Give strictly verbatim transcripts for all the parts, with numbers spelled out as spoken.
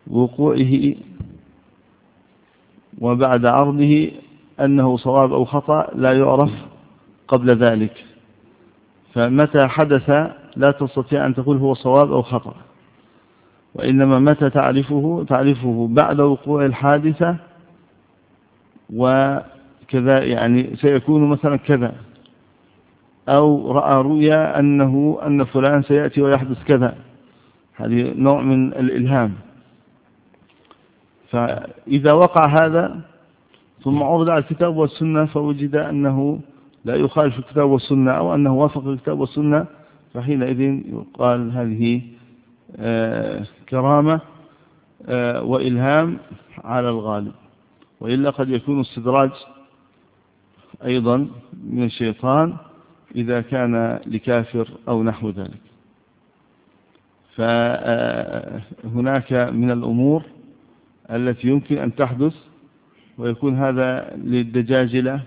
وقوعه وبعد عرضه أنه صواب أو خطأ لا يعرف قبل ذلك. فمتى حدث لا تستطيع أن تقول هو صواب أو خطأ، وإنما متى تعرفه تعرفه بعد وقوع الحادثة، وكذا يعني سيكون مثلا كذا، أو رأى رؤيا أنه أن فلان سيأتي ويحدث كذا، هذه نوع من الإلهام. فإذا وقع هذا ثم عرض على الكتاب والسنة فوجد أنه لا يخالف الكتاب والسنة أو أنه وافق الكتاب والسنة، فحينئذ يقال هذه آه كرامة آه وإلهام على الغالب. وإلا قد يكون استدراج أيضا من الشيطان إذا كان لكافر أو نحو ذلك. فهناك من الأمور التي يمكن أن تحدث ويكون هذا للدجاجلة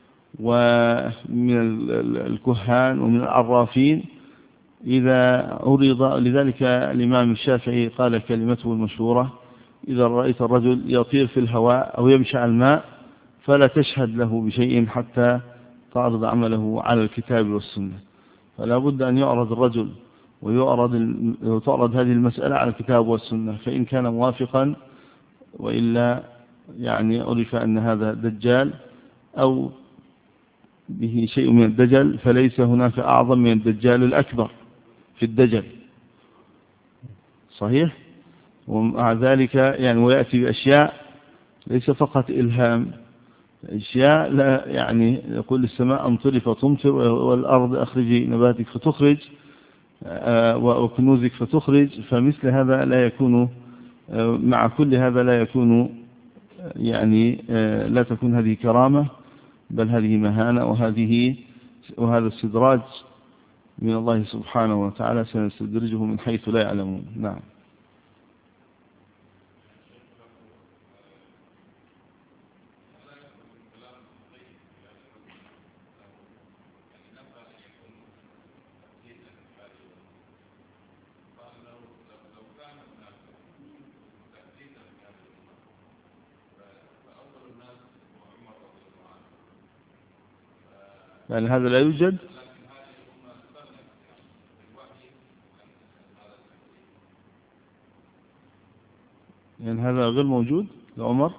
ومن الكهان ومن العرافين إذا أريد. لذلك الإمام الشافعي قال كلمته المشهورة: إذا رأيت الرجل يطير في الهواء أو يمشي على الماء فلا تشهد له بشيء حتى تعرض عمله على الكتاب والسنة. فلا بد أن يعرض الرجل ويعرض وتعرض هذه المسألة على الكتاب والسنة، فإن كان موافقا، وإلا يعني عرف أن هذا دجال أو به شيء من الدجل، فليس هناك أعظم من الدجال الأكبر في الدجل، صحيح. ومع ذلك يعني ويأتي بأشياء ليس فقط إلهام، أشياء لا يعني يقول السماء أمطري فتمطر، والأرض أخرجي نباتك فتخرج، وكنوزك فتخرج. فمثل هذا لا يكون، مع كل هذا لا يكون يعني لا تكون هذه كرامة، بل هذه مهانة، وهذه وهذا استدراج من الله سبحانه وتعالى، سنستدرجه من حيث لا يعلمون. نعم. يعني هذا لا يوجد. يعني هذا غير موجود لعمر.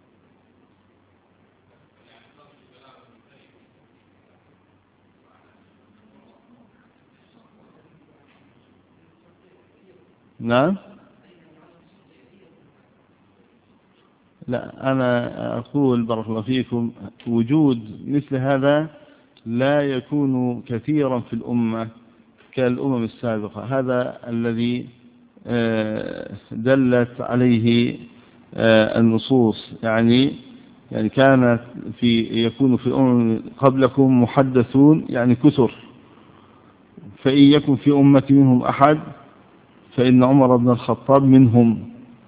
نعم. لا، أنا أقول بارك الله فيكم وجود مثل هذا لا يكون كثيرا في الأمة كالأمم السابقة. هذا الذي دلت عليه النصوص. يعني يعني كانت في يكون في الأمم قبلكم محدثون يعني كثر، فإن يكن في أمة منهم أحد فإن عمر بن الخطاب منهم.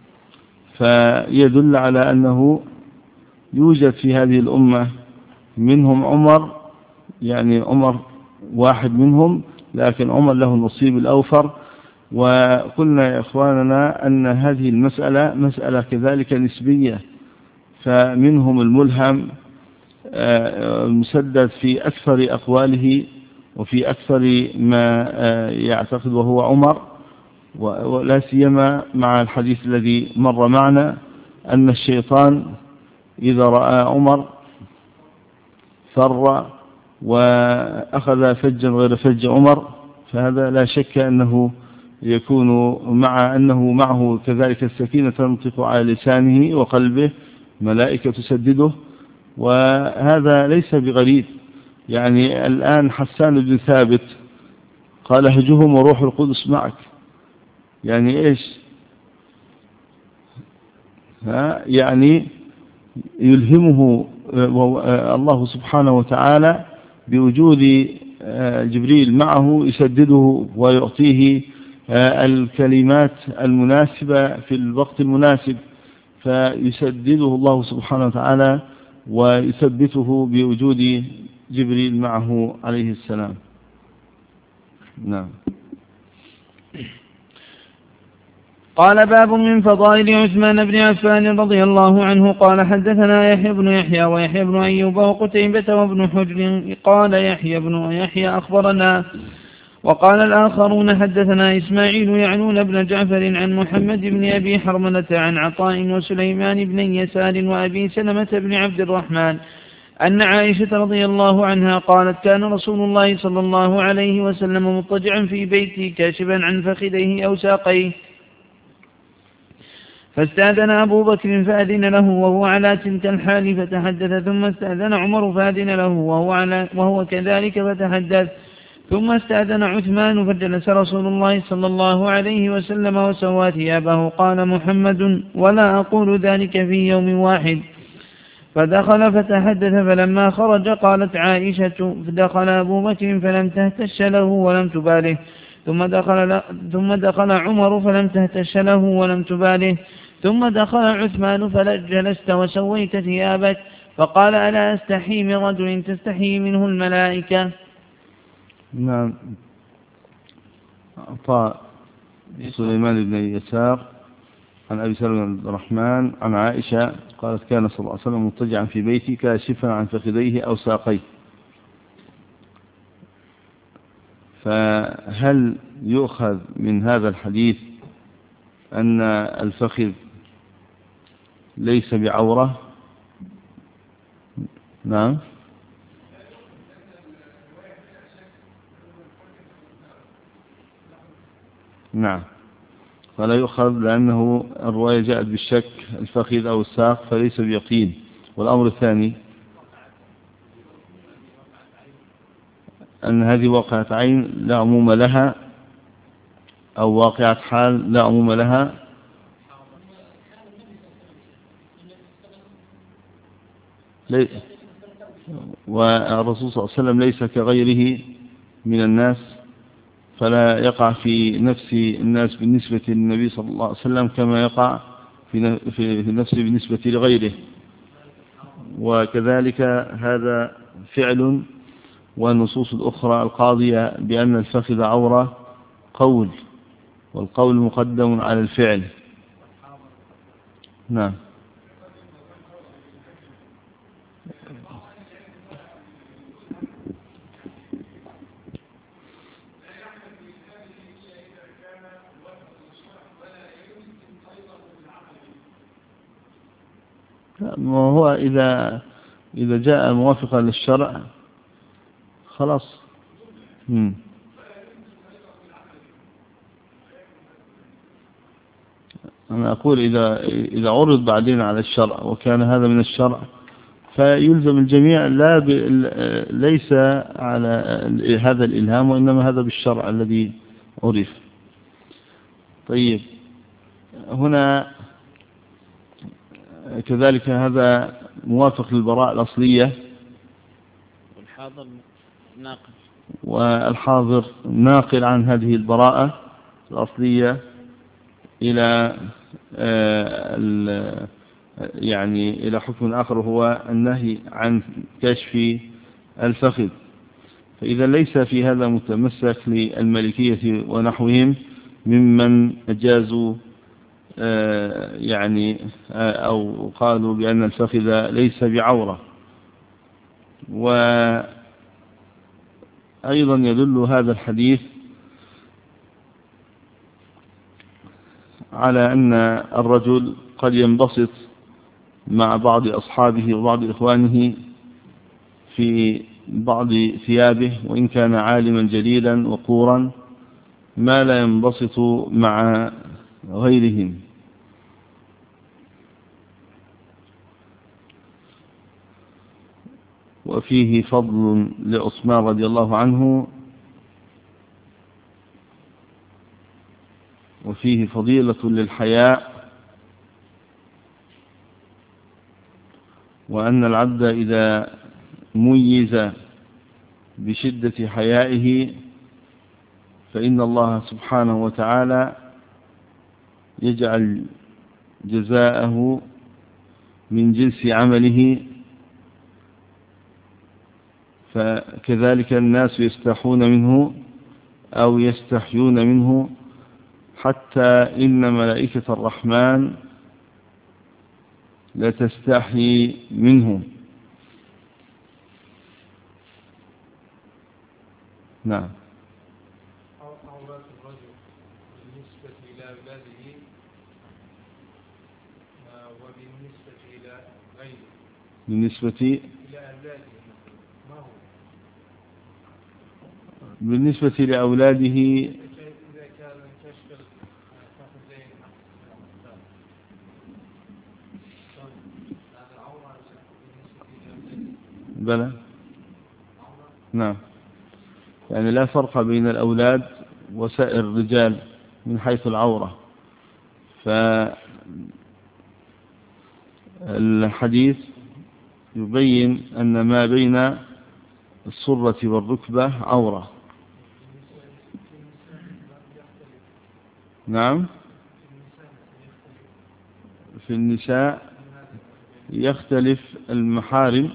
فيدل على أنه يوجد في هذه الأمة منهم عمر، يعني عمر واحد منهم، لكن عمر له النصيب الأوفر. وقلنا يا إخواننا أن هذه المسألة مسألة كذلك نسبية، فمنهم الملهم المسدد في أكثر أقواله وفي أكثر ما يعتقد وهو عمر، ولا سيما مع الحديث الذي مر معنا أن الشيطان إذا رأى عمر فر وأخذ فجا غير فج عمر. فهذا لا شك أنه يكون مع أنه معه كذلك السكينة تنطق على لسانه وقلبه، ملائكة تسدده، وهذا ليس بغريب. يعني الآن حسان بن ثابت قال: هجهم وروح القدس معك. يعني إيش؟ ها يعني يلهمه الله سبحانه وتعالى بوجود جبريل معه يسدده ويعطيه الكلمات المناسبة في الوقت المناسب، فيسدده الله سبحانه وتعالى ويثبته بوجود جبريل معه عليه السلام. نعم. قال باب من فضائل عثمان بن عفان رضي الله عنه. قال حدثنا يحيى بن يحيى ويحيى بن أيوب وقتيبة وابن حجر. قال يحيى بن يحيى أخبرنا، وقال الآخرون حدثنا إسماعيل يعنون بن جعفر عن محمد بن أبي حرملة عن عطاء وسليمان بن يسار وأبي سلمة بن عبد الرحمن أن عائشة رضي الله عنها قالت كان رسول الله صلى الله عليه وسلم مضطجعا في بيتي كاشفا عن فخذيه أو ساقيه، فاستأذن أبو بكر فأذن له وهو على تلك الحال فتحدث، ثم استأذن عمر فأذن له وهو, على وهو كذلك فتحدث، ثم استأذن عثمان فجلس رسول الله صلى الله عليه وسلم وسوى ثيابه. قال محمد ولا أقول ذلك في يوم واحد. فدخل فتحدث، فلما خرج قالت عائشة فدخل أبو بكر فلم تهتش له ولم تباله، ثم دخل, ثم دخل عمر فلم تهتش له ولم تباله، ثم دخل عثمان فجلست وسويت ثيابك. فقال ألا أستحي من رجل تستحي منه الملائكة؟ نعم. عطاء سليمان بن يسار عن أبي سلمة بن عبد الرحمن عن عائشة قالت كان صلى الله عليه وسلم مضطجعا في بيتي كاشفا عن فخذيه أو ساقيه. فهل يؤخذ من هذا الحديث أن الفخذ ليس بعورة؟ نعم. نعم، فلا يؤخذ لأنه الرواية جاءت بالشك الفخذ أو الساق فليس بيقين. والأمر الثاني أن هذه واقعة عين لا عموم لها، أو واقعة حال لا عموم لها. لي... والرسول صلى الله عليه وسلم ليس كغيره من الناس، فلا يقع في نفس الناس بالنسبة للنبي صلى الله عليه وسلم كما يقع في في النفس بالنسبة لغيره. وكذلك هذا فعل، والنصوص الأخرى القاضية بأن الفخذ عورة قول، والقول مقدم على الفعل. نعم. وهو إذا إذا جاء موافقا للشرع خلاص. مم. أنا أقول إذا إذا عرض بعدين على الشرع وكان هذا من الشرع فيلزم الجميع، لا ب... ليس على هذا الإلهام، وإنما هذا بالشرع الذي عرف. طيب، هنا كذلك هذا موافق للبراءة الأصلية، والحاضر ناقل والحاضر ناقل عن هذه البراءة الأصلية إلى يعني إلى حكم آخر هو النهي عن كشف الفخذ. فإذا ليس في هذا متمسك للمالكية ونحوهم ممن أجازوا يعني أو قالوا بأن الفخذ ليس بعورة. وأيضا يدل هذا الحديث على أن الرجل قد ينبسط مع بعض أصحابه وبعض إخوانه في بعض ثيابه وإن كان عالما جليلا وقورا، ما لا ينبسط مع غيرهم. وفيه فضل لعثمان رضي الله عنه، وفيه فضيلة للحياء، وأن العبد إذا ميز بشدة حيائه فإن الله سبحانه وتعالى يجعل جزاءه من جنس عمله. فكذلك الناس يستحون منه أو يستحيون منه حتى إن ملائكة الرحمن لتستحي منه. نعم. عورات الرجل بالنسبة إلى أولاده وبالنسبة إلى غيره. بالنسبة إلى أولاده ما هو؟ بالنسبة لأولاده إذا كان كشف الفخذين بلى. نعم، يعني لا فرق بين الأولاد وسائر الرجال من حيث العورة. فالحديث يبين أن ما بين السرة والركبة عورة. نعم، في النساء يختلف المحارم،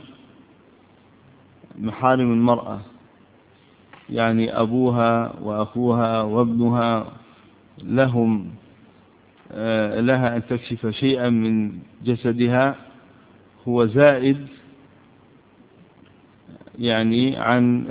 محارم المرأة، يعني أبوها وأخوها وابنها لهم لها أن تكشف شيئا من جسدها هو زائد يعني عن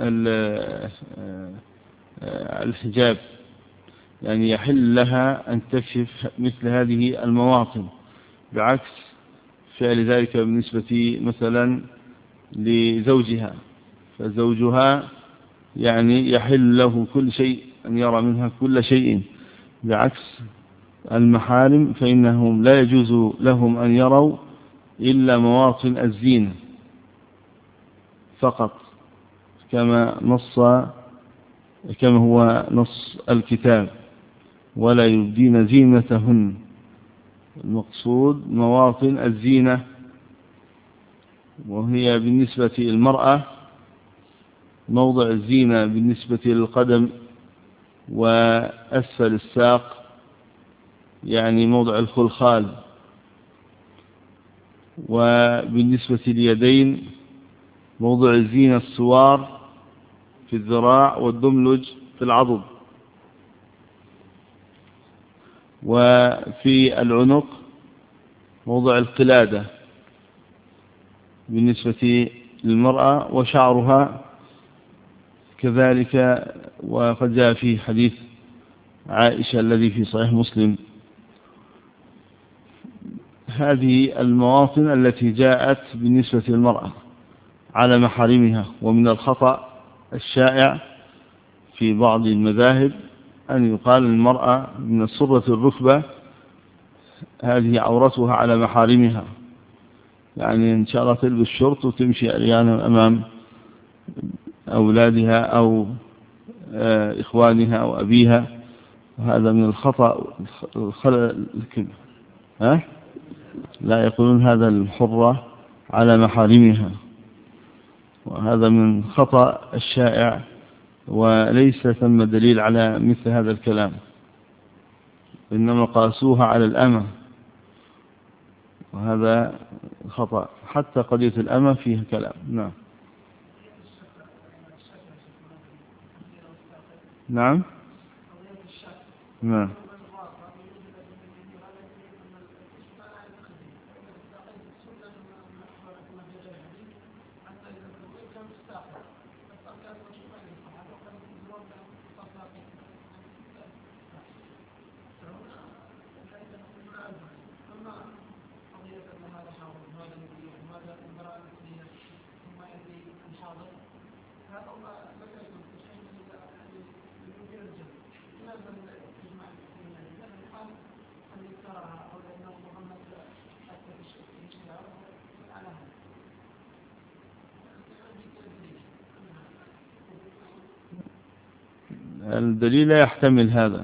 الحجاب، يعني يحل لها أن تكشف مثل هذه المواطن، بعكس فعل ذلك بالنسبة مثلا لزوجها، فزوجها يعني يحل له كل شيء أن يرى منها كل شيء، بعكس المحارم فإنهم لا يجوز لهم أن يروا إلا مواطن الزينة فقط، كما نص كما هو نص الكتاب: ولا يبدين زينتهن. المقصود مواطن الزينة، وهي بالنسبة للمرأة موضع الزينة بالنسبة للقدم وأسفل الساق، يعني موضع الخلخال، وبالنسبة لليدين موضع الزينة السوار في الذراع والدملج في العضد، وفي العنق موضع القلادة بالنسبة للمرأة، وشعرها كذلك. وقد جاء في حديث عائشة الذي في صحيح مسلم هذه المواطن التي جاءت بالنسبة للمرأة على محارمها. ومن الخطأ الشائع في بعض المذاهب أن يقال المرأة من السرة الركبة هذه عورتها على محارمها، يعني إن شاء الله تلبس شرط وتمشي عريانا أمام أولادها أو إخوانها أو أبيها، وهذا من الخطأ الخلل. ها؟ لا، يقولون هذا الحرة على محارمها، وهذا من خطأ الشائع، وليس ثم دليل على مثل هذا الكلام، إنما قاسوها على الأمة، وهذا خطأ. حتى قضية الأمة فيها كلام. نعم. نعم. نعم. الدليل لا يحتمل هذا،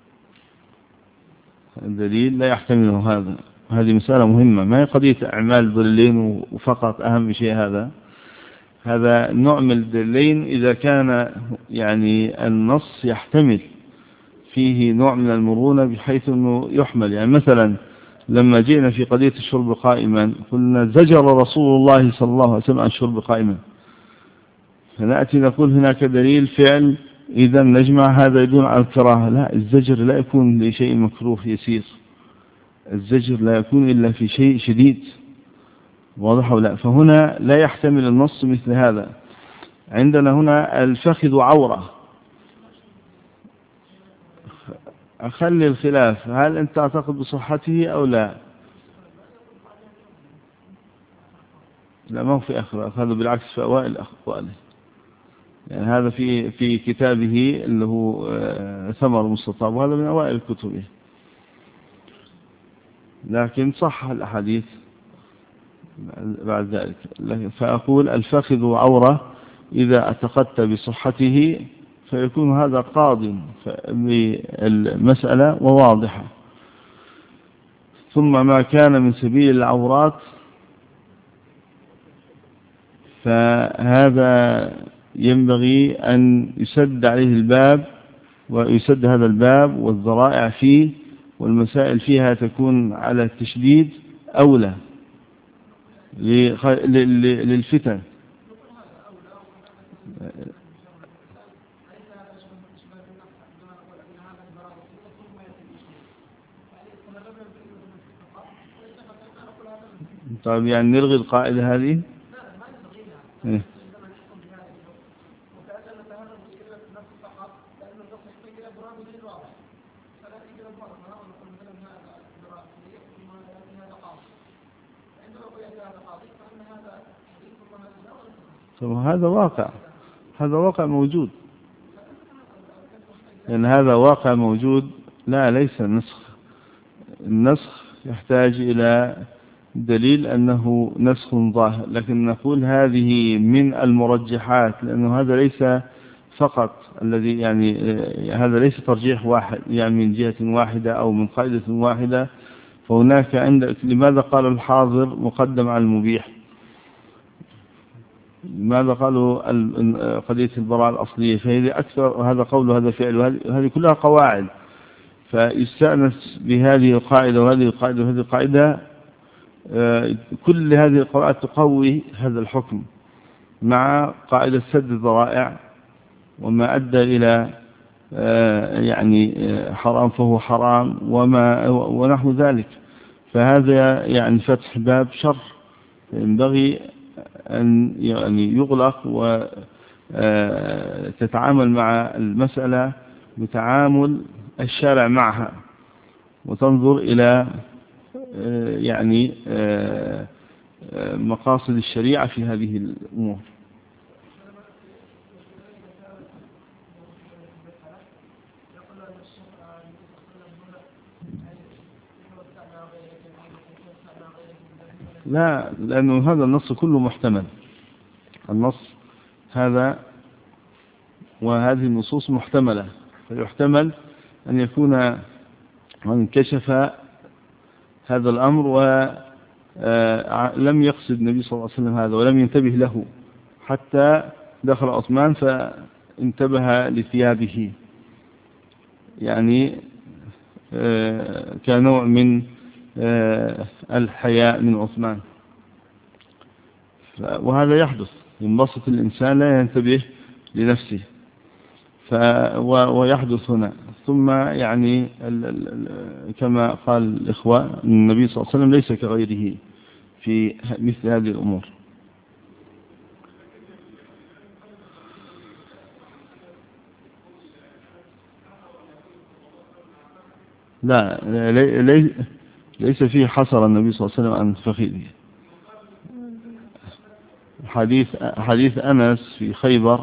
الدليل لا يحتمل هذا. هذه مسألة مهمة، ما هي قضية أعمال دليلين وفقط أهم شيء هذا. هذا نوع من الدليلين إذا كان يعني النص يحتمل فيه نوع من المرونة بحيث أنه يحمل. يعني مثلا لما جئنا في قضية الشرب قائما قلنا زجر رسول الله صلى الله عليه وسلم عن الشرب قائما، فنأتي نقول هناك دليل فعل إذا نجمع هذا يدل على الكراهة. لا، الزجر لا يكون لشيء مكروه يسير، الزجر لا يكون إلا في شيء شديد، واضح ولا؟ فهنا لا يحتمل النص مثل هذا. عندنا هنا الفخذ عورة، أخلي الخلاف، هل أنت تعتقد بصحته أو لا؟ لا، ما هو في آخر، هذا بالعكس في أوائل أقواله، يعني هذا في في كتابه اللي هو ثمر المستطاب، وهذا من أوائل كتبه، لكن صح الأحاديث بعد ذلك. فأقول الفخذ عورة إذا اعتقدت بصحته فيكون هذا قاض بالمسألة وواضحة. ثم ما كان من سبيل العورات فهذا ينبغي أن يسد عليه الباب، ويسد هذا الباب والذرائع فيه والمسائل فيها تكون على التشديد أولى للفتن. طيب، يعني نلغي القاعدة هذه؟ إيه؟ طب هذا واقع، هذا واقع موجود، لأن يعني هذا واقع موجود. لا، ليس نسخ، النسخ يحتاج إلى دليل أنه نسخ ظاهر، لكن نقول هذه من المرجحات، لأنه هذا ليس فقط الذي يعني هذا ليس ترجيح واحد يعني من جهة واحدة أو من قاعدة واحدة. فهناك عندك، لماذا قال الحاضر مقدم على المبيح؟ ماذا قالوا قضية البراءة الأصلية؟ فهذه أكثر، وهذا قول وهذا فعل، وهذه كلها قواعد، فيستأنس بهذه القاعدة وهذه القاعدة وهذه القاعدة. كل هذه القواعد تقوي هذا الحكم مع قاعدة سد الذرائع، وما أدى إلى يعني حرام فهو حرام وما ونحو ذلك. فهذا يعني فتح باب شر ينبغي أن يعني يغلق، وتتعامل مع المسألة بتعامل الشارع معها، وتنظر إلى يعني مقاصد الشريعة في هذه الأمور. لا، لأنه هذا النص كله محتمل، النص هذا وهذه النصوص محتملة، فيحتمل أن يكون من كشف هذا الأمر ولم يقصد النبي صلى الله عليه وسلم هذا ولم ينتبه له حتى دخل عثمان فانتبه لثيابه، يعني كنوع من الحياء من عثمان. وهذا يحدث، ينبسط الإنسان لا ينتبه لنفسه، ويحدث هنا. ثم يعني كما قال الإخوة النبي صلى الله عليه وسلم ليس كغيره في مثل هذه الأمور. لا، ليس فيه حصر النبي صلى الله عليه وسلم عن فخذه. حديث حديث أنس في خيبر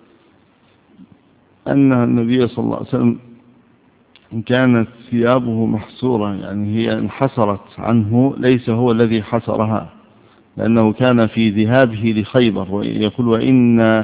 أن النبي صلى الله عليه وسلم كانت ثيابه محصورة، يعني هي انحصرت عنه، ليس هو الذي حصرها، لأنه كان في ذهابه لخيبر، ويقول وإن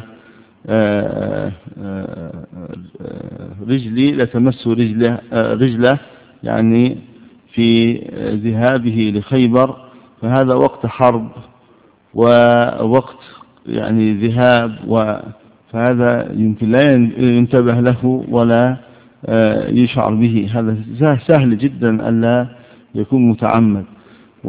رجلي لتمس رجله, رجله يعني في ذهابه لخيبر، فهذا وقت حرب ووقت يعني ذهاب، فهذا يمكن لا ينتبه له ولا يشعر به. هذا سهل جدا ألا يكون متعمد.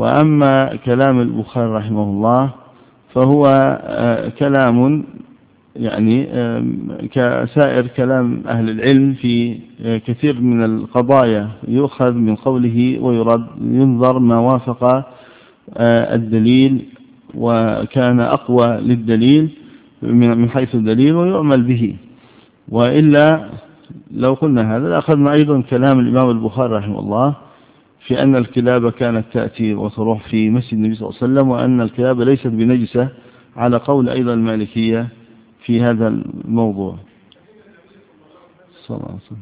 وأما كلام البخاري رحمه الله فهو كلام يعني كسائر كلام أهل العلم في كثير من القضايا يؤخذ من قوله ويرد، ينظر ما وافق الدليل وكان أقوى للدليل من حيث الدليل ويعمل به. وإلا لو قلنا هذا لأخذنا أيضا كلام الإمام البخاري رحمه الله في أن الكلاب كانت تأتي وتروح في مسجد النبي صلى الله عليه وسلم، وأن الكلاب ليست بنجسة على قول أيضا المالكية في هذا الموضوع. صلى الله عليه وسلم.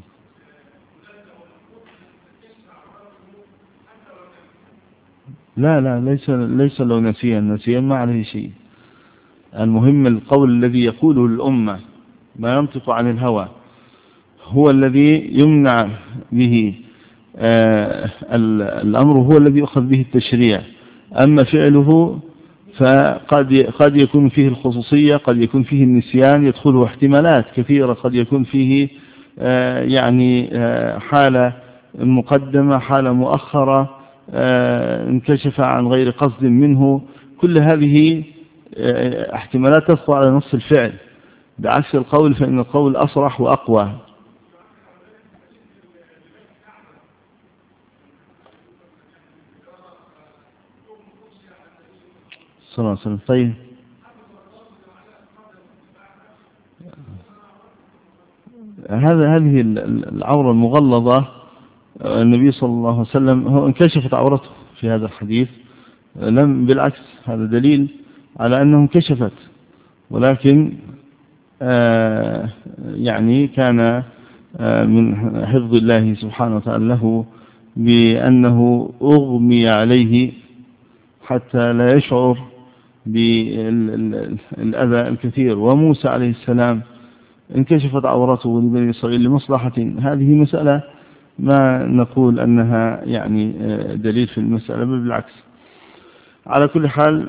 لا لا ليس ليس لو نسيا نسيا ما عليه شيء. المهم القول الذي يقوله الأمة ما ينطق عن الهوى هو الذي يمنع به آه الأمر، هو الذي يؤخذ به التشريع. أما فعله فقد قد يكون فيه الخصوصية، قد يكون فيه النسيان، يدخله احتمالات كثيرة، قد يكون فيه آه يعني آه حالة مقدمة، حالة مؤخرة، آه انكشف عن غير قصد منه. كل هذه آه احتمالات تدخل على نص الفعل، بعكس القول فإن القول أصرح وأقوى. صلى الله عليه وسلم. طيب هذا هذه العورة المغلظة النبي صلى الله عليه وسلم هو انكشفت عورته في هذا الحديث، لم بالعكس هذا دليل على أنه انكشفت، ولكن آه يعني كان آه من حفظ الله سبحانه وتعالى له بأنه أغمي عليه حتى لا يشعر بالأذى الكثير. وموسى عليه السلام انكشفت عورته لبني إسرائيل لمصلحة. هذه مسألة ما نقول أنها يعني دليل في المسألة، بل بالعكس. على كل حال،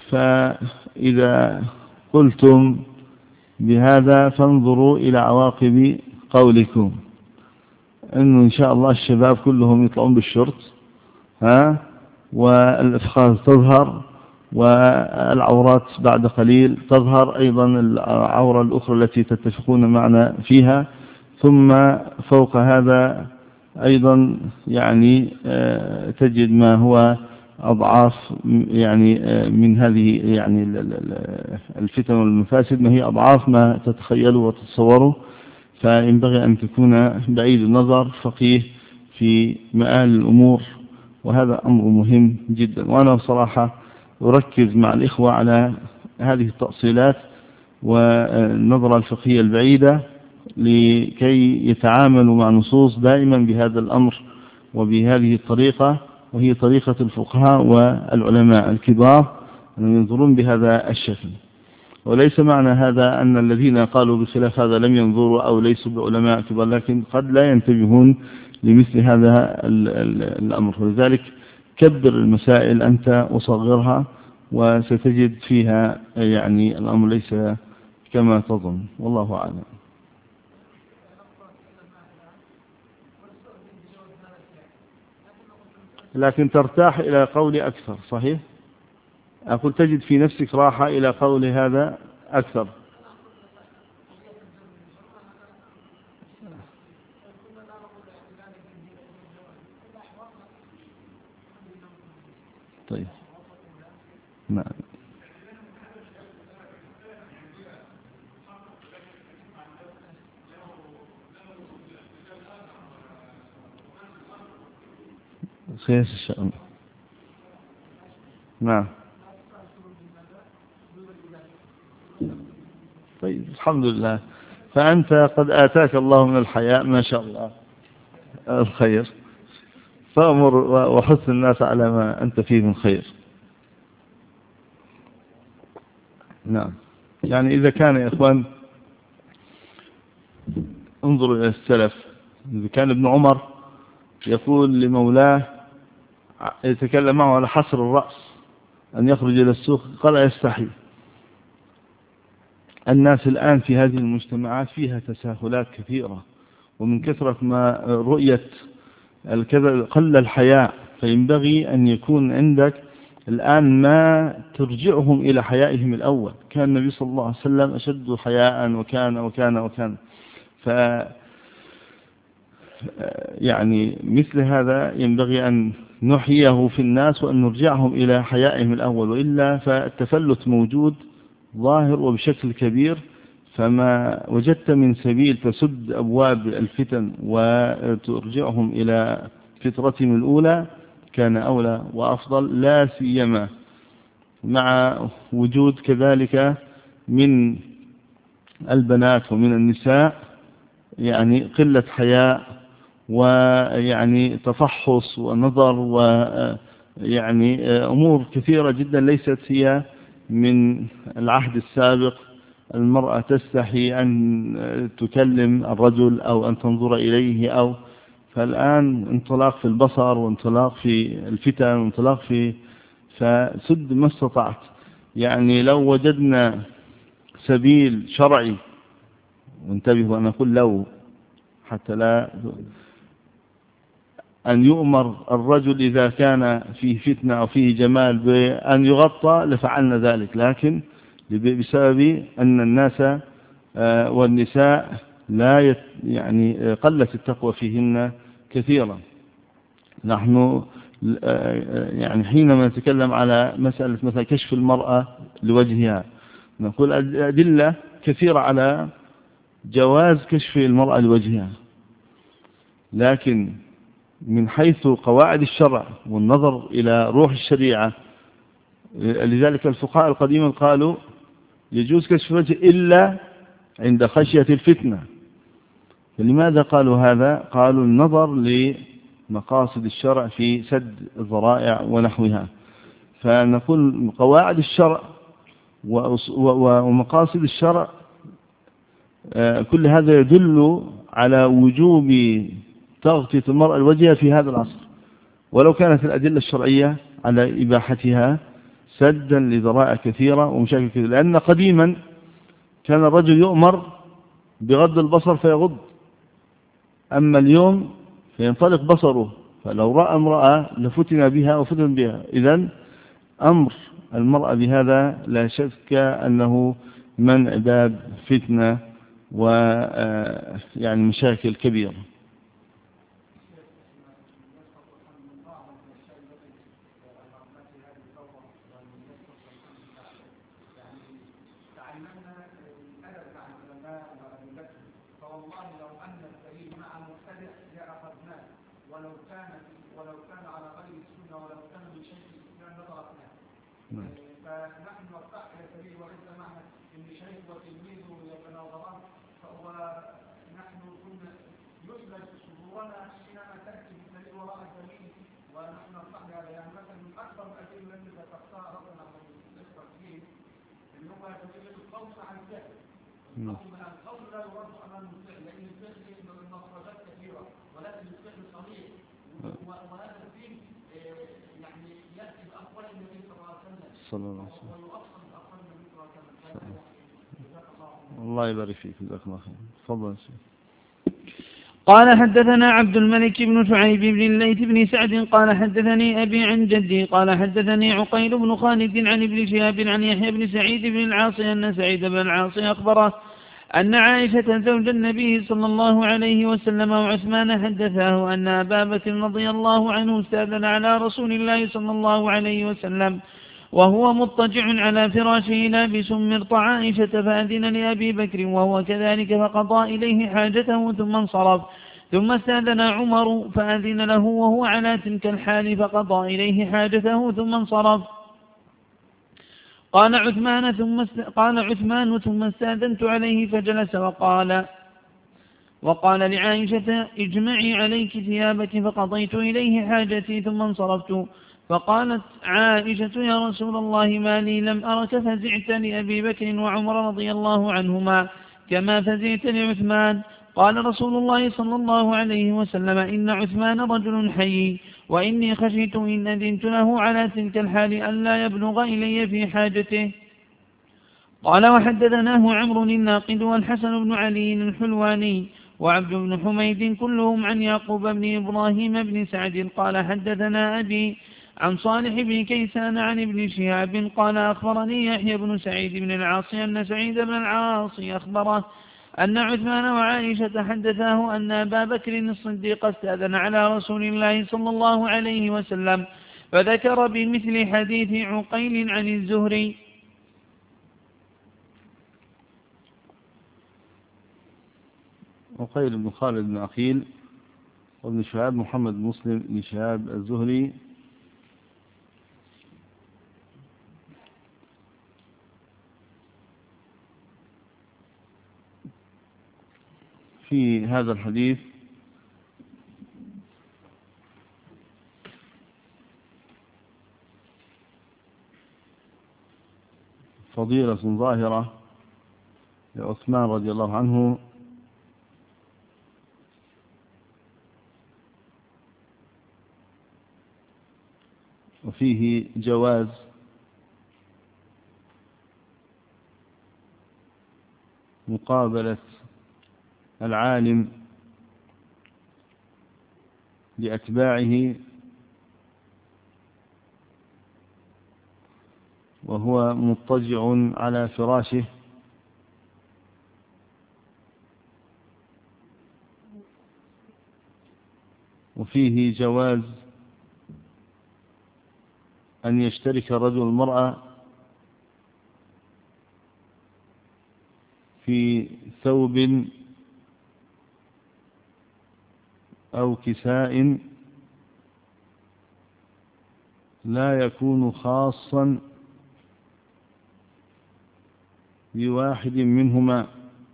فإذا قلتم بهذا فانظروا إلى عواقب قولكم، أنه إن شاء الله الشباب كلهم يطلعون بالشرط، ها، والإفخاذ تظهر، والعورات بعد قليل تظهر أيضا العورة الأخرى التي تتفقون معنا فيها، ثم فوق هذا أيضا يعني تجد ما هو أضعاف يعني من هذه يعني الفتن والمفاسد، ما هي أضعاف ما تتخيلوا وتتصوروا. فينبغي أن تكون بعيد النظر فقيه في مآل الأمور، وهذا أمر مهم جدا. وأنا بصراحة أركز مع الإخوة على هذه التأصيلات والنظرة الفقهية البعيدة لكي يتعاملوا مع نصوص دائما بهذا الأمر وبهذه الطريقة، وهي طريقة الفقهاء والعلماء الكبار أن ينظرون بهذا الشكل. وليس معنى هذا أن الذين قالوا بخلاف هذا لم ينظروا أو ليسوا بعلماء كبار، لكن قد لا ينتبهون لمثل هذا الأمر. ولذلك كبر المسائل أنت وصغرها، وستجد فيها يعني الأمر ليس كما تظن، والله أعلم. لكن ترتاح إلى قول أكثر، صحيح؟ أقول تجد في نفسك راحة إلى قول هذا أكثر. طيب نعم. خير إن شاء الله. نعم. طيب الحمد لله. فأنت قد آتاك الله من الحياء ما شاء الله الخير، فأمر وحث الناس على ما أنت فيه من خير. نعم. يعني إذا كان يا إخوان انظروا إلى السلف، إذا كان ابن عمر يقول لمولاه يتكلم معه على حصر الرأس أن يخرج إلى السوق، قال يستحي. الناس الآن في هذه المجتمعات فيها تساهلات كثيرة، ومن كثرة ما رؤية الكذا قل الحياء، فينبغي أن يكون عندك الآن ما ترجعهم إلى حيائهم الأول. كان النبي صلى الله عليه وسلم أشد حياء وكان وكان وكان ف يعني مثل هذا ينبغي أن نحييه في الناس وأن نرجعهم إلى حيائهم الأول، وإلا فالتفلت موجود ظاهر وبشكل كبير. فما وجدت من سبيل تسد أبواب الفتن وترجعهم إلى فطرتهم الأولى كان أولى وأفضل، لا سيما مع وجود كذلك من البنات ومن النساء يعني قلة حياء ويعني تفحص ونظر ويعني أمور كثيرة جدا ليست هي من العهد السابق. المرأة تستحي أن تكلم الرجل أو أن تنظر إليه، أو فالآن انطلاق في البصر وانطلاق في الفتن وانطلاق في فسد ما استطعت. يعني لو وجدنا سبيل شرعي، وانتبهوا أن أقول لو حتى لا أن يؤمر الرجل إذا كان فيه فتنة أو فيه جمال بأن يغطى لفعلنا ذلك، لكن بسبب أن الناس والنساء لا يعني قلت التقوى فيهن كثيرا. نحن يعني حينما نتكلم على مسألة مثلا كشف المرأة لوجهها نقول أدلة كثيرة على جواز كشف المرأة لوجهها، لكن من حيث قواعد الشرع والنظر إلى روح الشريعة، لذلك الفقهاء القديم قالوا يجوز كشف الوجه إلا عند خشية الفتنة. فلماذا قالوا هذا؟ قالوا النظر لمقاصد الشرع في سد الذرائع ونحوها. فنقول قواعد الشرع ومقاصد الشرع كل هذا يدل على وجوب تغطية المرأة الوجه في هذا العصر، ولو كانت الأدلة الشرعية على إباحتها سدا لذرائع كثيرة ومشاكل كثيرة. لأن قديما كان الرجل يؤمر بغض البصر فيغض، أما اليوم فينطلق بصره، فلو رأى امرأة لفتن بها وفتن بها. إذن أمر المرأة بهذا لا شك أنه منع باب فتنة ويعني مشاكل كبيرة. فنحن نرتاح إلى سبيل وليس معنى إن شيخ وتلميذ يتناظران، فهو نحن كنا يسلج صدورنا حينما تأتي بالدليل وراء الدليل، ونحن نرتاح لهذا. يعني مثلا من أكبر الأدلة التي ذكرتها ربنا على الإخوة فيه اللي هو تدليل القول عن الفعل. القول لا يرد أمام الفعل، لأن الفعل مخرجات كثيرة، ولكن الفعل صحيح، وهذا الدين يعني يأتي بأقوال النبي صلى الله عليه وسلم صلى الله عليه وسلم. ويؤصل بأقوال النبي صلى الله عليه وسلم. الله يبارك فيك، جزاك الله خير. تفضل. قال حدثنا عبد الملك بن شعيب بن الليث بن سعد قال حدثني أبي عن جدي قال حدثني عقيل بن خالد عن ابن شهاب عن يحيى بن سعيد بن العاصي أن سعيد بن العاصي أخبره أن عائشة زوج النبي صلى الله عليه وسلم وعثمان حدثاه أن أبا بكر رضي الله عنه استأذن على رسول الله صلى الله عليه وسلم وهو مضطجع على فراشه لابس مرط عائشة، فأذن لأبي بكر وهو كذلك فقضى إليه حاجته ثم انصرف، ثم استأذن عمر فأذن له وهو على تلك الحال فقضى إليه حاجته ثم انصرف. قال عثمان ثم است... قال عثمان ثم استأذنت عليه فجلس وقال وقال لعائشة اجمعي عليك ثيابك، فقضيت إليه حاجتي ثم انصرفت. فقالت عائشة يا رسول الله ما لي لم أرك فزعت لأبي بكر وعمر رضي الله عنهما كما فزعت لعثمان. قال رسول الله صلى الله عليه وسلم إن عثمان رجل حي، وإني خشيت إن أذنت له على تلك الحال ألا يبلغ إلي في حاجته. قال وحدثناه عمرو الناقد والحسن بن علي الحلواني وعبد بن حميد كلهم عن يعقوب بن إبراهيم بن سعد قال حدثنا أبي عن صالح بن كيسان عن ابن شهاب قال أخبرني يحيى بن سعيد بن العاص أن سعيد بن العاص أخبره أن عثمان وعائشة حدثاه أن أبا بكر الصديق استأذن على رسول الله صلى الله عليه وسلم فذكر بمثل حديث عقيل عن الزهري. عقيل بن خالد بن عقيل وابن شهاب محمد مسلم بن شهاب الزهري في هذا الحديث فضيلة ظاهرة لعثمان رضي الله عنه وفيه جواز مقابلة العالم لأتباعه وهو مضطجع على فراشه وفيه جواز أن يشترك الرجل المرأة في ثوب أو كساء لا يكون خاصا بواحد منهما،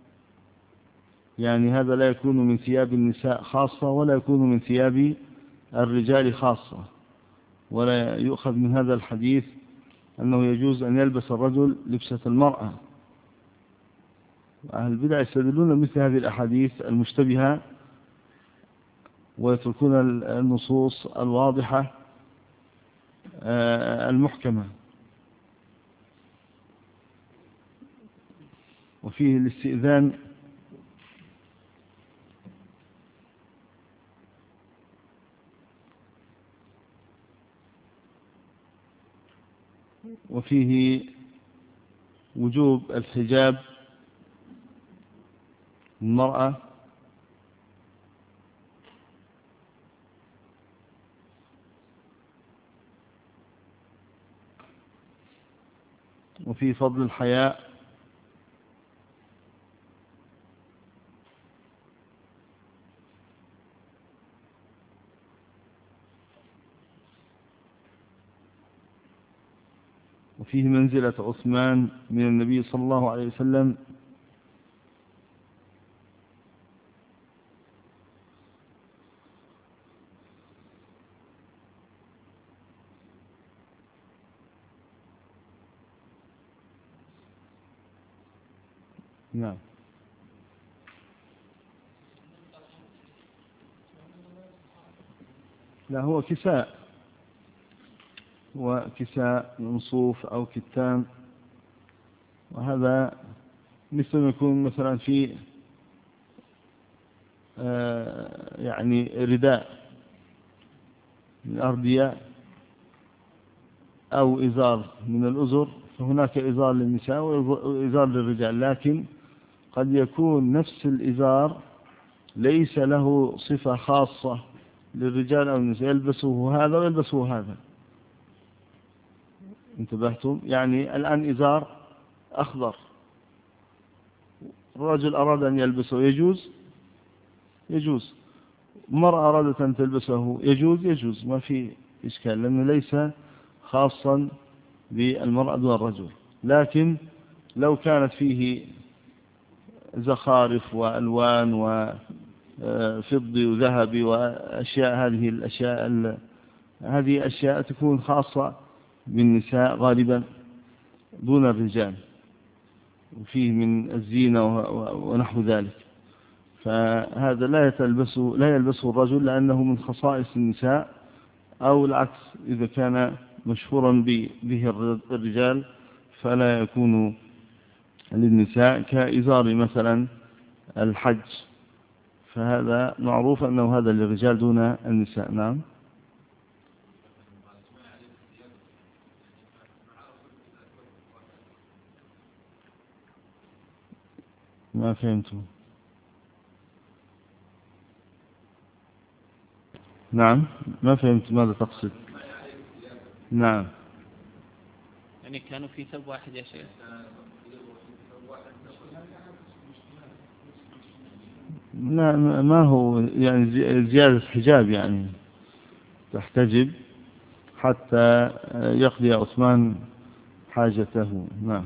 يعني هذا لا يكون من ثياب النساء خاصة ولا يكون من ثياب الرجال خاصة. ولا يؤخذ من هذا الحديث أنه يجوز أن يلبس الرجل لبسة المرأة. أهل البدع يستدلون مثل هذه الأحاديث المشتبهة ويتركون النصوص الواضحة المحكمة. وفيه الاستئذان وفيه وجوب الحجاب المرأة وفي فضل الحياء وفيه منزلة عثمان من النبي صلى الله عليه وسلم نعم. لا هو كساء وكساء من صوف أو كتان، وهذا مثل ما يكون مثلا في آه يعني رداء من أردياء أو إزار من الأزر، فهناك إزار للنساء وإزار للرجال، لكن قد يكون نفس الإزار ليس له صفة خاصة للرجال أو النساء، يلبسه هذا ويلبسه هذا. انتبهتم؟ يعني الآن إزار أخضر الرجل أراد أن يلبسه يجوز يجوز، مرأة أرادت أن تلبسه يجوز يجوز، ما في إشكال، لأنه ليس خاصا بالمرأة دون الرجل. لكن لو كانت فيه زخارف وألوان وفضي وذهبي وأشياء، هذه الأشياء هذه أشياء تكون خاصة بالنساء غالبا دون الرجال، وفيه من الزينة ونحو ذلك، فهذا لا يلبسه لا يلبسه الرجل لأنه من خصائص النساء، أو العكس إذا كان مشهورا به الرجال فلا يكون للنساء، كإزار مثلا الحج، فهذا معروف أنه هذا للرجال دون النساء. نعم. ما فهمته. نعم ما فهمت ماذا تقصد. نعم يعني كانوا في ثوب واحد يا شيخ. لا ما هو يعني زيادة حجاب، يعني تحتجب حتى يقضي عثمان حاجته. نعم.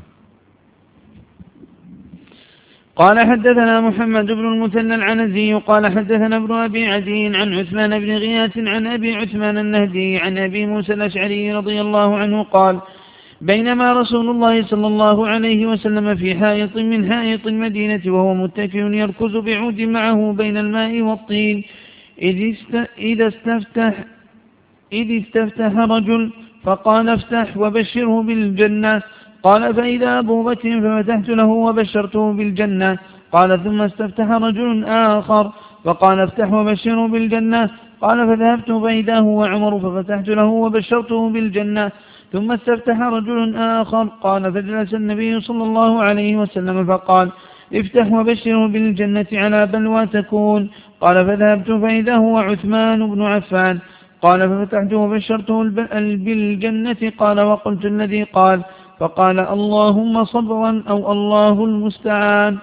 قال حدثنا محمد بن المثنى العنزي قال حدثنا ابن أبي عدي عن عثمان بن غياث عن أبي عثمان النهدي عن أبي موسى الأشعري رضي الله عنه قال بينما رسول الله صلى الله عليه وسلم في حائط من حائط المدينة وهو متكئ يركز بعود معه بين الماء والطين إذ استفتح إذ استفتح رجل فقال افتح وبشره بالجنة. قال فإذا أبو بكر ففتحت له وبشرته بالجنة. قال ثم استفتح رجل آخر فقال افتح وبشره بالجنة. قال فذهبت فإذا هو عمر ففتحت له وبشرته بالجنة. ثم استفتح رجل آخر قال فجلس النبي صلى الله عليه وسلم فقال افتح وبشره بالجنة على بلوى تكون. قال فذهبت فإذا هو عثمان بن عفان قال ففتحت وبشرته بالجنة. قال وقلت الذي قال فقال اللهم صبرا أو الله المستعان.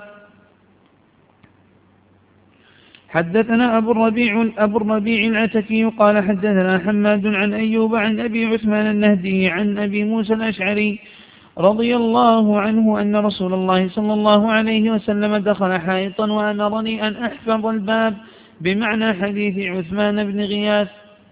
حدثنا أبو الربيع, أبو الربيع العتكي قال حدثنا حماد عن أيوب عن أبي عثمان النهدي عن أبي موسى الأشعري رضي الله عنه أن رسول الله صلى الله عليه وسلم دخل حائطا وأمرني أن أحفظ الباب بمعنى حديث عثمان بن غياث.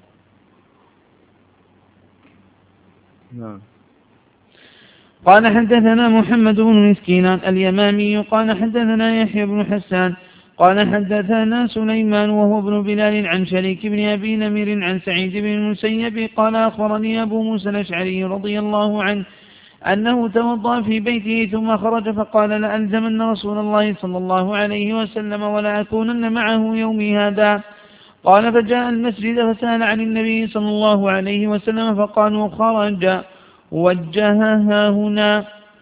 نعم. قال حدثنا محمد بن مسكينان اليمامي قال حدثنا يحيى بن حسان قال حدثنا سليمان وهو ابن بلال عن شريك بن أبي نمير عن سعيد بن المسيب قال أخبرني أبو موسى الأشعري رضي الله عنه أنه توضأ في بيته ثم خرج فقال لألزمن رسول الله صلى الله عليه وسلم ولا أكونن معه يومي هذا. قال فجاء المسجد فسأل عن النبي صلى الله عليه وسلم فقالوا خرج وجهها هنا.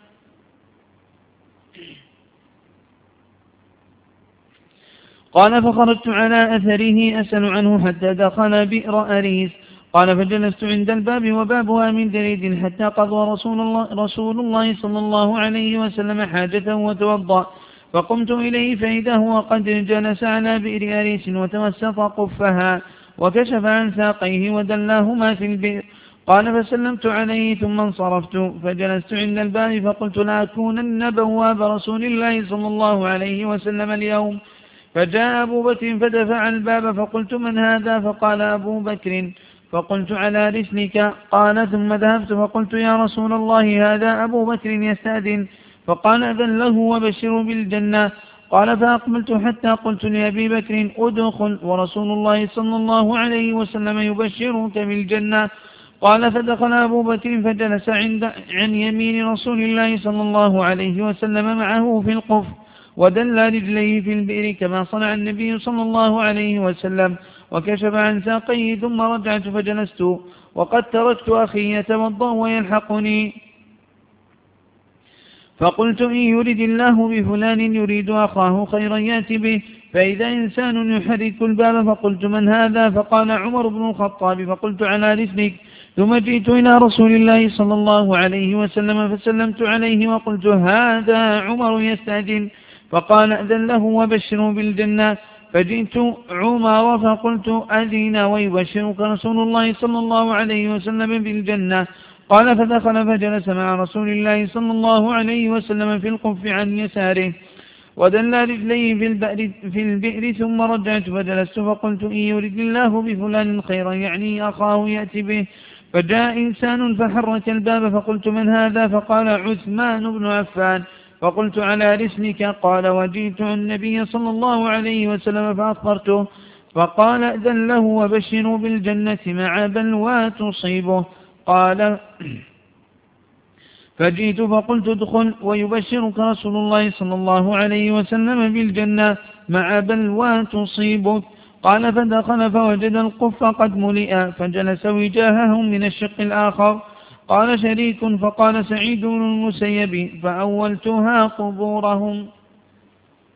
قال فخرجت على أثره أسأل عنه حتى دخل بئر أريس. قال فجلست عند الباب وبابها من دريد حتى قضى رسول الله, رسول الله صلى الله عليه وسلم حاجته وتوضأ فقمت إليه فإذا هو قد جلس على بئر أريس وتوسط قفها وكشف عن ساقيه ودلاهما في البئر. قال فسلمت عليه ثم انصرفت فجلست عند الباب فقلت لا أكونن بواب رسول الله صلى الله عليه وسلم اليوم. فجاء أبو بكر فدفع الباب فقلت من هذا؟ فقال أبو بكر. فقلت على رسلك. قال ثم ذهبت فقلت يا رسول الله هذا أبو بكر يستأذن. فقال أذن له وبشره بالجنة. قال فأقبلت حتى قلت لأبي بكر أدخل ورسول الله صلى الله عليه وسلم يبشرك بالجنة. قال فدخل أبو بكر فجلس عند عن يمين رسول الله صلى الله عليه وسلم معه في القف ودل رجليه في البئر كما صنع النبي صلى الله عليه وسلم وكشف عن ساقيه ثم رجعت فجلست وقد تركت أخي يتوضأ ويلحقني. فقلت إن يريد الله بفلان يريد أخاه خيرا يأتي به. فإذا إنسان يحرك الباب فقلت من هذا؟ فقال عمر بن الخطاب. فقلت على رسلك. ثم جئت إلى رسول الله صلى الله عليه وسلم فسلمت عليه وقلت هذا عمر يستأذن. فقال أذن له وبشره بالجنة. فجئت عمر فقلت أذن ويبشرك رسول الله صلى الله عليه وسلم بالجنة. قال فدخل فجلس مع رسول الله صلى الله عليه وسلم في القف عن يساره ودل رجليه في البئر, في البئر ثم رجعت فجلست فقلت إن يريد الله بفلان خيرا يعني أخاه يأتي به. فجاء إنسان فحرك الباب فقلت من هذا؟ فقال عثمان بن عفان. فقلت على رسلك. قال وجئت النبي صلى الله عليه وسلم فأخبرته فقال أذن له وبشروا بالجنة مع بلوى تصيبه. قال فجئت فقلت ادخل ويبشرك رسول الله صلى الله عليه وسلم بالجنة مع بلوى تصيبك. قال فدخل فوجد القف قد ملئ فجلس وجاههم من الشق الآخر. قال شريك فقال سعيد بن المسيب فأولتها قبورهم.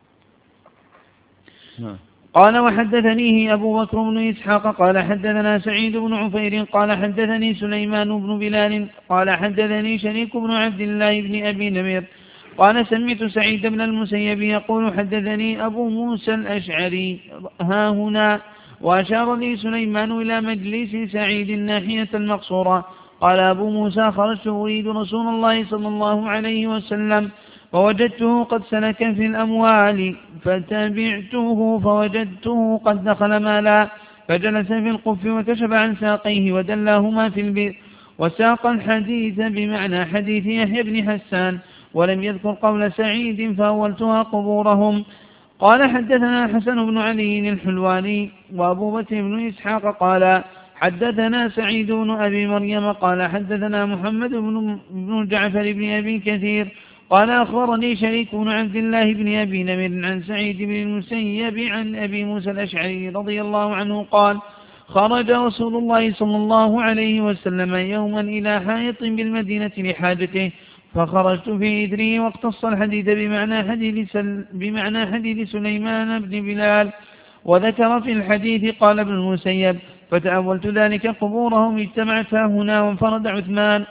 قال وحدثنيه أبو بكر بن إسحاق قال حدثنا سعيد بن عفير قال حدثني سليمان بن بلال قال حدثني شريك بن عبد الله بن أبي نمير قال سمعت سعيد بن المسيب يقول حدثني أبو موسى الأشعري ها هنا، وأشار لي سليمان إلى مجلس سعيد ناحية المقصورة. قال أبو موسى خرجت أريد رسول الله صلى الله عليه وسلم فوجدته قد سلك في الأموال فتبعته فوجدته قد دخل مالا فجلس في القف وكشف عن ساقيه ودلاهما في البئر، وساق الحديث بمعنى حديث يحيى بن حسان ولم يذكر قول سعيد فأولتها قبورهم. قال حدثنا حسن بن علي الحلواني وأبو بكر بن إسحاق قال حدثنا سعيد بن أبي مريم قال حدثنا محمد بن جعفر بن أبي كثير قال أخبرني شريك بن عبد الله بن أبي نمر عن سعيد بن المسيب عن أبي موسى الأشعري رضي الله عنه قال خرج رسول الله صلى الله عليه وسلم يوما إلى حائط بالمدينة لحاجته فخرجت في إثره واقتص الحديث بمعنى حديث, سل بمعنى حديث سليمان بن بلال. وذكر في الحديث قال ابن المسيب فتأولت ذلك قبورهم اجتمعت هنا وانفرد عثمان.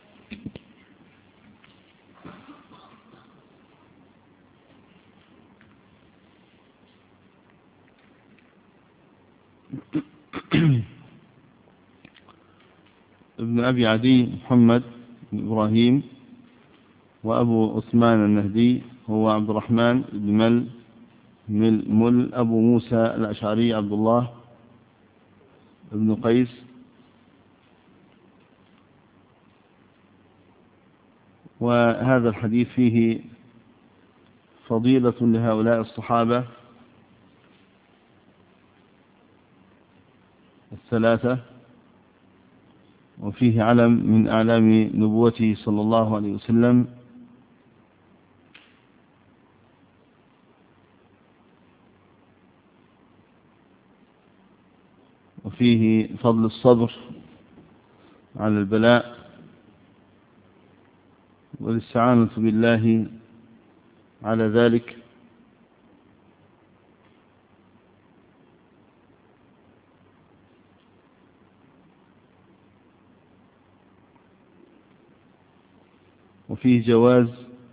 ابن أبي عدي محمد بن إبراهيم وأبو عثمان النهدي هو عبد الرحمن بن مل مل, مل أبو موسى الأشعري عبد الله بن قيس وهذا الحديث فيه فضيلة لهؤلاء الصحابة الثلاثة وفيه علم من أعلام نبوته صلى الله عليه وسلم وفيه فضل الصبر على البلاء والاستعانة بالله على ذلك وفيه جواز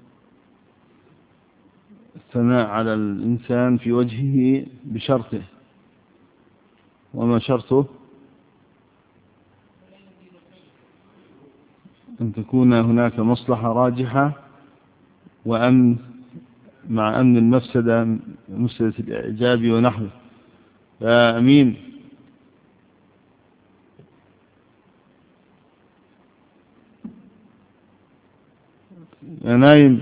الثناء على الإنسان في وجهه بشرطه. وما شرطه؟ أن تكون هناك مصلحة راجحة وأمن مع أمن المفسدة مفسدة الإعجاب ونحوه. فأمين يا نايم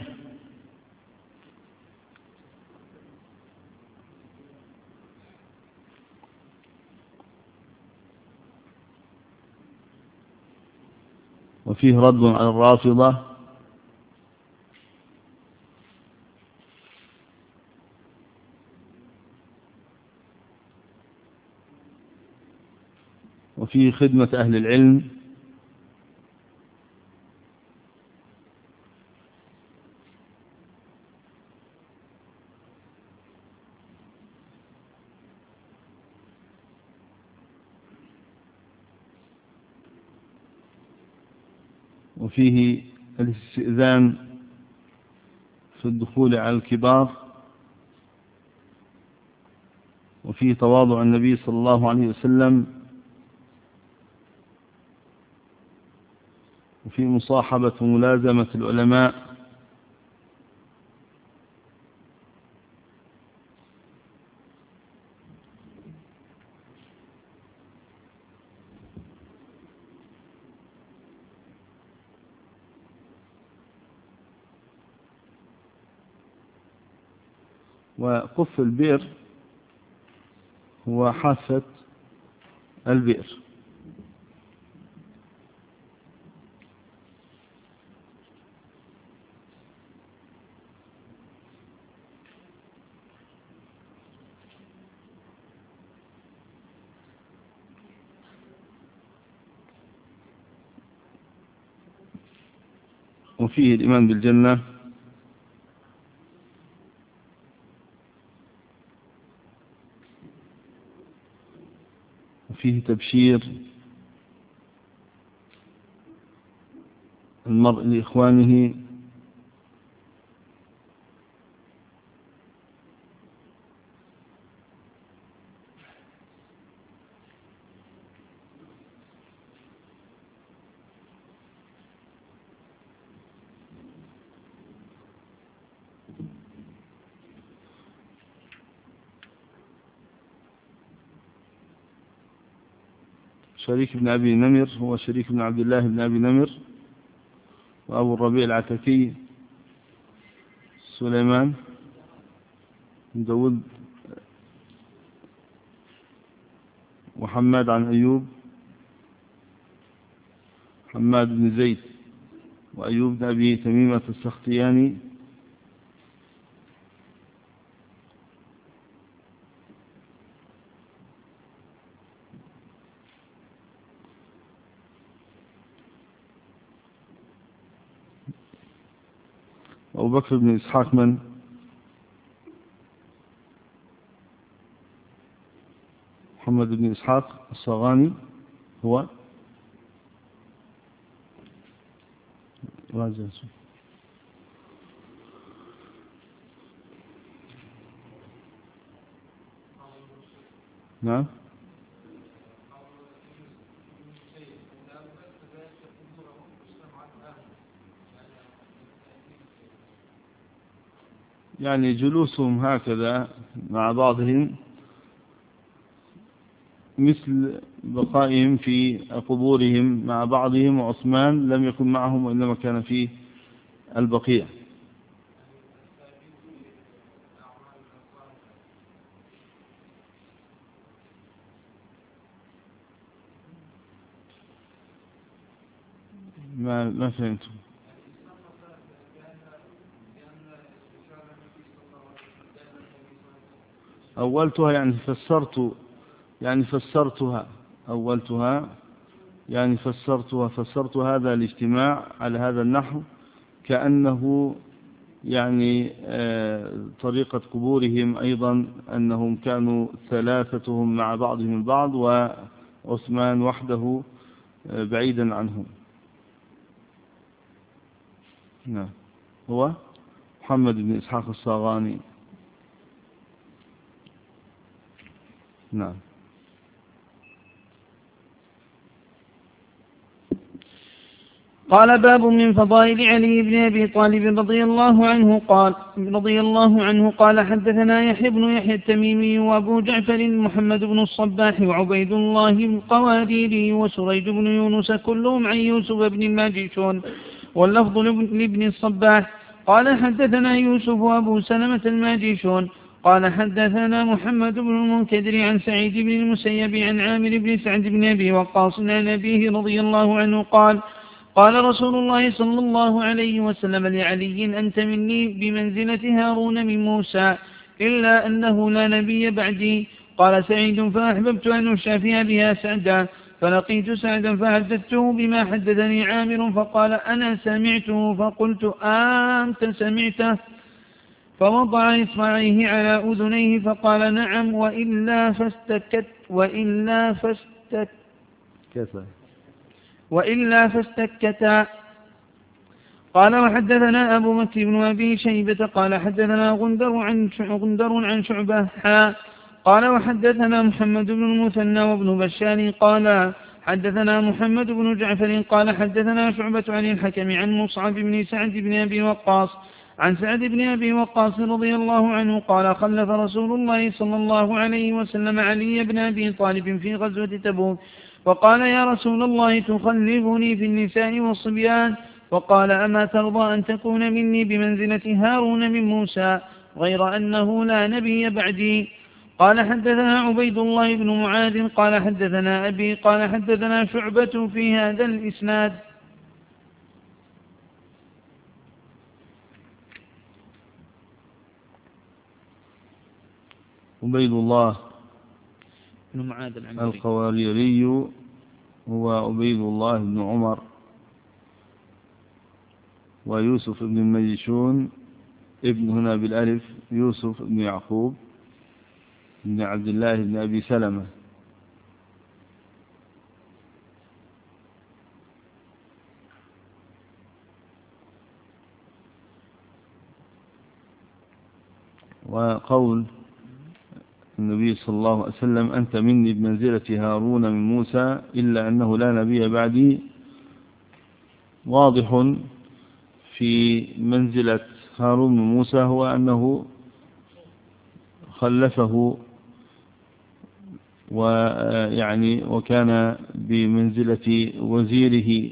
وفيه رد على الرافضة وفيه خدمة أهل العلم وفيه الاستئذان في الدخول على الكبار وفيه تواضع النبي صلى الله عليه وسلم وفيه مصاحبة وملازمة العلماء وقف البئر هو حافة البئر. وفيه الإيمان بالجنة فيه تبشير المرء لإخوانه شريك بن أبي نمر هو شريك بن عبد الله بن أبي نمر، وأبو الربيع العتكي سليمان بن داود، وحماد عن أيوب حماد بن زيد، وأيوب بن أبي تميمة السختياني، أبو بكر بن إسحاق من محمد بن إسحاق الصغاني هو راجع. نعم يعني جلوسهم هكذا مع بعضهم مثل بقائهم في قبورهم مع بعضهم، وعثمان لم يكن معهم وإنما كان في البقيع. ما ما فهمتم. أولتها يعني فسرت يعني فسرتها أولتها يعني فسرتها فسرت هذا الاجتماع على هذا النحو كأنه يعني طريقة قبورهم أيضا أنهم كانوا ثلاثتهم مع بعضهم البعض، وعثمان وحده بعيدا عنهم. نعم هو محمد بن إسحاق الصاغاني. نعم. قال باب من فضائل علي بن أبي طالب رضي الله عنه قال رضي الله عنه قال حدثنا يحيى بن يحيى التميمي وأبو جعفر محمد بن الصباح وعبيد الله القواريري وسريج بن يونس كلهم عن يوسف بن الماجشون، واللفظ لابن الصباح قال حدثنا يوسف وأبو سلمة الماجشون قال حدثنا محمد بن المنكدر عن سعيد بن المسيب عن عامر بن سعد بن أبي وقاص عن أبيه رضي الله عنه قال قال رسول الله صلى الله عليه وسلم لعلي أنت مني بمنزلة هارون من موسى إلا أنه لا نبي بعدي. قال سعيد فأحببت أن أشافي بها سعدا، فلقيت سعدا فحدثته بما حدثني عامر فقال أنا سمعته، فقلت أنت سمعته؟ فوضع إصبعيه على أذنيه فقال نعم وإلا فاستكت وإلا فاستكت وإلا فاستكتا. قال وحدثنا أبو بكر بن أبي شيبة قال حدثنا غندر عن غندر عن شعبة قال وحدثنا محمد بن المثنى وابن بشار قال حدثنا محمد بن جعفر قال حدثنا شعبة عن الحكم عن مصعب بن سعد بن أبي وقاص عن سعد بن أبي وقاص رضي الله عنه قال خلف رسول الله صلى الله عليه وسلم علي بن أبي طالب في غزوة تبوك، فقال يا رسول الله تخلفني في النساء والصبيان؟ وقال أما ترضى أن تكون مني بمنزلة هارون من موسى غير أنه لا نبي بعدي؟ قال حدثنا عبيد الله بن معاذ قال حدثنا أبي قال حدثنا شعبة في هذا الإسناد. عبيد الله بن معاذ القواريري هو عبيد الله بن عمر، ويوسف بن المجشون ابن هنا بالألف يوسف بن يعقوب بن عبد الله بن أبي سلمة وقول النبي صلى الله عليه وسلم أنت مني بمنزلة هارون من موسى إلا أنه لا نبي بعدي، واضح في منزلة هارون من موسى هو أنه خلفه ويعني وكان بمنزلة وزيره،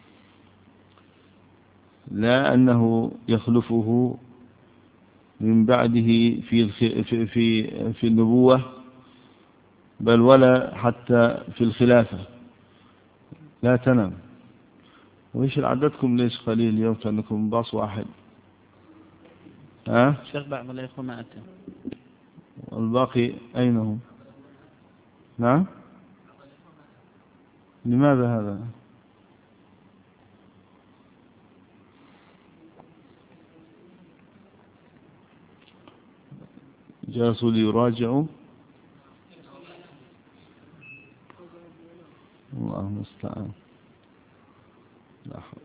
لا أنه يخلفه من بعده في في في في النبوة، بل ولا حتى في الخلافة. لا تنام. وإيش عددكم ليش قليل اليوم؟ كأنكم باص واحد. ها؟ شيخ بعض الإخوة ما أتى. والباقي أين هم؟ نعم. لماذا هذا؟ جالسوا ليراجعوا. الله المستعان. لا حول.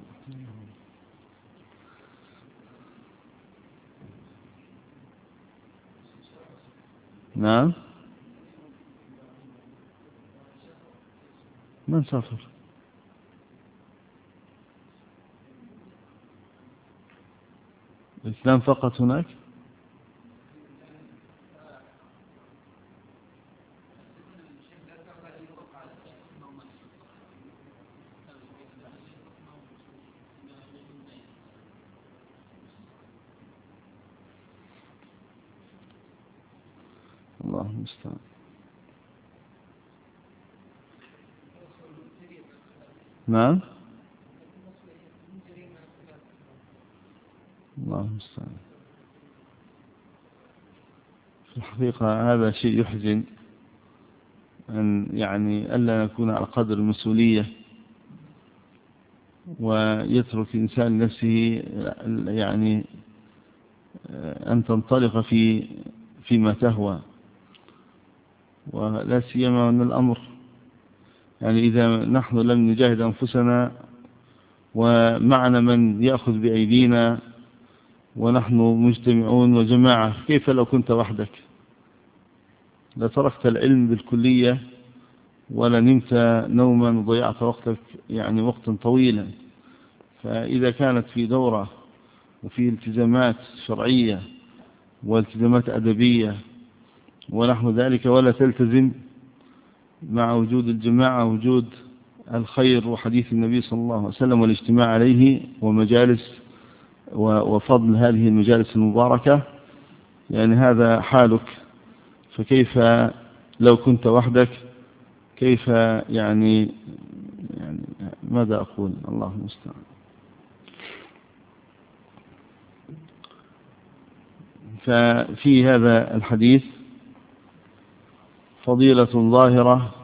نعم. من سافر؟ الإسلام فقط هناك؟ الله المستعان. نعم. الله المستعان. في الحقيقة هذا شيء يحزن، أن يعني ألا نكون على قدر المسؤولية، ويترك الإنسان نفسه يعني أن تنطلق في فيما تهوى، ولا سيما أن الأمر يعني إذا نحن لم نجاهد أنفسنا ومعنا من يأخذ بأيدينا ونحن مجتمعون وجماعة، كيف لو كنت وحدك؟ لتركت العلم بالكلية ولا نمت نوما وضيعت وقتك يعني وقتا طويلا. فإذا كانت في دورة وفي التزامات شرعية والتزامات أدبية ونحو ذلك ولا تلتزم مع وجود الجماعة وجود الخير وحديث النبي صلى الله عليه وسلم والاجتماع عليه ومجالس وفضل هذه المجالس المباركة، يعني هذا حالك. فكيف لو كنت وحدك؟ كيف يعني, يعني ماذا أقول؟ الله المستعان. ففي هذا الحديث فضيلة ظاهرة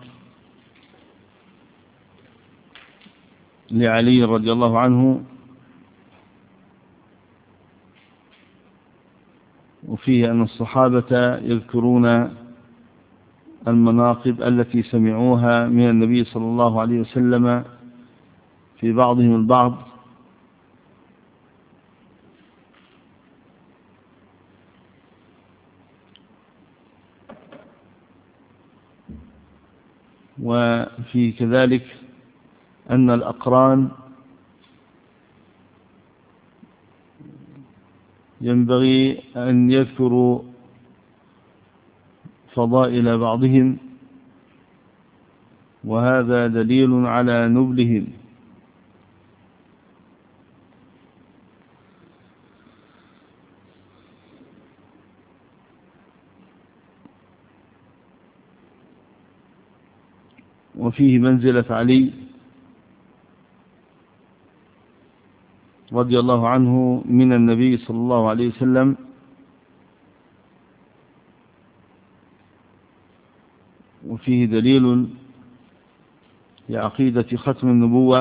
لعلي رضي الله عنه، وفيه أن الصحابة يذكرون المناقب التي سمعوها من النبي صلى الله عليه وسلم في بعضهم البعض، وفي كذلك أن الأقران ينبغي أن يذكروا فضائل بعضهم، وهذا دليل على نبلهم. وفيه منزلة علي رضي الله عنه من النبي صلى الله عليه وسلم، وفيه دليل لعقيدة ختم النبوة،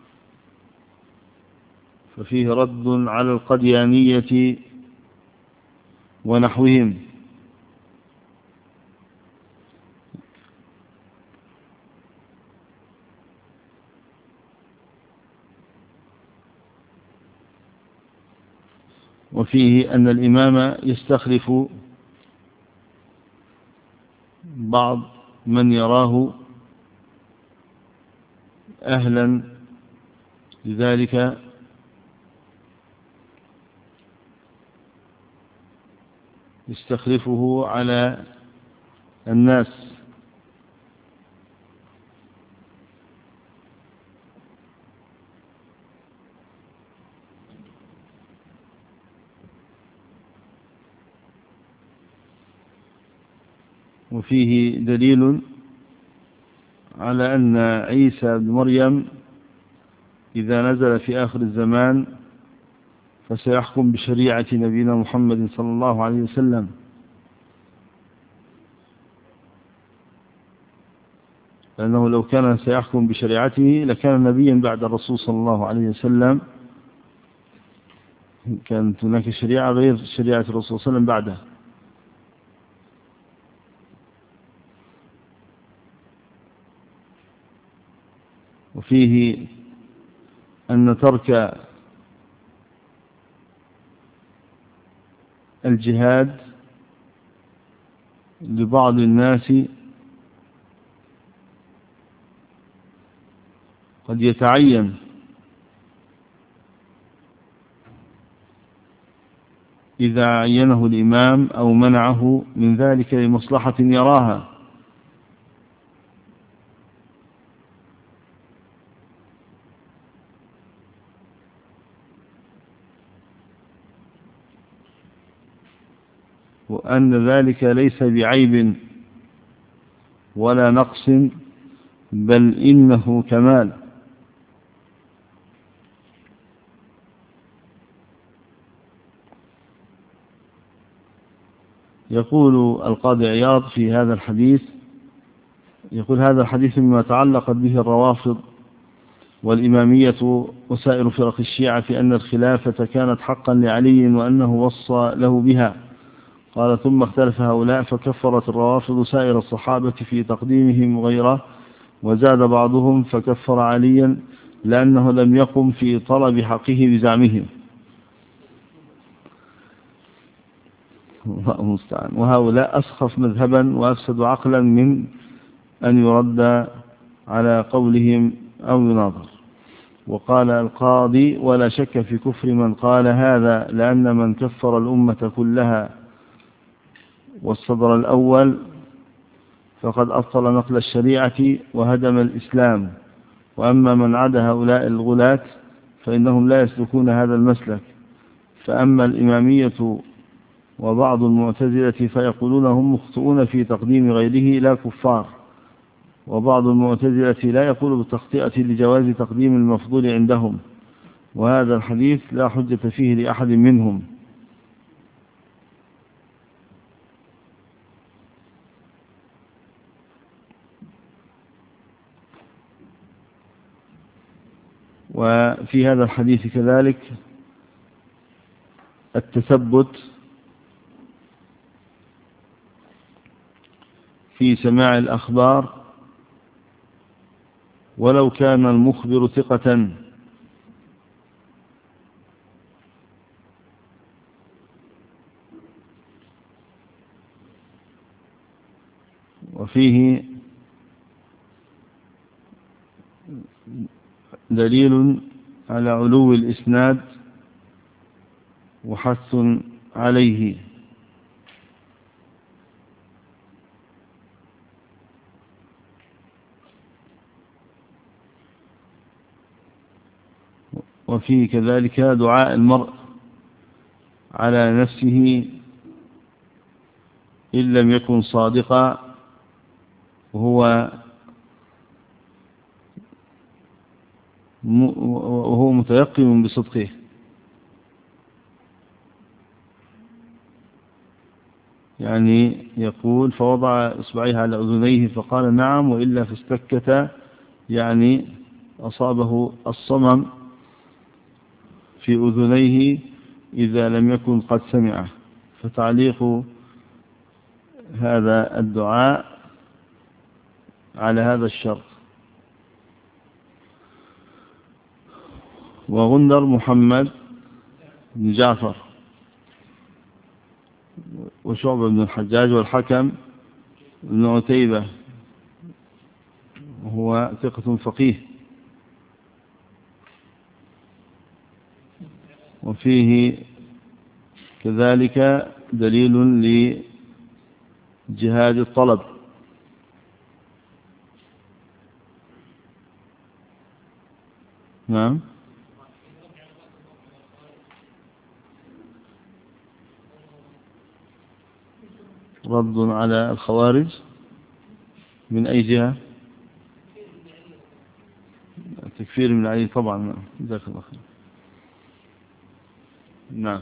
ففيه رد على القديانية ونحوهم. وفيه أن الإمام يستخلف بعض من يراه أهلا لذلك يستخلفه على الناس. وفيه دليل على أن عيسى بن مريم إذا نزل في آخر الزمان فسيحكم بشريعة نبينا محمد صلى الله عليه وسلم، لأنه لو كان سيحكم بشريعته لكان نبيا بعد الرسول صلى الله عليه وسلم، كانت هناك شريعة غير شريعة الرسول صلى الله عليه وسلم بعده. وفيه أن ترك الجهاد لبعض الناس قد يتعين إذا عينه الإمام أو منعه من ذلك لمصلحة يراها. وأن ذلك ليس بعيب ولا نقص، بل إنه كمال. يقول القاضي عياض في هذا الحديث، يقول هذا الحديث مما تعلقت به الروافض والإمامية وسائر فرق الشيعة في أن الخلافة كانت حقا لعلي وأنه وصى له بها. قال ثم اختلف هؤلاء فكفرت الروافض سائر الصحابة في تقديمهم غيره، وزاد بعضهم فكفر عليا لأنه لم يقم في طلب حقه بزعمهم. وهؤلاء أسخف مذهبا وأفسد عقلا من أن يرد على قولهم أو يناظر. وقال القاضي ولا شك في كفر من قال هذا، لأن من كفر الأمة كلها والصدر الأول فقد أبطل نقل الشريعة وهدم الإسلام. وأما من عاد هؤلاء الغلاة فإنهم لا يسلكون هذا المسلك. فأما الإمامية وبعض المعتزلة فيقولون هم مخطئون في تقديم غيره لا كفار، وبعض المعتزلة لا يقول بالتخطئة لجواز تقديم المفضول عندهم، وهذا الحديث لا حجة فيه لأحد منهم. وفي هذا الحديث كذلك التثبت في سماع الأخبار ولو كان المخبر ثقة. وفيه دليل على علو الإسناد وحث عليه. وفيه كذلك دعاء المرء على نفسه إن لم يكن صادقا وهو وهو متيقن بصدقه. يعني يقول فوضع إصبعيه على أذنيه فقال نعم وإلا فاستكت، يعني أصابه الصمم في أذنيه إذا لم يكن قد سمعه. فتعليق هذا الدعاء على هذا الشرط. وغندر محمد بن جعفر وشعبة بن الحجاج والحكم بن عتيبة وهو ثقة فقيه. وفيه كذلك دليل لجهاد الطلب. نعم. رد على الخوارج من أي جهة؟ تكفير من علي طبعا. جزاك الله خير. نعم.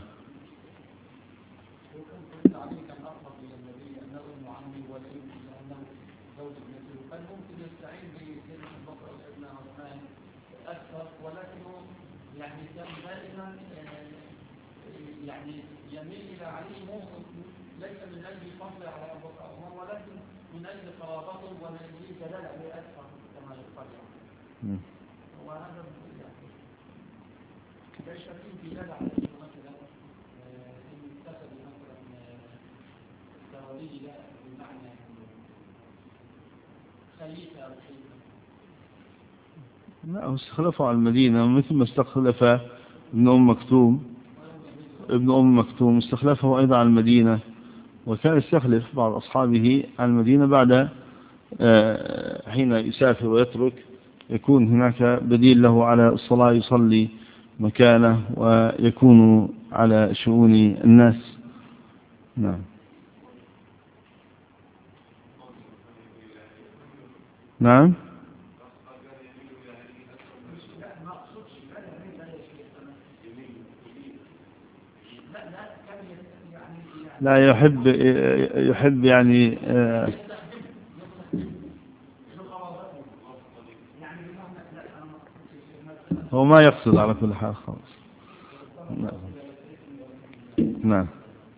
لا، استخلفوا على المدينة مثل ما استخلف ابن أم مكتوم. ابن أم مكتوم استخلفه أيضا على المدينة، وكان يستخلف بعض أصحابه على المدينة بعد حين يسافر ويترك يكون هناك بديل له على الصلاة يصلي مكانه ويكون على شؤون الناس. نعم. نعم. لا يحب يحب يعني هو ما يقصد على كل حال خالص. نعم. نعم.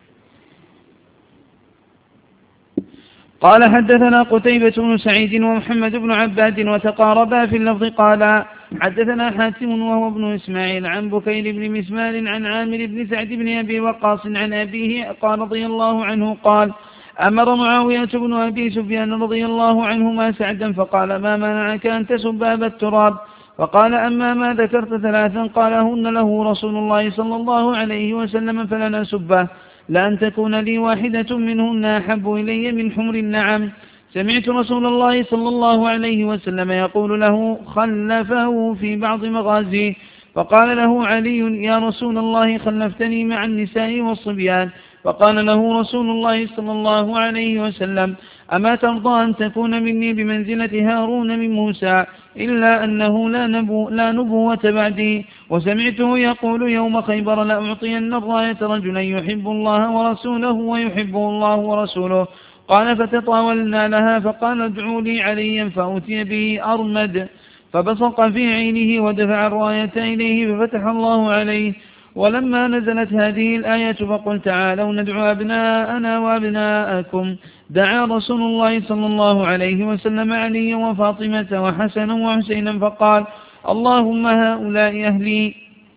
قال حدثنا قتيبة بن سعيد ومحمد بن عباد وتقاربا في اللفظ. قال حدثنا حاتم وهو ابن إسماعيل عن بكير بن مسمار عن عامر بن سعد بن أبي وقاص عن أبيه قال رضي الله عنه قال أمر معاوية بن أبي سفيان رضي الله عنهما سعدا فقال ما منعك أن تسب أبا التراب؟ فقال أما ما ذكرت ثلاثا قالهن له رسول الله صلى الله عليه وسلم فلنا سبه لأن تكون لي واحدة منهن أحب إلي من حمر النعم. سمعت رسول الله صلى الله عليه وسلم يقول له خلفه في بعض مغازيه فقال له علي يا رسول الله خلفتني مع النساء والصبيان. فقال له رسول الله صلى الله عليه وسلم أما ترضى أن تكون مني بمنزلة هارون من موسى إلا أنه لا, نبو لا نبوة بعدي. وسمعته يقول يوم خيبر لأعطين الراية رجلا يحب الله ورسوله ويحبه الله ورسوله. قال فتطاولنا لها فقال ادعوا لي عليا فأتي به أرمد فبصق في عينه ودفع الراية إليه ففتح الله عليه. ولما نزلت هذه الآية فقل تعالوا ندعو أبناءنا وأبناءكم دعا رسول الله صلى الله عليه وسلم علي وفاطمة وحسنا وحسينا فقال اللهم هؤلاء أهلي.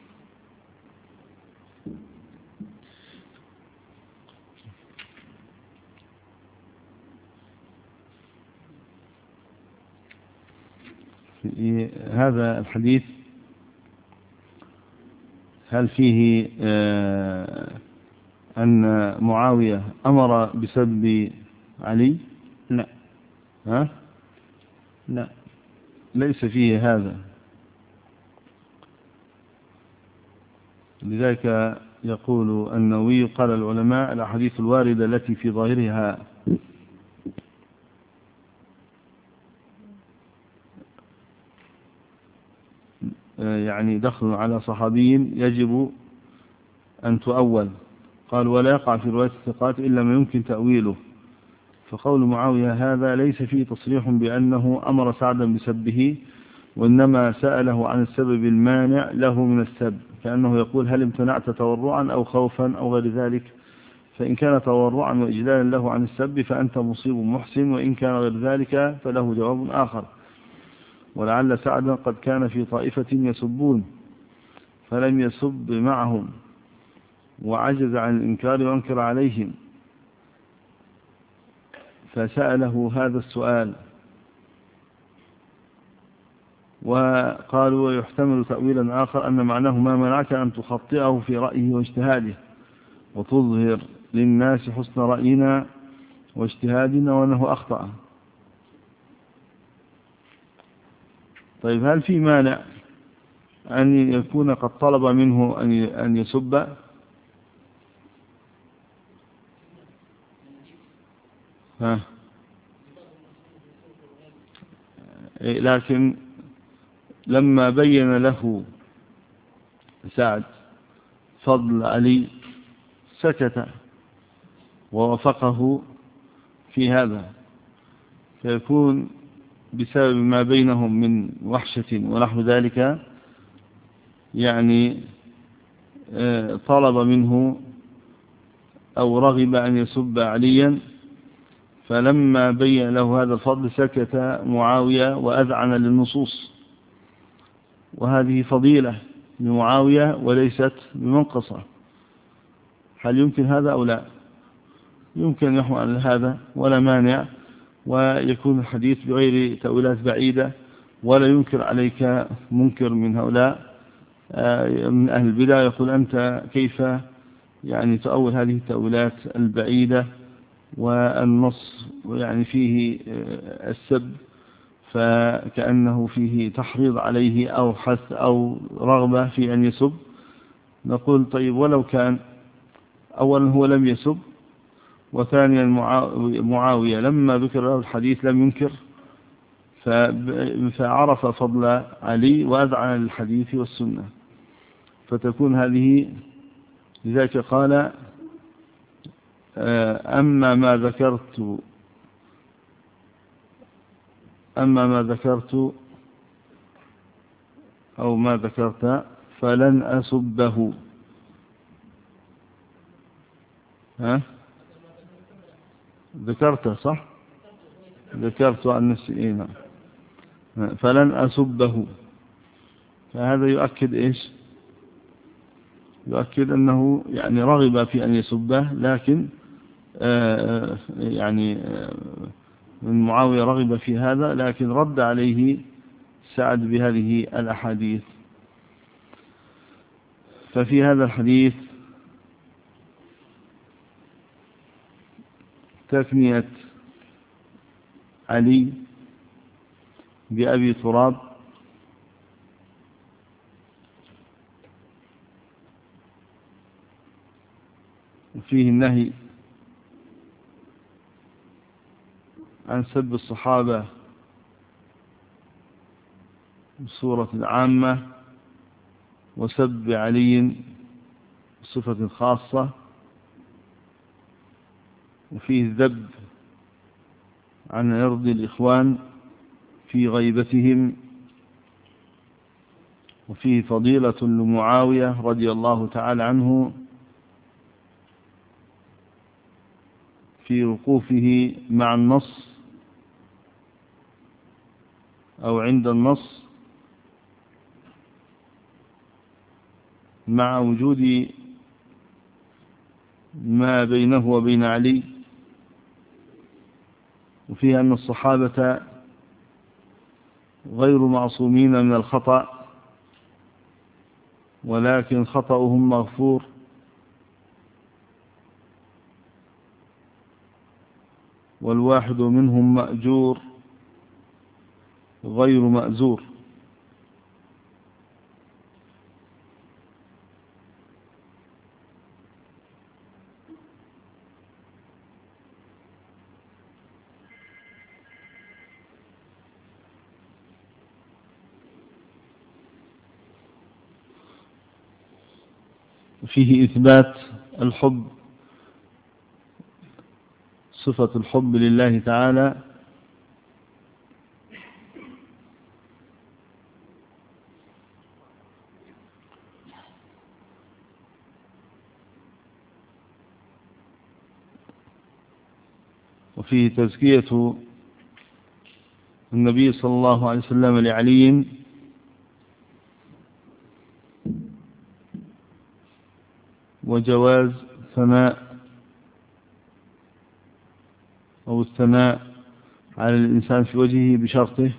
هذا الحديث هل فيه أن معاوية أمر بسب علي؟ لا. ها؟ لا ليس فيه هذا. لذلك يقول النووي قال العلماء الأحاديث الواردة التي في ظاهرها يعني دخل على صحابي يجب أن تؤول. قال ولا يقع في رواية الثقات إلا ما يمكن تأويله. فقول معاوية هذا ليس فيه تصريح بأنه أمر سعدا بسبه، وإنما سأله عن السبب المانع له من السب، كأنه يقول هل امتنعت تورعا أو خوفا أو غير ذلك؟ فإن كان تورعا وإجلالا له عن السب فأنت مصيب محسن، وإن كان غير ذلك فله جواب آخر. ولعل سعدا قد كان في طائفة يسبون فلم يسب معهم وعجز عن الإنكار وانكر عليهم، فسأله هذا السؤال، وقالوا ويحتمل تأويلا آخر أن معناه ما منعك أن تخطئه في رأيه واجتهاده وتظهر للناس حسن رأينا واجتهادنا وأنه أخطأ. طيب هل في مانع أن يكون قد طلب منه أن يسب؟ ها لكن لما بين له سعد فضل علي سكت ووافقه في هذا، فيكون بسبب ما بينهم من وحشة ونحو ذلك يعني طلب منه أو رغب أن يسب عليا، فلما بين له هذا الفضل سكت معاوية وأذعن للنصوص، وهذه فضيلة لمعاوية وليست بمنقصة. هل يمكن هذا أو لا؟ يمكن يحمل هذا ولا مانع، ويكون الحديث بغير تأويلات بعيدة، ولا ينكر عليك منكر من هؤلاء من أهل البدع يقول أنت كيف يعني تؤول هذه التأويلات البعيدة والنص يعني فيه السب فكأنه فيه تحريض عليه أو حث أو رغبة في أن يسب. نقول طيب ولو كان أولا هو لم يسب، وثانيا معاوية لما ذكر له الحديث لم ينكر، فعرف فضل علي وأذعن للحديث والسنة، فتكون هذه. لذلك قال أما ما ذكرت أما ما ذكرت أو ما ذكرت فلن أسبه. ها ذكرت صح؟ ذكرت عن نفسي فلن أسبه. فهذا يؤكد إيش؟ يؤكد أنه يعني رغب في أن يسبه، لكن آه يعني آه من معاوية رغب في هذا، لكن رد عليه سعد بهذه الأحاديث. ففي هذا الحديث تثنية علي بأبي تراب، وفيه النهي عن سب الصحابة بصورة عامة، وسب علي بصفة خاصة، وفيه الذب عن عرض الإخوان في غيبتهم، وفيه فضيلة لمعاوية رضي الله تعالى عنه في وقوفه مع النص أو عند النص مع وجود ما بينه وبين علي، وفيها أن الصحابة غير معصومين من الخطأ، ولكن خطأهم مغفور، والواحد منهم مأجور غير مأزور. فيه إثبات الحب، صفة الحب لله تعالى، وفيه تزكية النبي صلى الله عليه وسلم لعلي، وجواز ثناء أو الثناء على الإنسان في وجهه بشرطه.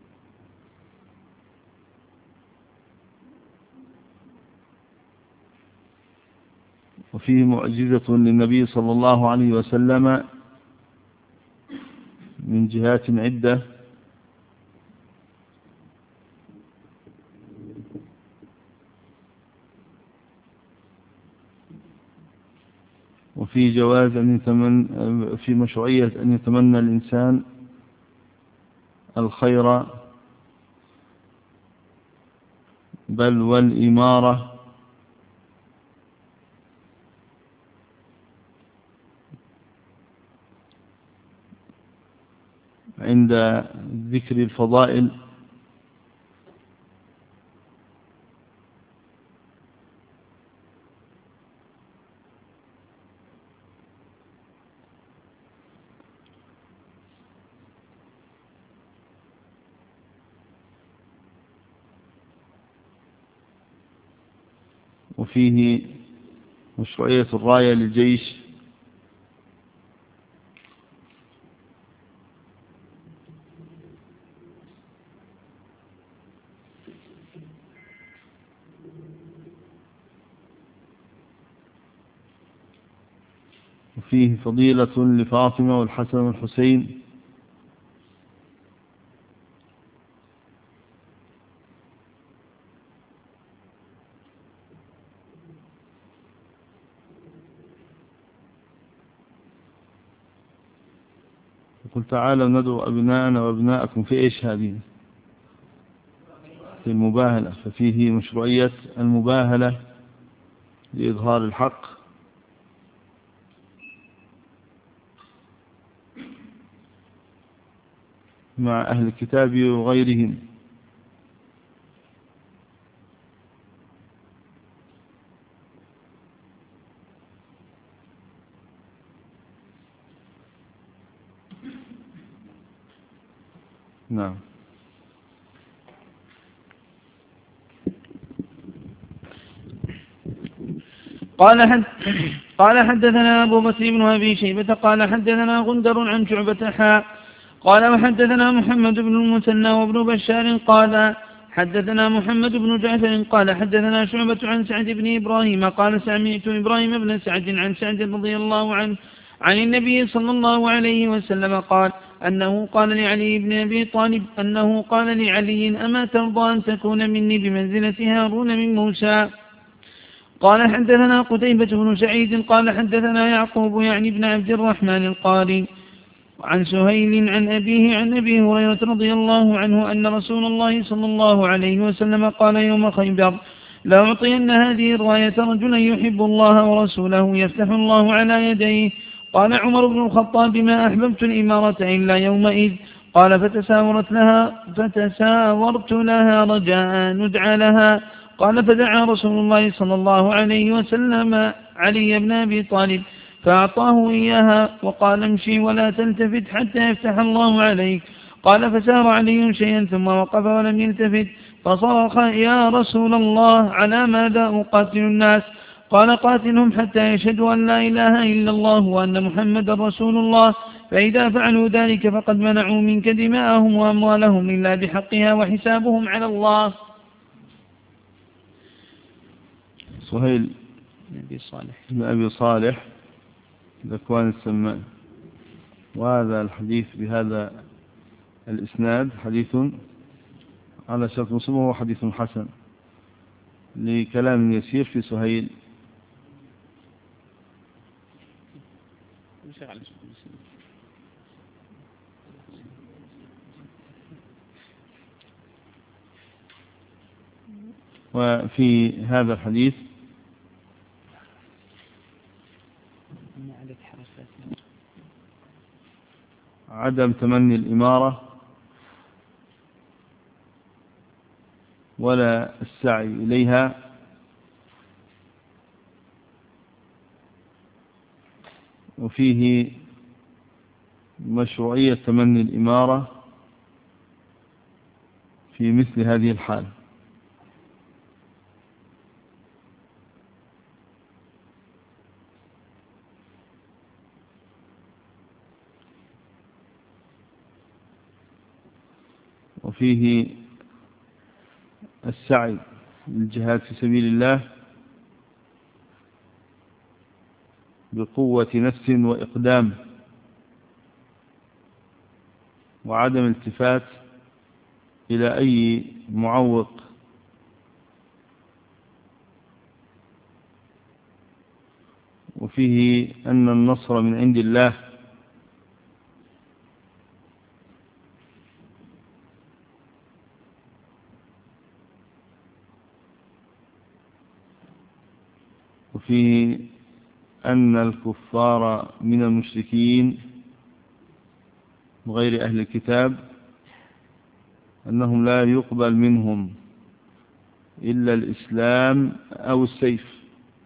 وفيه معجزة للنبي صلى الله عليه وسلم من جهات عدة. وفي جواز أن يتمنى، في مشروعية أن يتمنى الإنسان الخير بل والإمارة عند ذكر الفضائل. وفيه مشروعية الراية للجيش. وفيه فضيلة لفاطمة والحسن والحسين. قل تعالوا ندعو أبناءنا وأبناءكم في إيش هذه؟ في المباهلة. ففيه مشروعية المباهلة لإظهار الحق مع أهل الكتاب وغيرهم. نعم. قال حد قال حدثنا أبو بكر بن أبي شيبة قال حدثنا غندر عن شعبة حاء قال وحدثنا محمد بن المثنى وابن بشار قال حدثنا محمد بن جعفر قال حدثنا شعبة عن سعد بن إبراهيم قال سمعت إبراهيم بن سعد عن سعد رضي الله عنه عن النبي صلى الله عليه وسلم قال أنه قال لعلي بن أبي طالب أنه قال لعلي أما ترضى أن تكون مني بمنزلة هارون من موسى. قال حدثنا قتيبة بن سعيد قال حدثنا يعقوب يعني ابن عبد الرحمن القاري عن سهيل عن أبيه عن أبي هريرة رضي الله عنه أن رسول الله صلى الله عليه وسلم قال يوم خيبر لأعطين هذه الراية رجلا يحب الله ورسوله يفتح الله على يديه. قال عمر بن الخطاب ما أحببت الإمارة إلا يومئذ. قال فتساورت لها فتساورت لها رجاء ندعى لها. قال فدعا رسول الله صلى الله عليه وسلم علي بن أبي طالب فأعطاه إياها وقال امشي ولا تلتفت حتى يفتح الله عليك. قال فسار علي شيئا ثم وقف ولم يلتفت فصرخ يا رسول الله على ماذا أقاتل الناس؟ قال قاتلهم حتى يشهدوا أن لا إله إلا الله وأن محمد رسول الله فإذا فعلوا ذلك فقد منعوا منك دماءهم وأموالهم إلا بحقها وحسابهم على الله. سهيل أبي صالح بن أبي صالح ذكوان السمان. وهذا الحديث بهذا الإسناد حديث على شرط مسلم وهو حديث حسن لكلام يسير في سهيل. وفي هذا الحديث عدم تمني الإمارة ولا السعي إليها وفيه مشروعية تمني الإمارة في مثل هذه الحال. وفيه السعي للجهاد في سبيل الله بقوة نفس وإقدام وعدم التفات إلى أي معوق، وفيه أن النصر من عند الله، وفيه أن الكفار من المشركين وغير أهل الكتاب أنهم لا يقبل منهم إلا الإسلام أو السيف.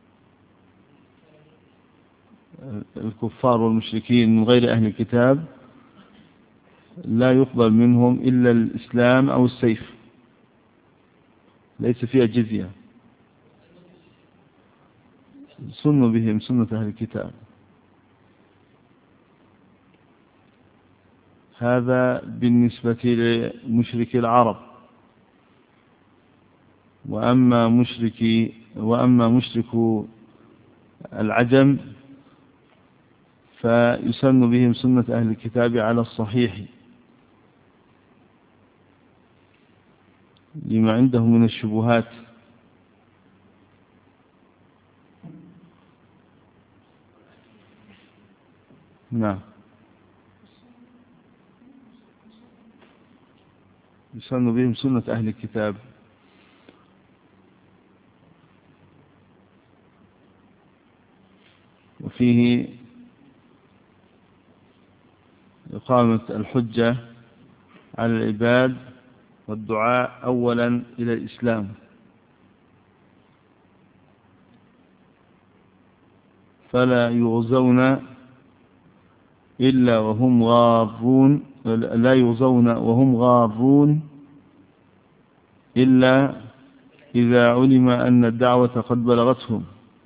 الكفار والمشركين من غير أهل الكتاب لا يقبل منهم إلا الإسلام أو السيف، ليس فيها جزية. سن بهم سنة أهل الكتاب. هذا بالنسبة لمشركي العرب. وأما مشركي وأما مشرك العجم فيسن بهم سنة أهل الكتاب على الصحيح لما عندهم من الشبهات. نعم، يسن بهم سنة أهل الكتاب. وفيه إقامة الحجة على العباد والدعاء أولا إلى الإسلام، فلا يغزون إلا وهم غارون لا يغزون وهم غارون إلا إذا علم أن الدعوة قد بلغتهم،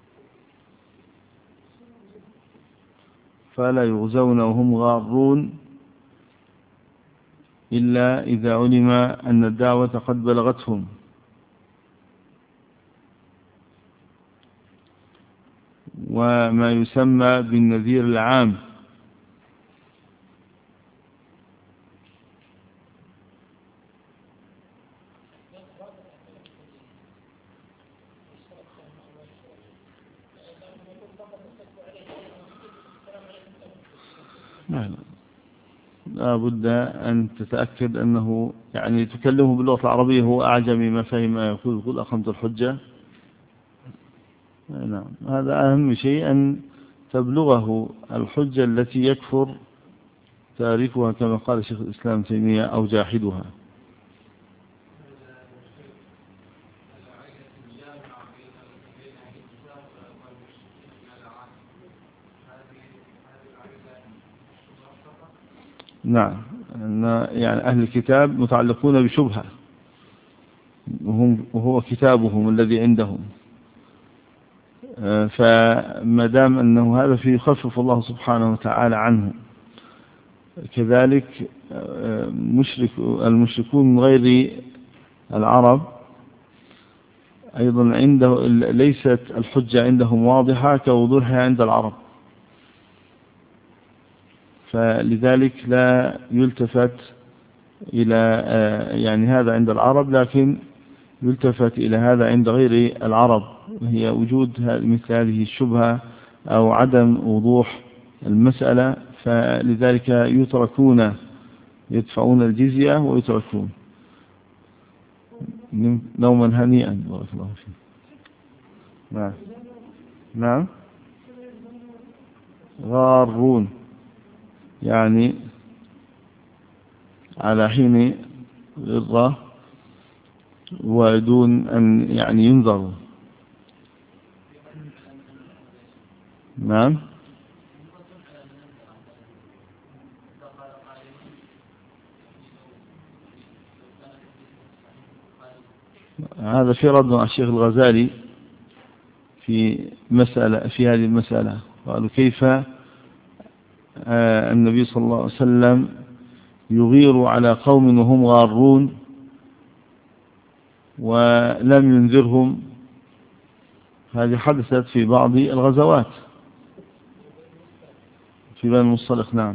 فلا يغزون وهم غارون إلا إذا علم أن الدعوة قد بلغتهم. وما يسمى بالنذير العام، لا بد أن تتأكد أنه يعني تكلمه باللغة العربية هو أعجمي ما فهم ما يقول، يقول أقمت الحجة. نعم، هذا أهم شيء، أن تبلغه الحجة التي يكفر تعرفها كما قال شيخ الإسلام تيمية أو جاحدها. نعم، أن يعني أهل الكتاب متعلقون بشبهة وهم وهو كتابهم الذي عندهم، فما دام أنه هذا فيه يخفف الله سبحانه وتعالى عنه. كذلك مشرك المشركون من غير العرب أيضا عنده ليست الحجة عندهم واضحة كوضوحها عند العرب، فلذلك لا يلتفت إلى يعني هذا عند العرب، لكن يلتفت إلى هذا عند غير العرب، وهي وجود مثل هذه الشبهة أو عدم وضوح المسألة، فلذلك يتركون يدفعون الجزية ويتركون. نوما هنيئا بارك الله فيك. نعم نعم غارون يعني على حين غضة ودون أن يعني ينظروا. نعم، هذا في رد على الشيخ الغزالي في مسألة في هذه المسألة. قالوا كيف النبي صلى الله عليه وسلم يغير على قوم وهم غارون ولم ينذرهم. هذه حدثت في بعض الغزوات في بني المصطلق. نعم.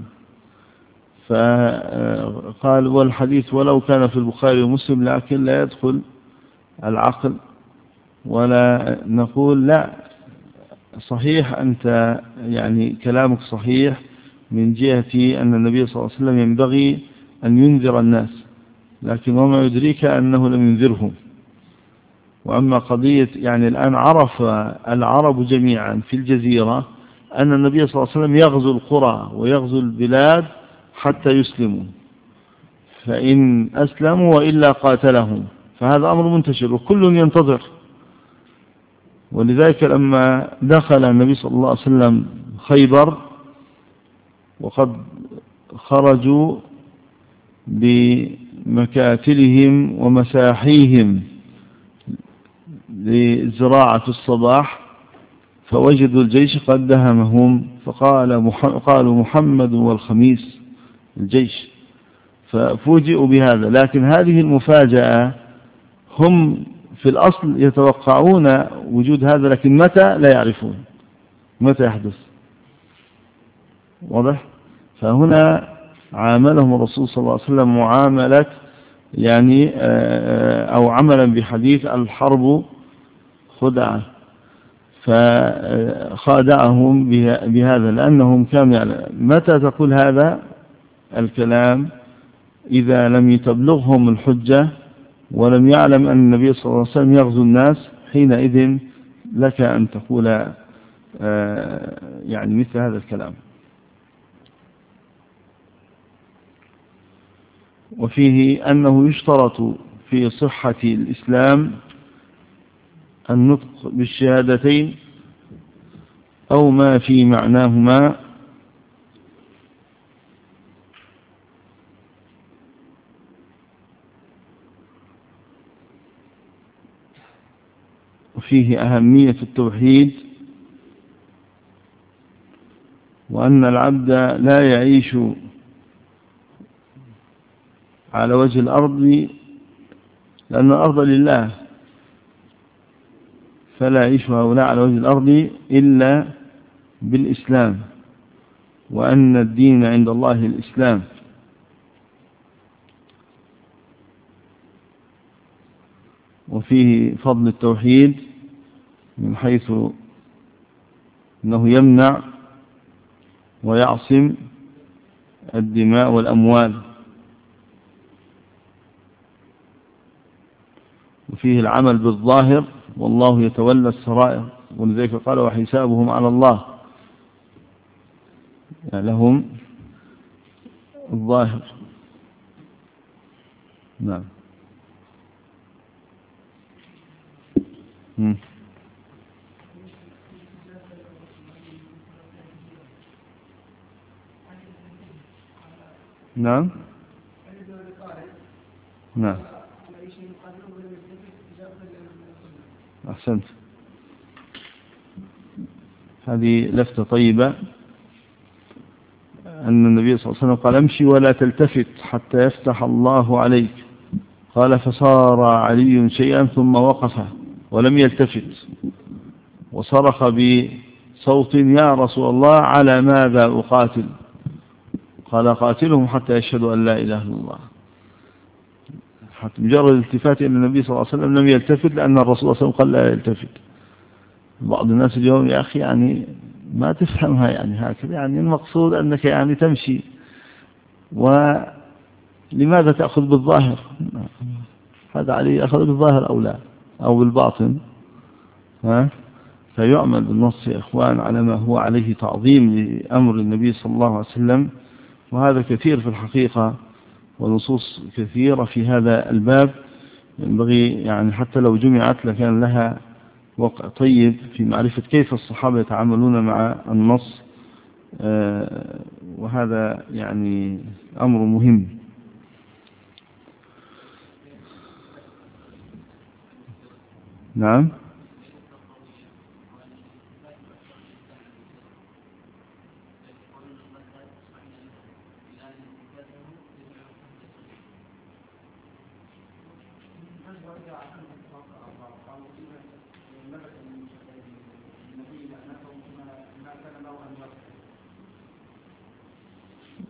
فقال والحديث ولو كان في البخاري ومسلم لكن لا يدخل العقل، ولا نقول لا صحيح أنت يعني كلامك صحيح من جهة أن النبي صلى الله عليه وسلم ينبغي أن ينذر الناس، لكن وما يدريك أنه لم ينذرهم. وأما قضية يعني الآن عرف العرب جميعا في الجزيرة أن النبي صلى الله عليه وسلم يغزو القرى ويغزو البلاد حتى يسلموا، فإن أسلموا وإلا قاتلهم، فهذا أمر منتشر وكل ينتظر. ولذلك لما دخل النبي صلى الله عليه وسلم خيبر وقد خرجوا بمكاتلهم ومساحيهم لزراعة الصباح، فوجدوا الجيش قد دهمهم، فقال قالوا محمد والخميس الجيش، ففوجئوا بهذا. لكن هذه المفاجأة هم في الأصل يتوقعون وجود هذا، لكن متى لا يعرفون متى يحدث. واضح؟ فهنا عاملهم الرسول صلى الله عليه وسلم معاملة يعني أو عملا بحديث الحرب خدعة، فخادعهم بهذا لأنهم كانوا يعني متى تقول هذا الكلام إذا لم تبلغهم الحجة ولم يعلم أن النبي صلى الله عليه وسلم يغزو الناس، حينئذ لك أن تقول يعني مثل هذا الكلام. وفيه أنه يشترط في صحة الإسلام النطق بالشهادتين أو ما في معناهما، وفيه أهمية التوحيد، وأن العبد لا يعيش على وجه الأرض لأن الأرض لله، فلا يعيش هؤلاء على وجه الأرض إلا بالإسلام، وأن الدين عند الله الإسلام. وفيه فضل التوحيد من حيث أنه يمنع ويعصم الدماء والأموال. وفيه العمل بالظاهر والله يتولى السرائر، ولذلك قال وحسابهم على الله، يعني لهم الظاهر. نعم. مم. نعم. نعم. أحسنت. هذه لفتة طيبة، أن النبي صلى الله عليه وسلم قال امشي ولا تلتفت حتى يفتح الله عليك، قال فصار علي شيئا ثم وقف ولم يلتفت وصرخ بصوت يا رسول الله على ماذا أقاتل؟ قال قاتلهم حتى يشهدوا أن لا إله إلا الله. حتى مجرد الالتفات إلى النبي صلى الله عليه وسلم لم يلتفت، لأن الرسول صلى الله عليه وسلم قال لا يلتفت. بعض الناس اليوم يا أخي يعني ما تفهمها يعني هكذا، يعني المقصود أنك يعني تمشي، ولماذا تأخذ بالظاهر؟ هذا عليه أخذ بالظاهر أو لا أو بالباطن، ها؟ فيعمل بالنص يا إخوان على ما هو عليه تعظيم لأمر النبي صلى الله عليه وسلم، وهذا كثير في الحقيقة، ونصوص كثيرة في هذا الباب ينبغي يعني حتى لو جمعت لكان لها وقع طيب في معرفة كيف الصحابة يتعاملون مع النص، وهذا يعني أمر مهم. نعم.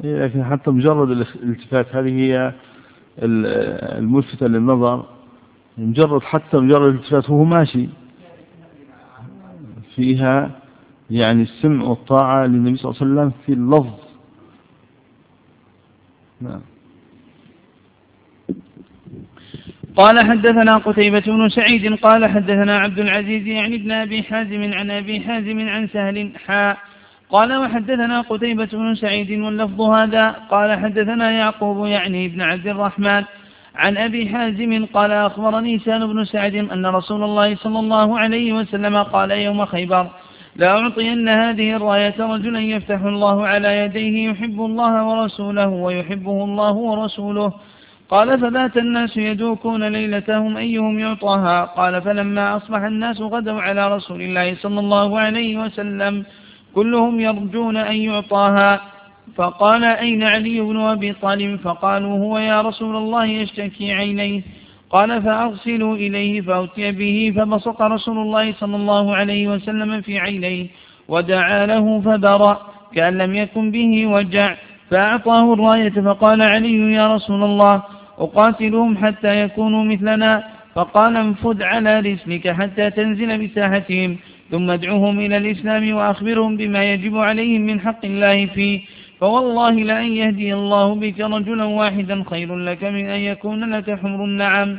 لكن حتى مجرد الالتفات هذه هي الملفتة للنظر، مجرد حتى مجرد الالتفات وهو ماشي فيها يعني السمع والطاعة للنبي صلى الله عليه وسلم في اللفظ. نعم. قال حدثنا قتيبة بن سعيد قال حدثنا عبد العزيز يعني ابن أبي حازم عن أبي حازم عن سهل حاء قال وحدثنا قتيبة بن سعيد واللفظ هذا قال حدثنا يعقوب يعني ابن عبد الرحمن عن أبي حازم قال أخبرني سهل بن سعد أن رسول الله صلى الله عليه وسلم قال يوم خيبر لا أعطين هذه الراية رجلا يفتح الله على يديه يحب الله ورسوله ويحبه الله ورسوله. قال فبات الناس يدوكون ليلتهم أيهم يعطاها. قال فلما أصبح الناس غدوا على رسول الله صلى الله عليه وسلم كلهم يرجون أن يعطاها. فقال أين علي بن أبي طالب؟ فقالوا هو يا رسول الله يشتكي عينيه. قال فأرسلوا إليه فأتي به فبصق رسول الله صلى الله عليه وسلم في عينيه ودعا له فبرأ كأن لم يكن به وجع فأعطاه الراية. فقال علي يا رسول الله أقاتلهم حتى يكونوا مثلنا؟ فقال انفذ على رسلك حتى تنزل بساحتهم ثم ادعوهم إلى الإسلام وأخبرهم بما يجب عليهم من حق الله فيه، فوالله لأن يهدي الله بك رجلا واحدا خير لك من أن يكون لك حمر النعم.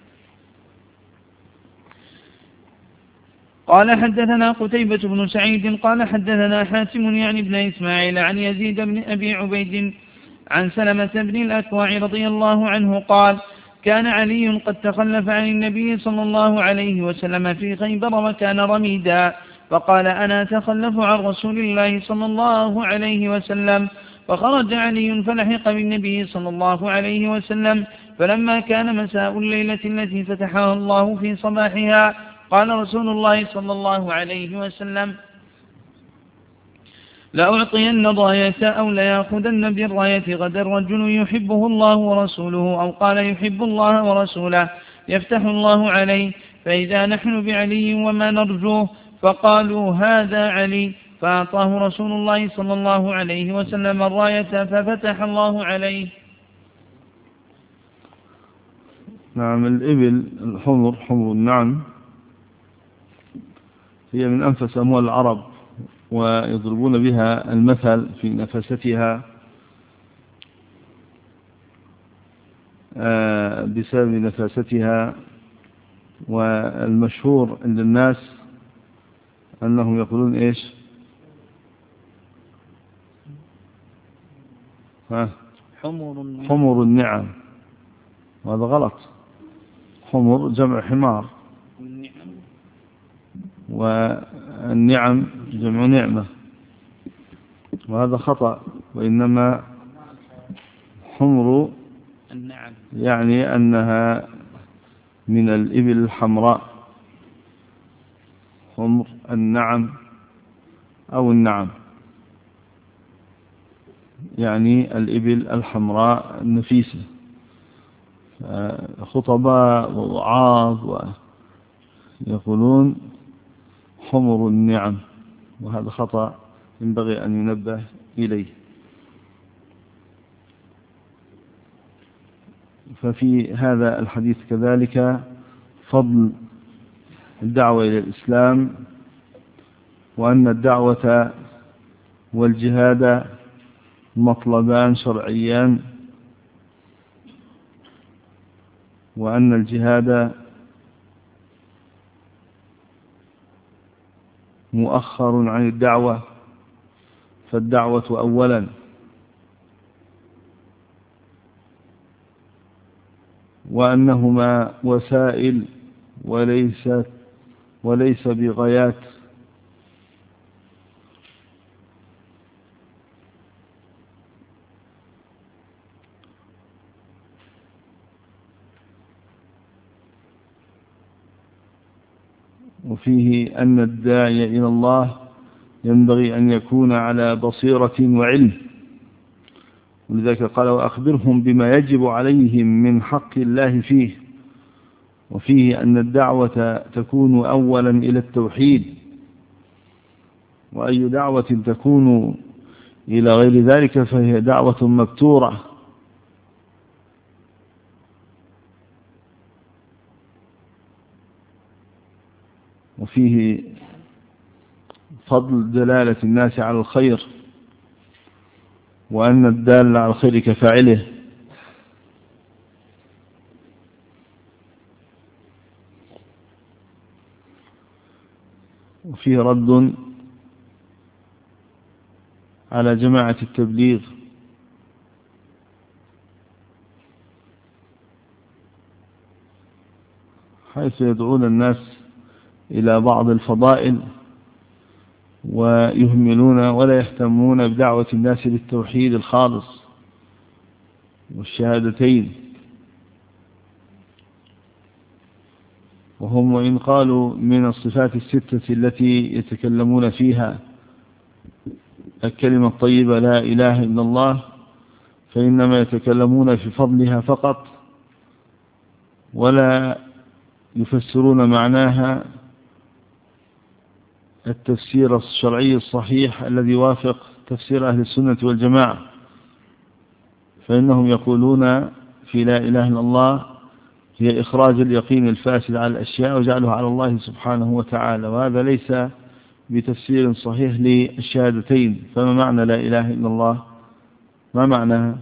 قال حدثنا قتيبة بن سعيد قال حدثنا حاتم يعني ابن إسماعيل عن يزيد بن أبي عبيد عن سلمة بن الأكوع رضي الله عنه قال كان علي قد تخلف عن النبي صلى الله عليه وسلم في خيبر وكان رميدا، فقال أنا أتخلف عن رسول الله صلى الله عليه وسلم. فخرج علي فلحق بالنبي صلى الله عليه وسلم، فلما كان مساء الليلة التي فتحها الله في صباحها قال رسول الله صلى الله عليه وسلم لأعطين الراية أو ليأخذن بالراية غدا رجل يحبه الله ورسوله أو قال يحب الله ورسوله يفتح الله عليه، فإذا نحن بعلي وما نرجوه. فقالوا هذا علي، فأعطاه رسول الله صلى الله عليه وسلم الراية ففتح الله عليه. نعم. الإبل الحمر حمر النعم هي من أنفس أموال العرب، ويضربون بها المثل في نفستها بسبب نفاستها. والمشهور عند الناس أنهم يقولون إيش؟ ها؟ حمر حمر النعم، وهذا غلط. حمر جمع حمار، والنعم جمع نعمة، وهذا خطأ. وإنما حمر النعم يعني أنها من الإبل الحمراء، حمر النعم أو النعم يعني الإبل الحمراء النفيسة. خطباء ووعاظ يقولون حمر النعم، وهذا خطأ ينبغي أن ينبه إليه. ففي هذا الحديث كذلك فضل الدعوة إلى الإسلام، وأن الدعوة والجهاد مطلبان شرعيان، وأن الجهاد مؤخر عن الدعوة، فالدعوة أولا، وأنهما وسائل وليس وليس بغايات. وفيه أن الداعي إلى الله ينبغي أن يكون على بصيرة وعلم، ولذلك قال وأخبرهم بما يجب عليهم من حق الله فيه. وفيه أن الدعوة تكون أولا إلى التوحيد، وأي دعوة تكون إلى غير ذلك فهي دعوة مبتورة. وفيه فضل دلالة الناس على الخير، وأن الدال على الخير كفاعله. وفيه رد على جماعة التبليغ حيث يدعون الناس إلى بعض الفضائل ويهملون ولا يهتمون بدعوة الناس للتوحيد الخالص والشهادتين. وهم وإن قالوا من الصفات الستة التي يتكلمون فيها الكلمة الطيبة لا إله إلا الله، فإنما يتكلمون في فضلها فقط، ولا يفسرون معناها التفسير الشرعي الصحيح الذي يوافق تفسير أهل السنة والجماعة. فإنهم يقولون في لا إله إلا الله هي إخراج اليقين الفاسد على الأشياء وجعلها على الله سبحانه وتعالى، وهذا ليس بتفسير صحيح للشهادتين. فما معنى لا إله إلا الله؟ ما معناها؟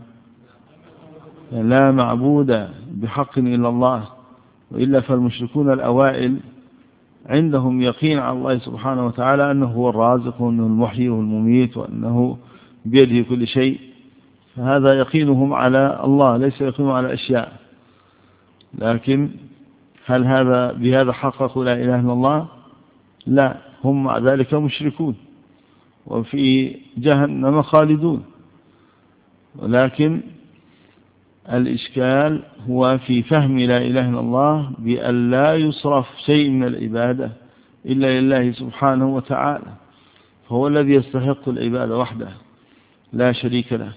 لا معبود بحق إلا الله، وإلا فالمشركون الأوائل عندهم يقين على الله سبحانه وتعالى أنه هو الرازق وأنه المحيي والمميت وأنه بيده كل شيء، فهذا يقينهم على الله ليس يقينهم على أشياء. لكن هل هذا بهذا حققوا لا إله إلا الله؟ لا، هم مع ذلك مشركون وفي جهنم خالدون. ولكن الإشكال هو في فهم لا إله إلا الله بأن لا يصرف شيء من العبادة إلا لله سبحانه وتعالى، فهو الذي يستحق العبادة وحده لا شريك له.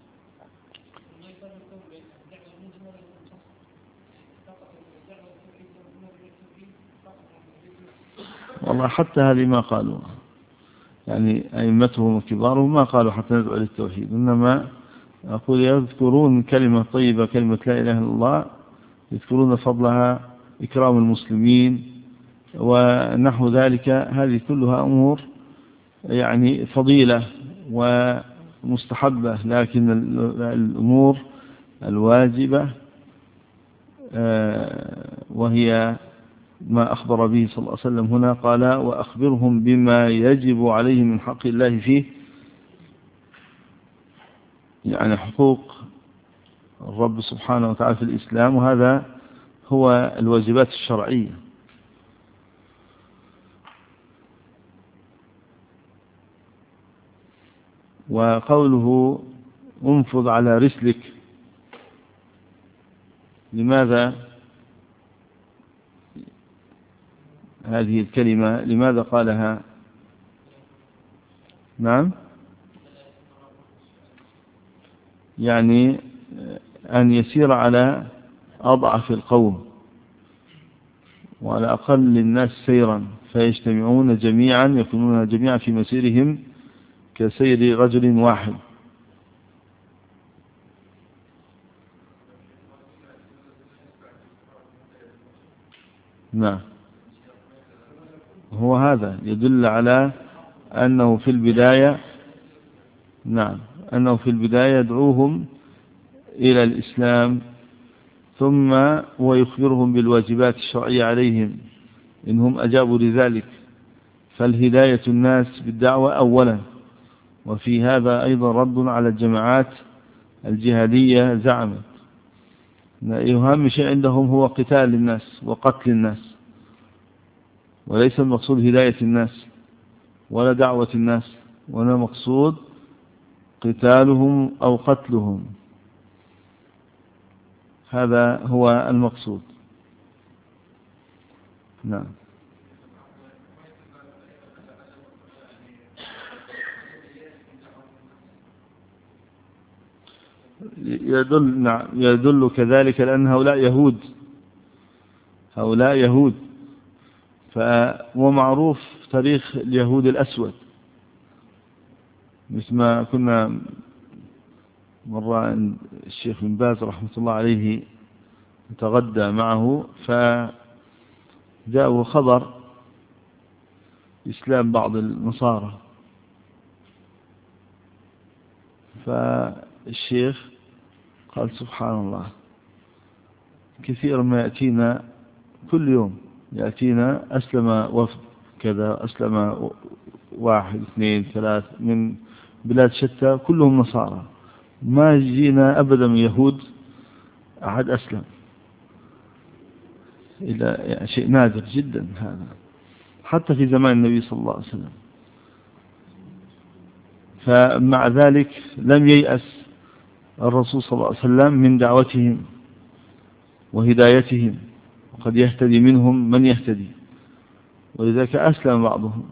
والله حتى هذه ما قالوا، يعني أئمتهم وكبارهم ما قالوا حتى ندعو للتوحيد، إنما أقول يذكرون كلمة طيبة كلمة لا إله إلا الله، يذكرون فضلها إكرام المسلمين ونحو ذلك. هذه كلها أمور يعني فضيلة ومستحبة، لكن الأمور الواجبة وهي ما أخبر به صلى الله عليه وسلم هنا، قال وأخبرهم بما يجب عليهم من حق الله فيه، يعني حقوق الرب سبحانه وتعالى في الإسلام، وهذا هو الواجبات الشرعية. وقوله انفض على رسلك، لماذا هذه الكلمة لماذا قالها؟ نعم، يعني أن يسير على أضعف القوم وعلى أقل الناس سيرا فيجتمعون جميعا، يكونون جميعا في مسيرهم كسير رجل واحد. نعم، هو هذا يدل على أنه في البداية نعم أنه في البداية يدعوهم إلى الإسلام، ثم ويخبرهم بالواجبات الشرعية عليهم إنهم أجابوا لذلك. فالهداية الناس بالدعوة أولا. وفي هذا أيضا رد على الجماعات الجهادية زعمت أهم شيء عندهم هو قتال الناس وقتل الناس، وليس المقصود هداية الناس ولا دعوة الناس، ولا مقصود قتالهم أو قتلهم، هذا هو المقصود. نعم. يدل نعم يدل كذلك لأن هؤلاء يهود هؤلاء يهود ومعروف تاريخ اليهود الأسود، مثل ما كنا مرة عند الشيخ بن باز رحمة الله عليه نتغدى معه، فجاءه خبر إسلام بعض النصارى، فالشيخ قال سبحان الله، كثيرا ما يأتينا كل يوم يأتينا أسلم وفد كذا، أسلم واحد اثنين ثلاث من بلاد شتى كلهم نصارى، ما جينا أبدا من يهود أحد أسلم، إلى يعني شيء نادر جدا هذا حتى في زمان النبي صلى الله عليه وسلم. فمع ذلك لم ييأس الرسول صلى الله عليه وسلم من دعوتهم وهدايتهم، وقد يهتدي منهم من يهتدي، ولذلك أسلم بعضهم.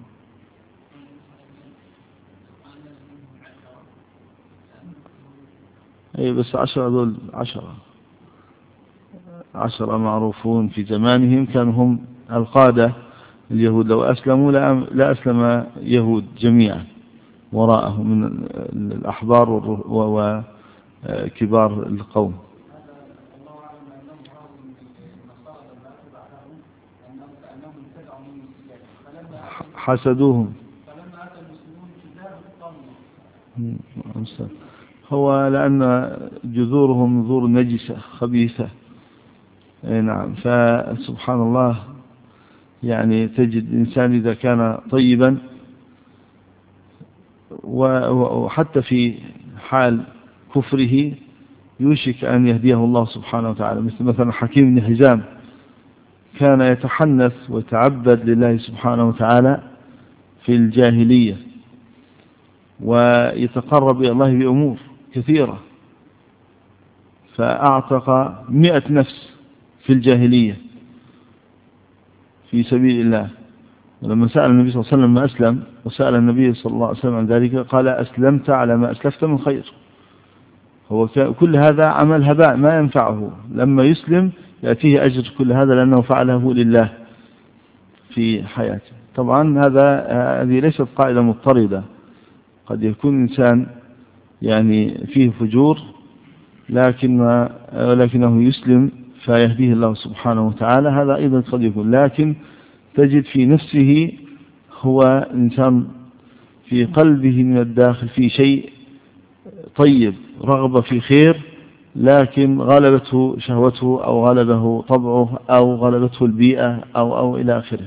أي بس عشرة دول عشرة عشرة معروفون في زمانهم، كانوا هم القادة اليهود، لو أسلموا لا أسلم يهود جميعا وراءهم من الأحبار وكبار القوم. حسدوهم. هو لأن جذورهم جذور نجسة خبيثة. نعم. فسبحان الله، يعني تجد الإنسان إذا كان طيبا وحتى في حال كفره يوشك أن يهديه الله سبحانه وتعالى، مثل مثلا حكيم بن حزام كان يتحنث ويتعبد لله سبحانه وتعالى في الجاهلية، ويتقرب إلى الله بأمور كثيرة، فأعتق مئة نفس في الجاهلية في سبيل الله. ولما سأل النبي صلى الله عليه وسلم ما أسلم، وسأل النبي صلى الله عليه وسلم عن ذلك، قال أسلمت على ما أسلفت من خير. هو كل هذا عمل هباء ما ينفعه، لما يسلم يأتيه أجر كل هذا لأنه فعله لله في حياته. طبعا هذا هذه ليست قاعدة مضطردة، قد يكون إنسان يعني فيه فجور لكن ولكنه يسلم فيهديه الله سبحانه وتعالى، هذا أيضا قد يكون، لكن تجد في نفسه هو إنسان في قلبه من الداخل في شيء طيب، رغبة في خير، لكن غلبته شهوته أو غلبه طبعه أو غلبته البيئة أو أو إلى آخره.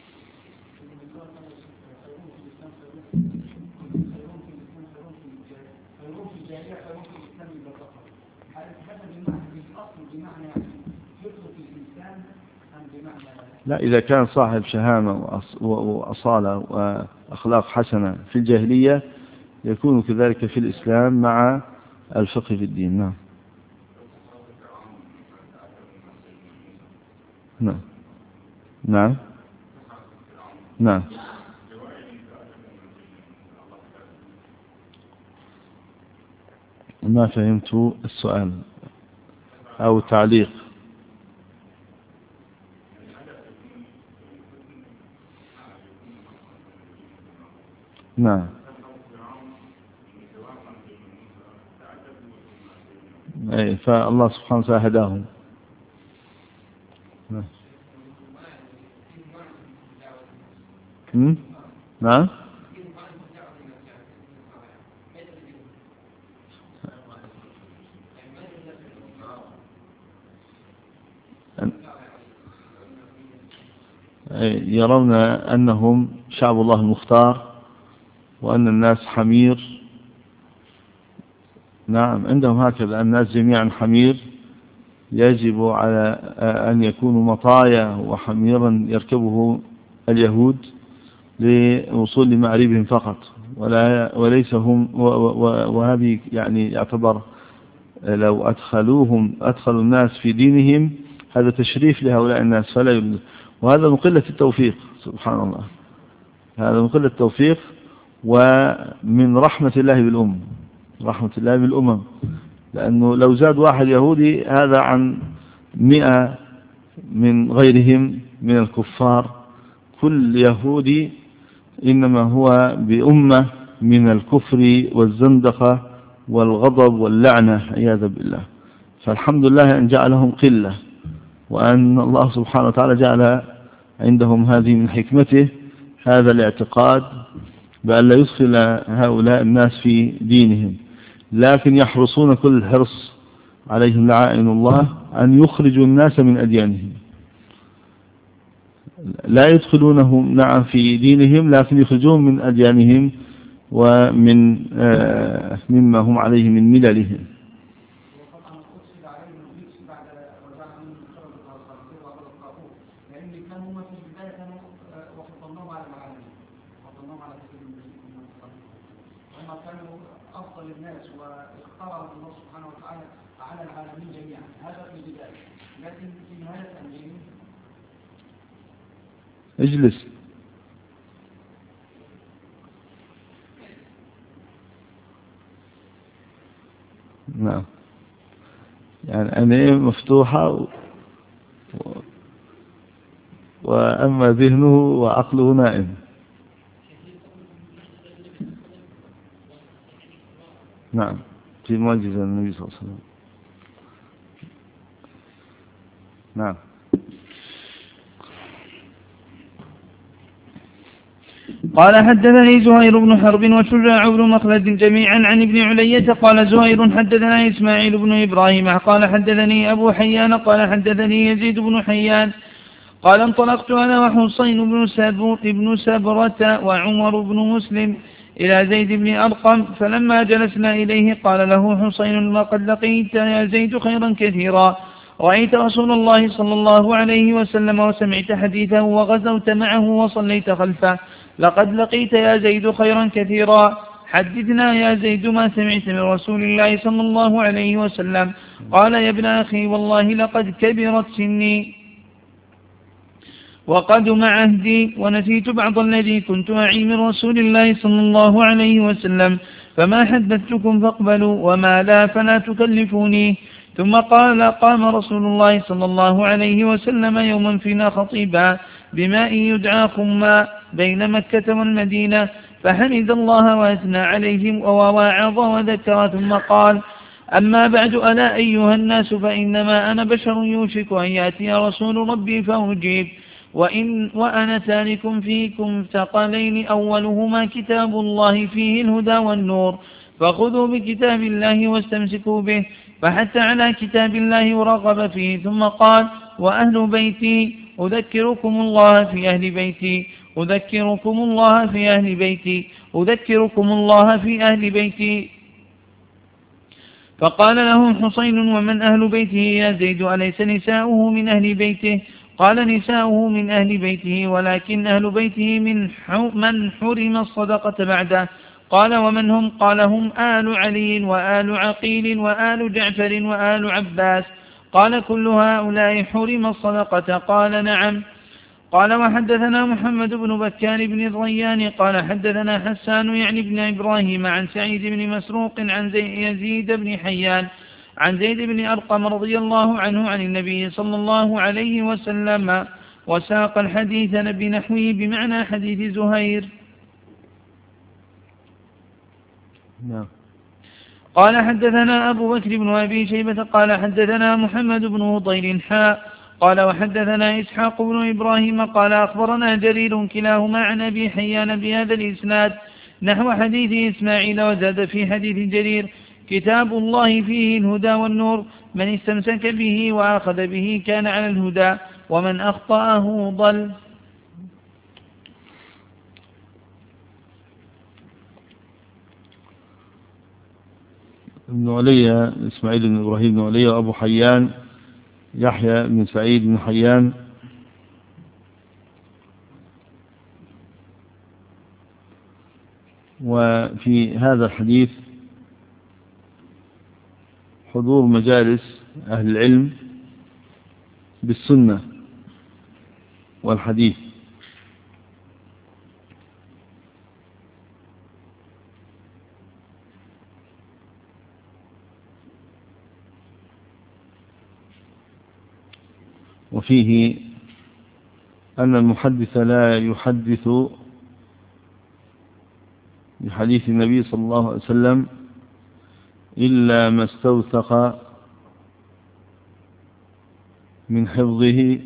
لا، إذا كان صاحب شهامة وأصالة وأخلاق حسنة في الجاهلية يكون كذلك في الإسلام مع الفقه في الدين. نعم. نعم. نعم. نعم. ما فهمت السؤال أو تعليق. نعم. أي فالله سبحانه وتعالى هداهم. نعم. نعم. يرون أنهم شعب الله المختار وأن الناس حمير. نعم، عندهم هكذا، الناس جميعا حمير، يجب على أن يكونوا مطايا وحميرا يركبه اليهود لوصول لمعربهم فقط، ولا وليس هم، وهذه يعني يعتبر لو أدخلوهم أدخلوا الناس في دينهم هذا تشريف لهؤلاء الناس، فلا يبدو. وهذا من قلة التوفيق، سبحان الله، هذا من قلة التوفيق ومن رحمة الله بالأمم، رحمة الله بالأمم، لأنه لو زاد واحد يهودي هذا عن مئة من غيرهم من الكفار، كل يهودي إنما هو بأمة من الكفر والزندقة والغضب واللعنة عياذا بالله. فالحمد لله أن جعلهم قلة، وأن الله سبحانه وتعالى جعل عندهم هذه من حكمته هذا الاعتقاد بأن لا يدخل هؤلاء الناس في دينهم، لكن يحرصون كل الحرص عليهم لعائن الله أن يخرجوا الناس من أديانهم. لا يدخلونهم نعم في دينهم، لكن يخرجون من أديانهم ومن آه مما هم عليه من مللهم. اجلس. نعم، يعني أنا مفتوحة و... وأما ذهنه وعقله نائم. نعم، في معجزة النبي صلى الله عليه وسلم. نعم. قال حدثني زهير بن حرب وشجاع بن مخلد جميعا عن ابن علية قال زهير حدثنا إسماعيل بن إبراهيم قال حدثني أبو حيان قال حدثني يزيد بن حيان قال انطلقت أنا وحسين بن سبر بن سبرة وعمر بن مسلم إلى زيد بن أرقم، فلما جلسنا إليه قال له حسين لقد لقيت يا زيد خيرا كثيرا، رأيت رسول الله صلى الله عليه وسلم وسمعت حديثه وغزوت معه وصليت خلفه، لقد لقيت يا زيد خيرا كثيرا، حدثنا يا زيد ما سمعت من رسول الله صلى الله عليه وسلم. قال يا ابن أخي والله لقد كبرت سني وقدم عهدي ونسيت بعض الذي كنت أعي من رسول الله صلى الله عليه وسلم، فما حدثتكم فاقبلوا وما لا فلا تكلفوني. ثم قال قام رسول الله صلى الله عليه وسلم يوما فينا خطيبا بماء يدعى خما بين مكة والمدينة، فحمد الله وأثنى عليهم وواعظ وذكر، ثم قال أما بعد ألا أيها الناس فإنما أنا بشر يوشك أن يأتي رسول ربي فأجيب، وإن وأنا تارك فيكم ثقلين أولهما كتاب الله فيه الهدى والنور، فخذوا بكتاب الله واستمسكوا به، فحتى على كتاب الله ورغب فيه. ثم قال وأهل بيتي أذكركم الله في أهل بيتي أذكركم الله في أهل بيتي أذكركم الله في أهل بيتي. فقال له حسين ومن أهل بيته يا زيد أليس نساؤه من أهل بيته؟ قال نساؤه من أهل بيته ولكن أهل بيته من من حرم الصدقة بعده. قال ومن هم؟ قال هم آل علي وآل عقيل وآل جعفر وآل عباس. قال كل هؤلاء حرم الصدقة؟ قال نعم. قال وحدثنا محمد بن بكار بن الريان قال حدثنا حسان يعني بن إبراهيم عن سعيد بن مسروق عن يزيد بن حيان عن زيد بن أرقم رضي الله عنه عن النبي صلى الله عليه وسلم، وساق الحديث بنحوه بمعنى حديث زهير. نعم. قال حدثنا أبو بكر بن أبي شيبة قال حدثنا محمد بن وضيل حاء قال وحدثنا إسحاق بن إبراهيم قال أخبرنا جرير كلاهما عن أبي حيان بهذا الإسناد نحو حديث إسماعيل، وزاد في حديث جرير كتاب الله فيه الهدى والنور، من استمسك به وأخذ به كان على الهدى ومن أخطأه ضل. ابن علي إسماعيل بن إبراهيم بن علي، وأبو حيان يحيى بن سعيد بن حيان. وفي هذا الحديث حضور مجالس أهل العلم بالسنة والحديث، وفيه أن المحدث لا يحدث بحديث النبي صلى الله عليه وسلم إلا ما استوثق من حفظه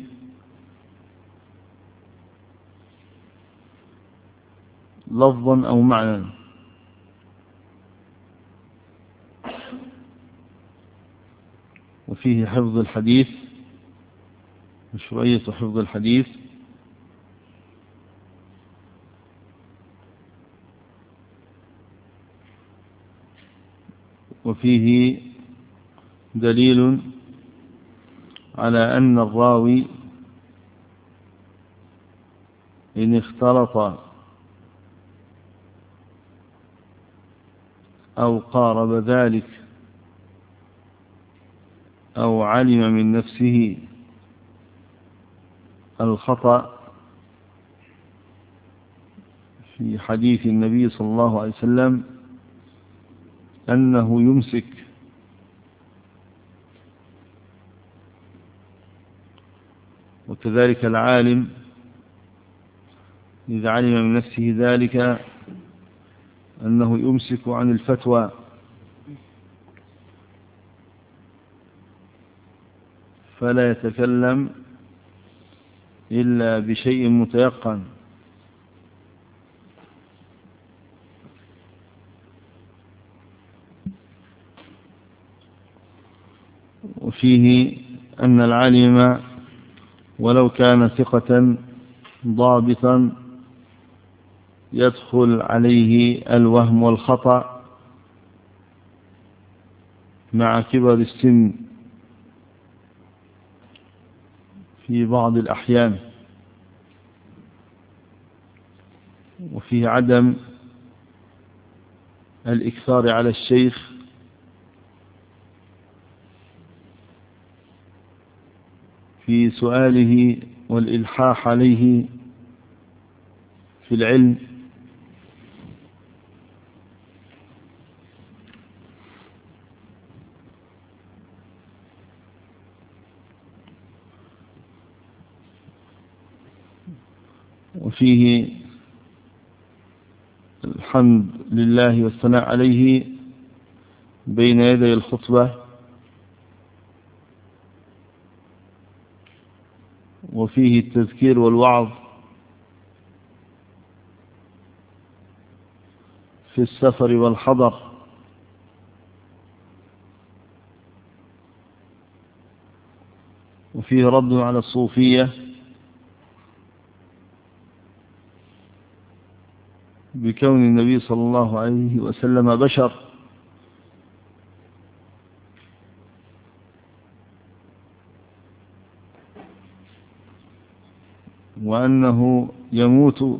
لفظا أو معنى. وفيه حفظ الحديث، مشروعية حفظ الحديث، وفيه دليل على أن الراوي إن اختلط أو قارب ذلك أو علم من نفسه الخطأ في حديث النبي صلى الله عليه وسلم أنه يمسك وكذلك العالم إذا علم من نفسه ذلك أنه يمسك عن الفتوى فلا يتكلم إلا بشيء متيقن. وفيه أن العالم ولو كان ثقة ضابطا يدخل عليه الوهم والخطأ مع كبر السن في بعض الأحيان. وفيه عدم الإكثار على الشيخ في سؤاله والإلحاح عليه في العلم. وفيه الحمد لله والثناء عليه بين يدي الخطبة، وفيه التذكير والوعظ في السفر والحضر، وفيه رد على الصوفية بكون النبي صلى الله عليه وسلم بشر، وأنه يموت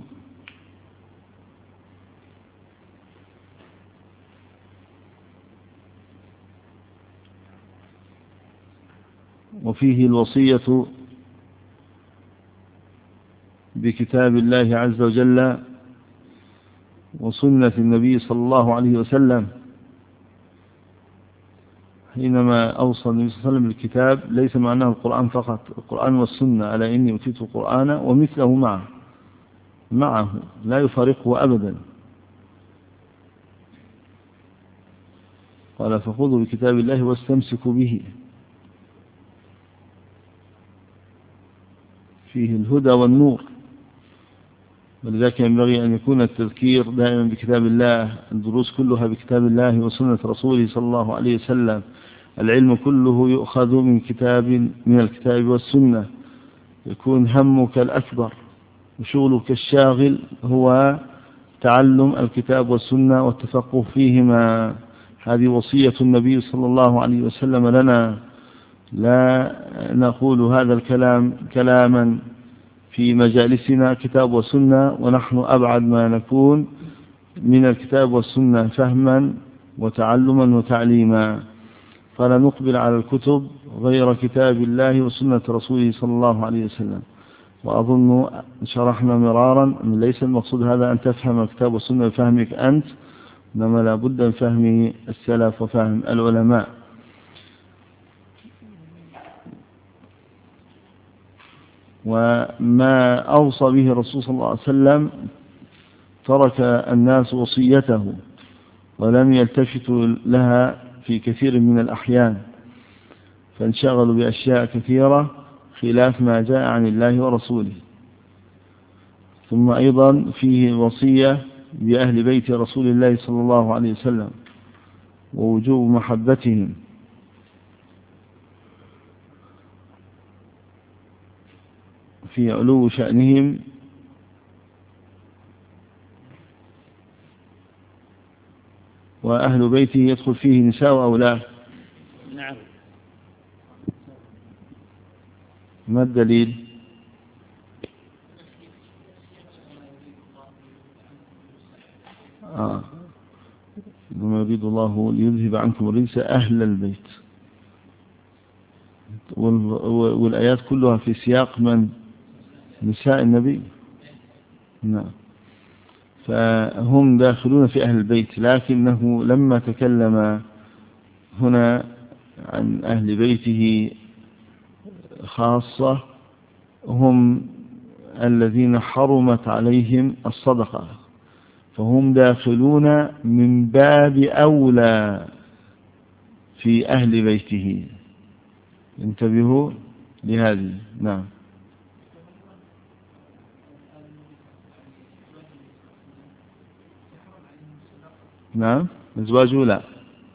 وفيه الوصية بكتاب الله عز وجل وسنة النبي صلى الله عليه وسلم، حينما أوصى النبي صلى الله عليه وسلم بالكتاب ليس معناه القرآن فقط، القرآن والسنة، على إني أوتيت القرآن ومثله معه معه لا يفارقه أبدا. قال فخذوا بكتاب الله واستمسكوا به، فيه الهدى والنور. ولذلك ينبغي أن يكون التذكير دائما بكتاب الله، الدروس كلها بكتاب الله وسنة رسوله صلى الله عليه وسلم، العلم كله يؤخذ من كتاب من الكتاب والسنة. يكون همك الأكبر وشغلك الشاغل هو تعلم الكتاب والسنة والتفقه فيهما. هذه وصية النبي صلى الله عليه وسلم لنا، لا نقول هذا الكلام كلاما في مجالسنا كتاب وسنة ونحن أبعد ما نكون من الكتاب والسنة فهما وتعلما وتعليما. فلا نقبل على الكتب غير كتاب الله وسنة رسوله صلى الله عليه وسلم. وأظن شرحنا مرارا أن ليس المقصود هذا أن تفهم الكتاب والسنة بفهمك أنت، إنما لا بد من فهم السلف وفهم العلماء. وما أوصى به الرسول صلى الله عليه وسلم ترك الناس وصيته ولم يلتفتوا لها في كثير من الأحيان، فانشغلوا بأشياء كثيرة خلاف ما جاء عن الله ورسوله. ثم أيضا فيه وصية بأهل بيت رسول الله صلى الله عليه وسلم ووجوب محبتهم، في علو شأنهم وأهل بيته يدخل فيه نساء وأولاد. نعم. ما الدليل؟ آه. إنما يريد الله ليذهب عنكم الرجس أهل البيت، والآيات كلها في سياق من؟ نساء النبي. نعم. فهم داخلون في أهل البيت، لكنه لما تكلم هنا عن أهل بيته خاصة هم الذين حرمت عليهم الصدقة، فهم داخلون من باب أولى في أهل بيته. انتبهوا لهذه. نعم. نعم. أزواجه لا.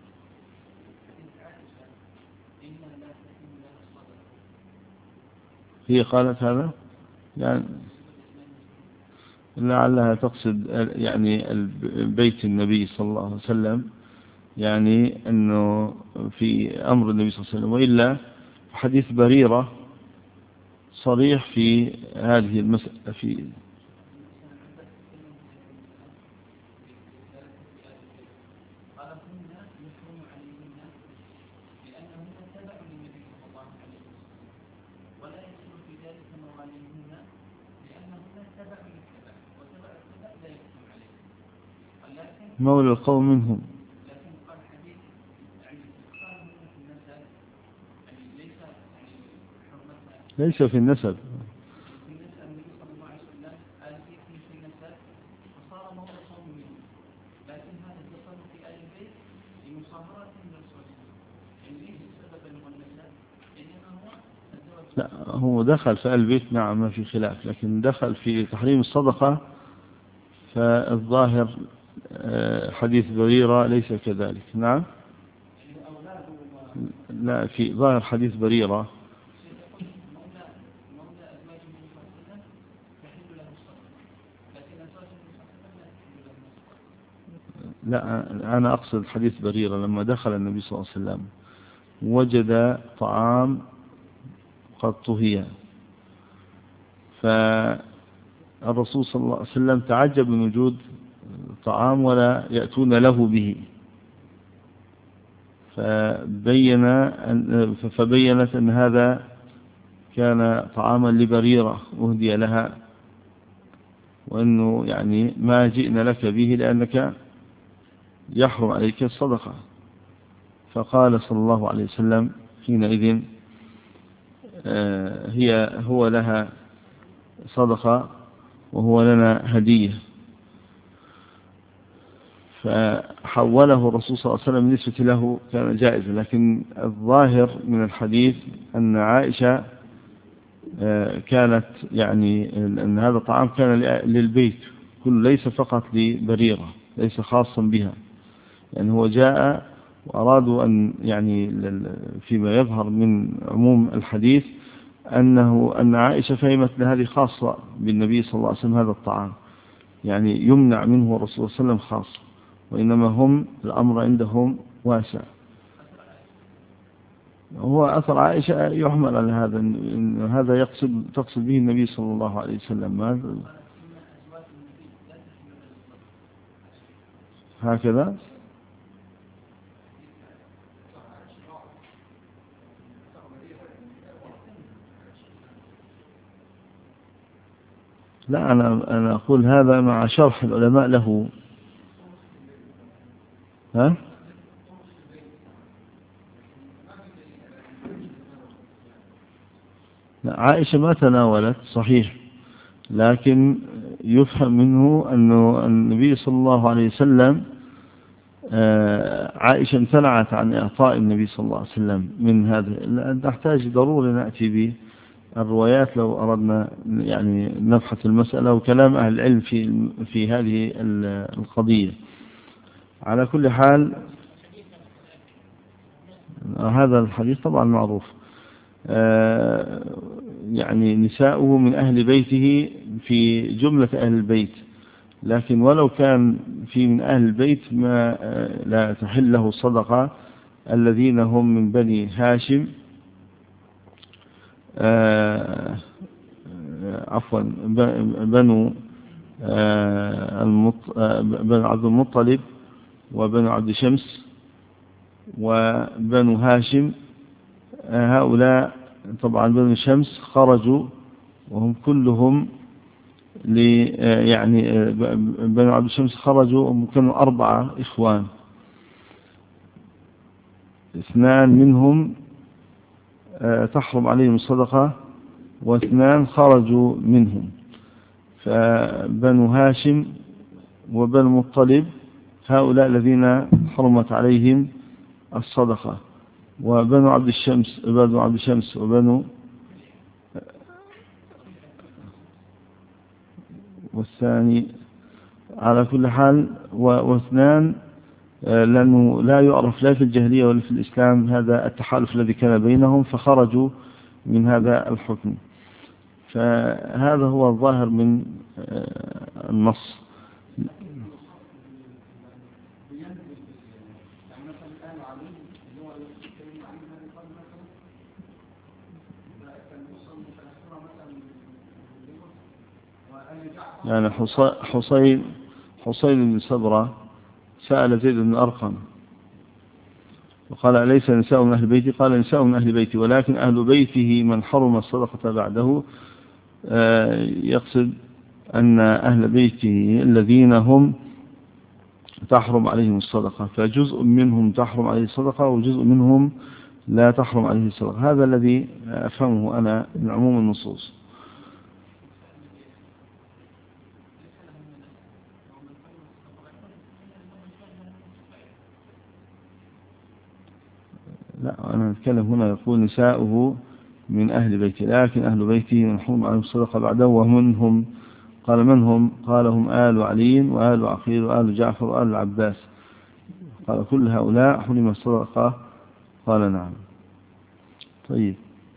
هي قالت هذا يعني لعلها تقصد يعني بيت النبي صلى الله عليه وسلم، يعني أنه في أمر النبي صلى الله عليه وسلم، وإلا حديث بريرة صريح في هذه المسألة. في مولى القوم منهم. ليس في النسب. لا، هو دخل في البيت نعم ما في خلاف، لكن دخل في تحريم الصدقة فالظاهر حديث بريرة ليس كذلك. نعم. لا، في ظاهر حديث بريرة لا، أنا أقصد حديث بريرة لما دخل النبي صلى الله عليه وسلم وجد طعام قد طهي، فالرسول صلى الله عليه وسلم تعجب من وجود طعام ولا يأتون له به، فبين أن فبينت أن هذا كان طعاما لبريرة أهدي لها، وأنه يعني ما جئنا لك به لأنك يحرم عليك الصدقة. فقال صلى الله عليه وسلم حينئذ هي هو لها صدقة وهو لنا هدية، فحوله الرسول صلى الله عليه وسلم بالنسبة له كان جائزا. لكن الظاهر من الحديث أن عائشة كانت يعني أن هذا الطعام كان للبيت كل، ليس فقط لبريرة، ليس خاصا بها، يعني هو جاء وأرادوا أن يعني فيما يظهر من عموم الحديث أنه أن عائشة فهمت أن هذه خاصة بالنبي صلى الله عليه وسلم، هذا الطعام يعني يمنع منه الرسول صلى الله عليه وسلم خاص، وإنما هم الأمر عندهم واسع. هو أثر عائشة يحمل على هذا، إن هذا يقصد تقصد به النبي صلى الله عليه وسلم هكذا. لا، أنا أنا أقول هذا مع شرح العلماء له. ها؟ لا، عائشة ما تناولت صحيح، لكن يفهم منه أنه النبي صلى الله عليه وسلم عائشة امتنعت عن إعطاء النبي صلى الله عليه وسلم من هذا. نحتاج ضروري نأتي بالروايات لو أردنا يعني نبحث المسألة وكلام أهل العلم في في هذه القضية. على كل حال هذا الحديث طبعا معروف، يعني نساؤه من أهل بيته في جملة أهل البيت، لكن ولو كان في من أهل البيت ما لا تحل له الصدقة الذين هم من بني هاشم عفوا بنو بنو عبد المطلب وبنو عبد شمس وبنو هاشم. هؤلاء طبعا بنو شمس خرجوا وهم كلهم يعني بنو عبد الشمس خرجوا كانوا أربعة إخوان، اثنان منهم تحرم عليهم الصدقة واثنان خرجوا منهم، فبنو هاشم وبنو مطلب هؤلاء الذين حرمت عليهم الصدقة، وبنو عبد الشمس بنو عبد الشمس وبنو والثاني على كل حال واثنان لأنه لا يعرف لا في الجاهلية ولا في الإسلام هذا التحالف الذي كان بينهم فخرجوا من هذا الحكم. فهذا هو الظاهر من النص. يعني حصين حصين بن سبرة سأل زيد بن أرقم وقال أليس نساء من أهل بيتي؟ قال نساء من أهل بيتي ولكن أهل بيته من حرم الصدقة بعده، يقصد أن أهل بيته الذين هم تحرم عليهم الصدقة، فجزء منهم تحرم عليه الصدقة وجزء منهم لا تحرم عليه الصدقة. هذا الذي أفهمه أنا من عموم النصوص. لا أنا أتكلم هنا يقول نساؤه من أهل بيته لكن أهل بيته من حرم عليهم الصدقة بعده، ومنهم قال من هم؟ قال هم آل علي وآل عقيل وآل جعفر وآل العباس، قال كل هؤلاء حرم الصدقة؟ قال نعم. طيب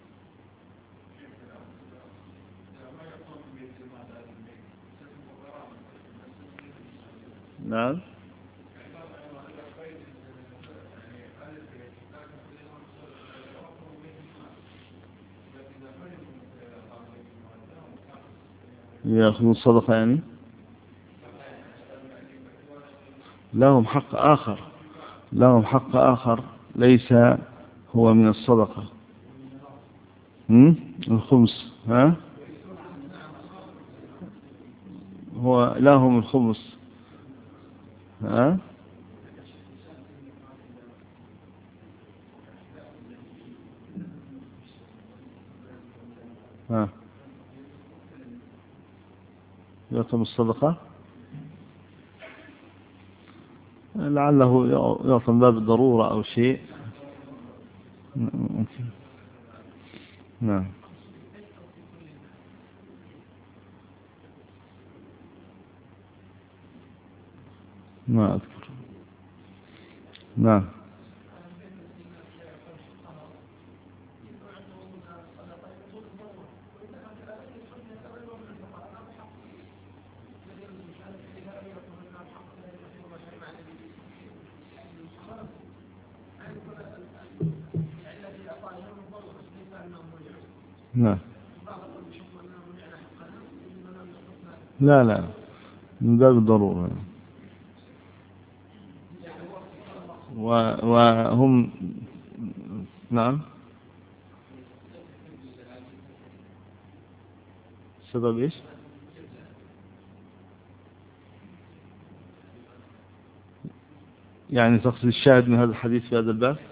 نعم يأخذون الصدقة يعني لهم حق آخر، لهم حق آخر ليس هو من الصدقة. هم؟ الخمس ها هو لهم الخمس ها ها يعطم الصدقة لعله يعطم باب الضرورة أو شيء. نعم ما أذكر. نعم نعم لا لا من باب الضرورة. وهم نعم سبب إيش؟ يعني تقصد الشاهد من هذا الحديث في هذا الباب؟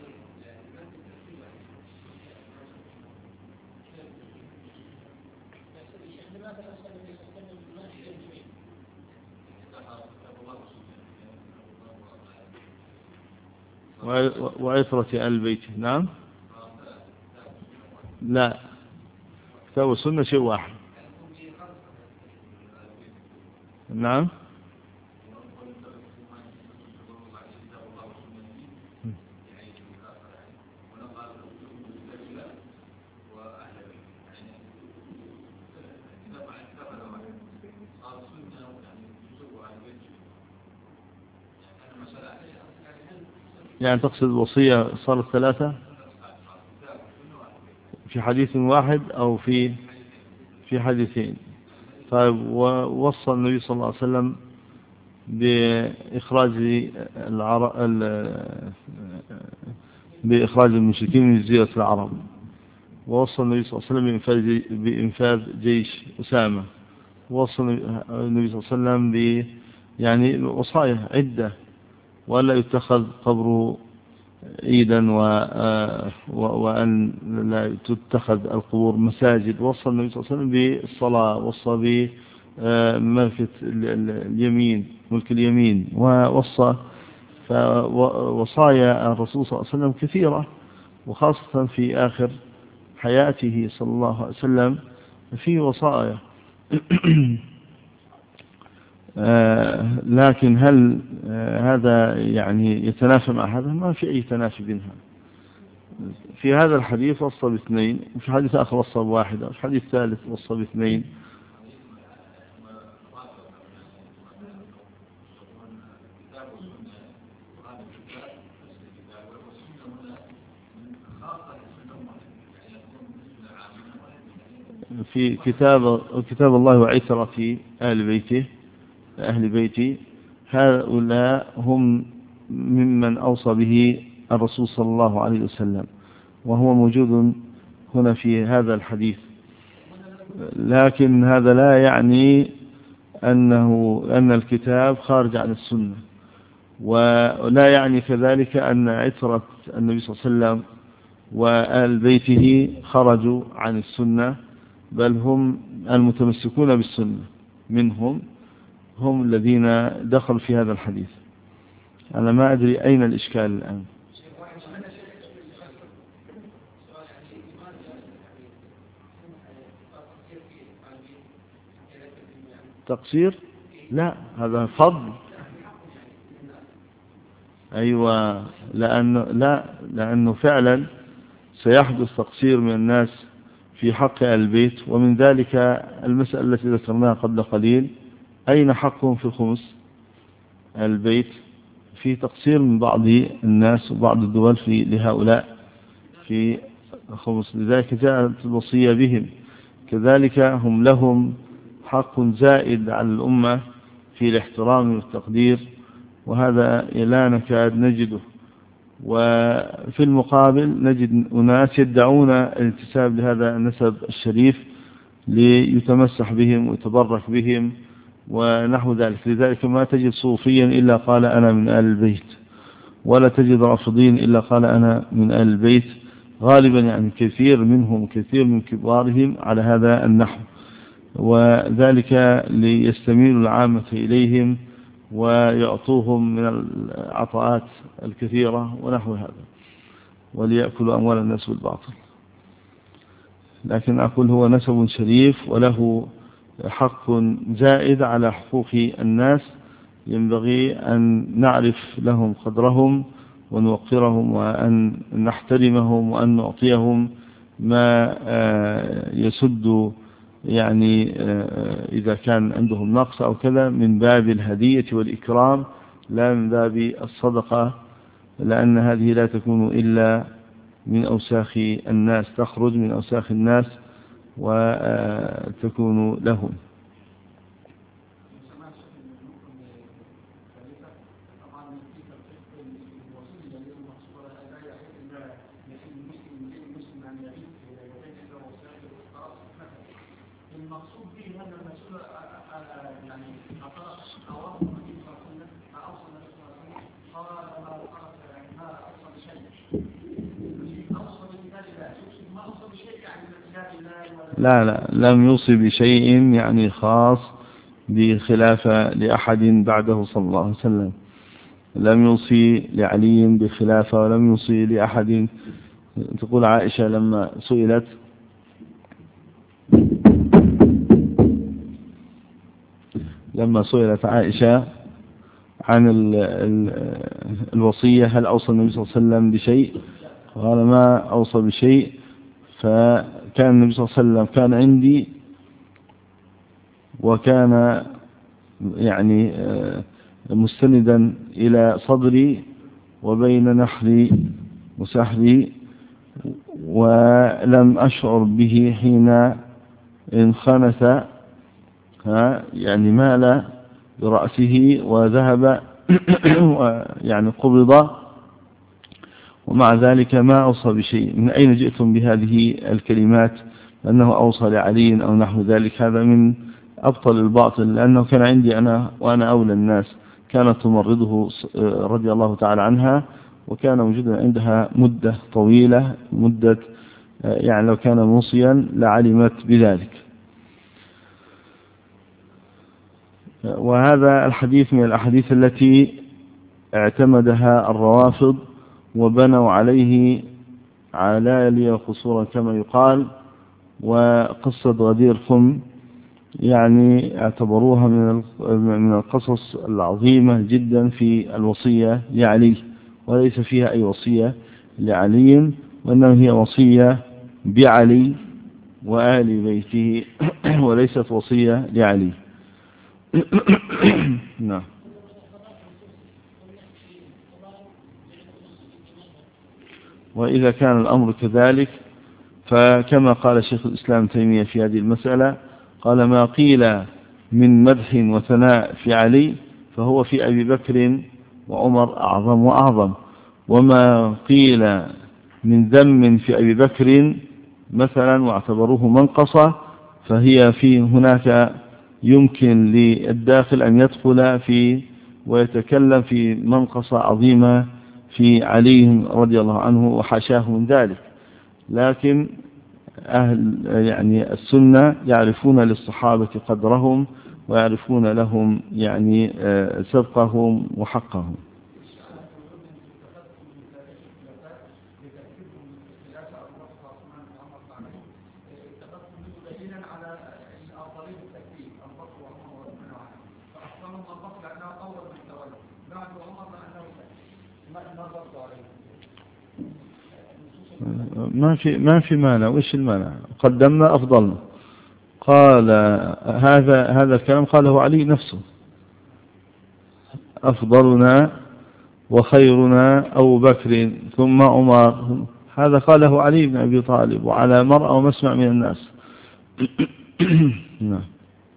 وعطرة آل بيته. نعم. لا، كتاب والسنة شيء واحد. نعم. يعني تقصد وصية صارت ثلاثة في حديث واحد أو في في حديثين؟ طيب، ووصى النبي صلى الله عليه وسلم بإخراج العرب بإخراج المشركين من جزيرة العرب، ووصى النبي صلى الله عليه وسلم بإنفاذ بإنفاذ جيش أسامة، ووصى النبي صلى الله عليه وسلم ب يعني وصايا عدة، ولا يتخذ قبره عيدا وأن لا تتخذ القبور مساجد. وصى النبي صلى الله عليه وسلم بالصلاة، وصى بملكة اليمين ملك اليمين، ووصى فوصايا الرسول صلى الله عليه وسلم كثيرة، وخاصة في آخر حياته صلى الله عليه وسلم في وصايا. آه لكن هل آه هذا يعني يتنافى مع هذا؟ ما في أي تنافي بينها. في هذا الحديث وصى باثنين، وفي حديث آخر وصى بواحدة، وفي حديث ثالث وصى باثنين. في كتاب كتاب الله وعترة آل بيته أهل بيتي، هؤلاء هم ممن أوصى به الرسول صلى الله عليه وسلم، وهو موجود هنا في هذا الحديث. لكن هذا لا يعني أنه أن الكتاب خارج عن السنة، ولا يعني كذلك أن عترة النبي صلى الله عليه وسلم وآل بيته خرجوا عن السنة، بل هم المتمسكون بالسنة منهم هم الذين دخلوا في هذا الحديث. أنا ما أدري أين الإشكال الآن. تقصير؟ لا، هذا فضل. أيوة، لأنه لا لأنه فعلا سيحدث تقصير من الناس في حق البيت، ومن ذلك المسألة التي ذكرناها قبل قليل، أين حقهم في الخمس؟ البيت في تقصير من بعض الناس وبعض الدول في لهؤلاء في الخمس، لذلك جاءت الوصية بهم. كذلك هم لهم حق زائد على الأمة في الاحترام والتقدير، وهذا لا نكاد نجده. وفي المقابل نجد أناس يدعون الانتساب لهذا النسب الشريف ليتمسح بهم ويتبرك بهم ونحو ذلك. لذلك ما تجد صوفيا إلا قال أنا من آل البيت، ولا تجد رافضين إلا قال أنا من آل البيت، غالبا يعني كثير منهم كثير من كبارهم على هذا النحو، وذلك ليستميل العامة إليهم ويعطوهم من العطاءات الكثيرة ونحو هذا، وليأكلوا أموال الناس بالباطل. لكن أقول هو نسب شريف وله حق زائد على حقوق الناس، ينبغي أن نعرف لهم قدرهم ونوقرهم وأن نحترمهم وأن نعطيهم ما يسد يعني إذا كان عندهم نقص أو كذا من باب الهدية والإكرام، لا من باب الصدقة، لأن هذه لا تكون إلا من أوساخ الناس، تخرج من أوساخ الناس وتكون لهم. المقصود به هذا المسؤول يعني أطراف أوراق النبي صلى الله عليه وسلم ما أوصى النبي صلى الله عليه وسلم قال ما أوصى يعني ما أوصى بشيء أوصى بكتاب الله، ما أوصى بشيء يعني من كتاب الله. لا لا لم يوصي بشيء يعني خاص بخلافة لأحد بعده صلى الله عليه وسلم، لم يوصي لعلي بخلافة ولم يوصي لأحد. تقول عائشة لما سئلت لما سئلت عائشة عن ال ال الوصية هل أوصى النبي صلى الله عليه وسلم بشيء؟ قال ما أوصى بشيء. فكان النبي صلى الله عليه وسلم كان عندي وكان يعني مستندا إلى صدري وبين نحري وسحري، ولم أشعر به حين انخنث يعني مال برأسه وذهب يعني قبض، ومع ذلك ما أوصى بشيء. من أين جئتم بهذه الكلمات أنه أوصى لعلي أو نحو ذلك؟ هذا من أبطل الباطل، لأنه كان عندي أنا وأنا أولى الناس، كانت تمرضه رضي الله تعالى عنها، وكان موجودا عندها مدة طويلة، مدة يعني لو كان موصيا لعلمت بذلك. وهذا الحديث من الأحاديث التي اعتمدها الروافض وبنوا عليه علالي وقصورا كما يقال. وقصة غدير خم يعني اعتبروها من من القصص العظيمة جدا في الوصية لعلي، وليس فيها أي وصية لعلي، وإنما هي وصية بعلي وآل بيته وليست وصية لعلي. نعم. وإذا كان الأمر كذلك فكما قال شيخ الإسلام تيمية في هذه المسألة، قال ما قيل من مدح وثناء في علي فهو في أبي بكر وعمر أعظم وأعظم، وما قيل من ذم في أبي بكر مثلا واعتبروه منقصة فهي في هناك يمكن للداخل أن يدخل في ويتكلم في منقصة عظيمة في علي رضي الله عنه وحاشاه من ذلك. لكن أهل يعني السنة يعرفون للصحابة قدرهم ويعرفون لهم يعني سبقهم وحقهم. ما في ما في مانع. وإيش المانع؟ قدمنا أفضلنا. قال هذا هذا الكلام قاله علي نفسه، أفضلنا وخيرنا أبو بكر ثم عمر. هذا قاله علي بن أبي طالب وعلى مرأى ومسمع من الناس. نعم.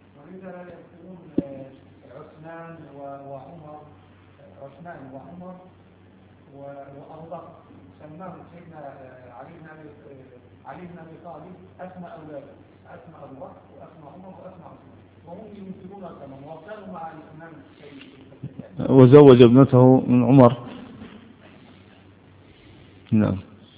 علي بن ابي طالب اسمى اولاده، اسمى ابو بكر واسمى عمر واسمى عثمان، وهم ينكرون كمان وكانوا مع الامام الشيخ وزوج ابنته من عمر. نعم.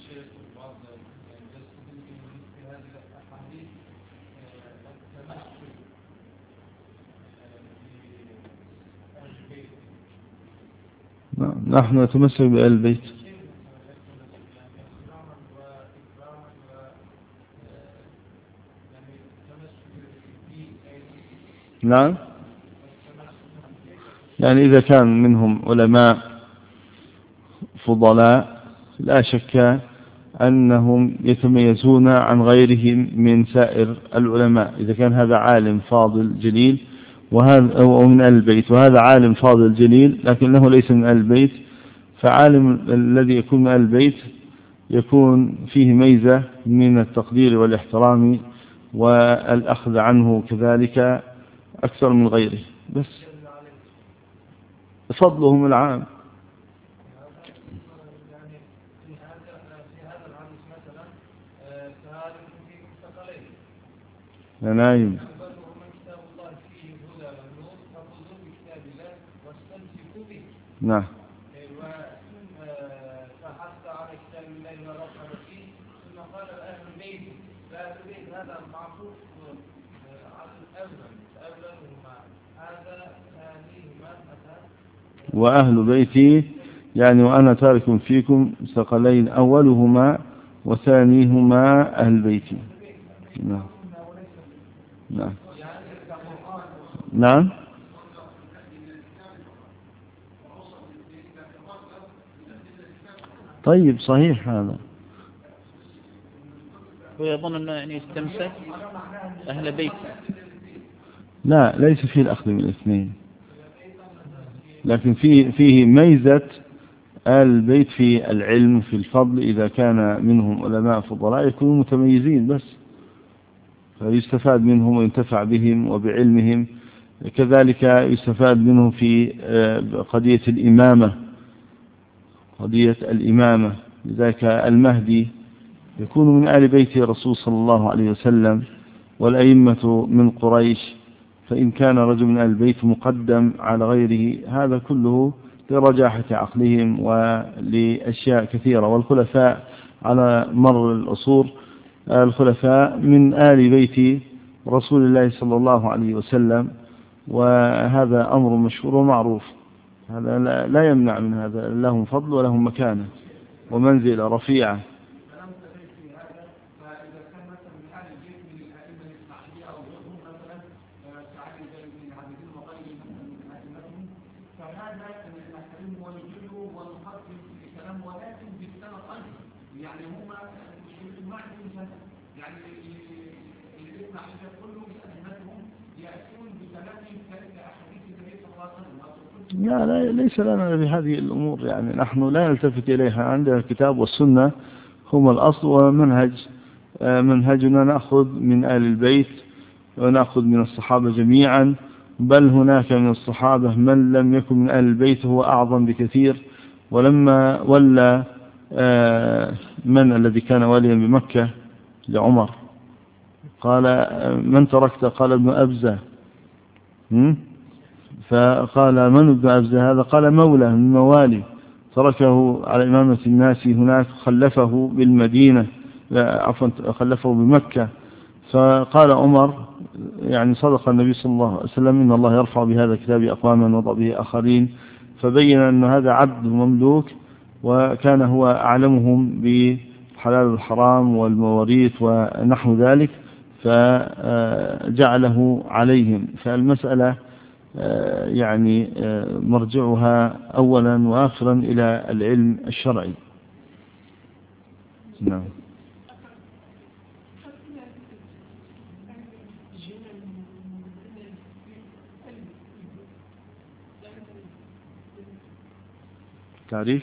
نحن نتمسك بآل البيت. نعم. يعني إذا كان منهم علماء فضلاء لا شك أنهم يتميزون عن غيرهم من سائر العلماء. إذا كان هذا عالم فاضل جليل وهذا من آل البيت وهذا عالم فاضل جليل لكنه ليس من آل البيت، فعالم الذي يكون من آل البيت يكون فيه ميزة من التقدير والاحترام والأخذ عنه كذلك أكثر من غيره، بس فضلهم العام. نايم. نعم. فحث على كتاب الله ورحمه فيه، ثم قال اهل البيت فاهل البيت هذا معطوف على الاولى الاولى هما هذا ثانيهما مثلا وأهل بيتي يعني وأنا تارك فيكم ثقلين أولهما وثانيهما أهل بيتي. نعم نعم نعم طيب صحيح هذا. ويظن أنه يعني يستمسك أهل بيت. لا ليس فيه الأخذ من الاثنين، لكن فيه, فيه ميزة آل البيت في العلم في الفضل، إذا كان منهم علماء فضلاء يكونوا متميزين بس، فيستفاد منهم وينتفع بهم وبعلمهم. كذلك يستفاد منهم في قضية الإمامة، قضية الإمامة لذلك المهدي يكون من آل بيت الرسول صلى الله عليه وسلم، والأئمة من قريش، فإن كان رجل من آل البيت مقدم على غيره هذا كله لرجاحة عقلهم ولأشياء كثيرة. والخلفاء على مر العصور الخلفاء من آل بيت رسول الله صلى الله عليه وسلم، وهذا أمر مشهور ومعروف، هذا لا يمنع من هذا، لهم فضل ولهم مكانة ومنزلة رفيعة. لا, لا ليس لنا بهذه الأمور، يعني نحن لا نلتفت إليها، عندنا الكتاب والسنة هم الأصل، ومنهج منهجنا نأخذ من آل البيت ونأخذ من الصحابة جميعا، بل هناك من الصحابة من لم يكن من آل البيت هو أعظم بكثير. ولما ولى من الذي كان واليا بمكة لعمر قال من تركت؟ قال ابن أبزة. فقال من ابن أبزة هذا؟ قال مولى من موالي تركه على إمامة الناس هناك، خلفه بالمدينة، عفوا خلفه بمكة. فقال عمر يعني صدق النبي صلى الله عليه وسلم إن الله يرفع بهذا الكتاب أقواما وضع به آخرين، فبين أن هذا عبد مملوك، وكان هو أعلمهم بالحلال والحرام والمواريث ونحو ذلك، فجعله عليهم. فالمسألة يعني مرجعها أولا وآخرا إلى العلم الشرعي. نعم. تعريف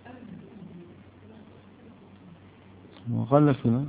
وقال لك هنا.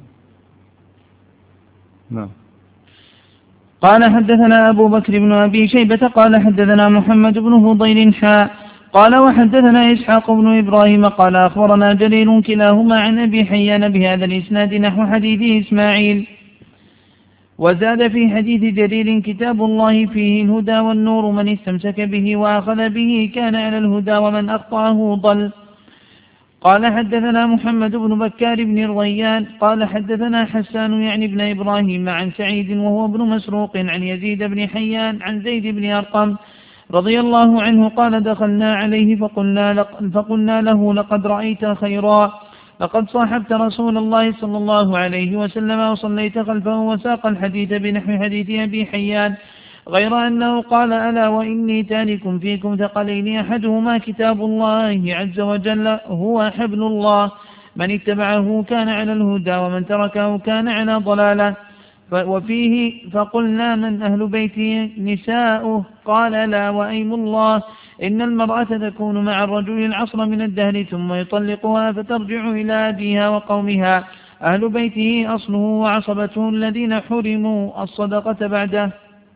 نعم. قال حدثنا أبو بكر بن أبي شيبة قال حدثنا محمد بن فضيل حاء قال وحدثنا إسحاق بن إبراهيم قال أخبرنا جرير كلاهما عن أبي حيان بهذا الإسناد نحو حديث إسماعيل. وزاد في حديث جرير كتاب الله فيه الهدى والنور، من استمسك به وأخذ به كان على الهدى ومن أخطأه ضل. قال حدثنا محمد بن بكار بن الريان قال حدثنا حسان يعني ابن إبراهيم عن سعيد وهو ابن مسروق عن يزيد بن حيان عن زيد بن أرقم رضي الله عنه قال دخلنا عليه فقلنا, فقلنا له لقد رأيت خيرا، لقد صاحبت رسول الله صلى الله عليه وسلم وصليت خلفه، وساق الحديث بنحو حديث أبي حيان، غير أنه قال ألا وإني تارك فيكم ثقلين أحدهما كتاب الله عز وجل هو حبل الله، من اتبعه كان على الهدى ومن تركه كان على ضلالة. وفيه فقلنا من أهل بيته نساؤه؟ قال لا وأيم الله، إن المرأة تكون مع الرجل العصر من الدهر ثم يطلقها فترجع إلى أبيها وقومها، أهل بيته أصله وعصبته الذين حرموا الصدقة بعده.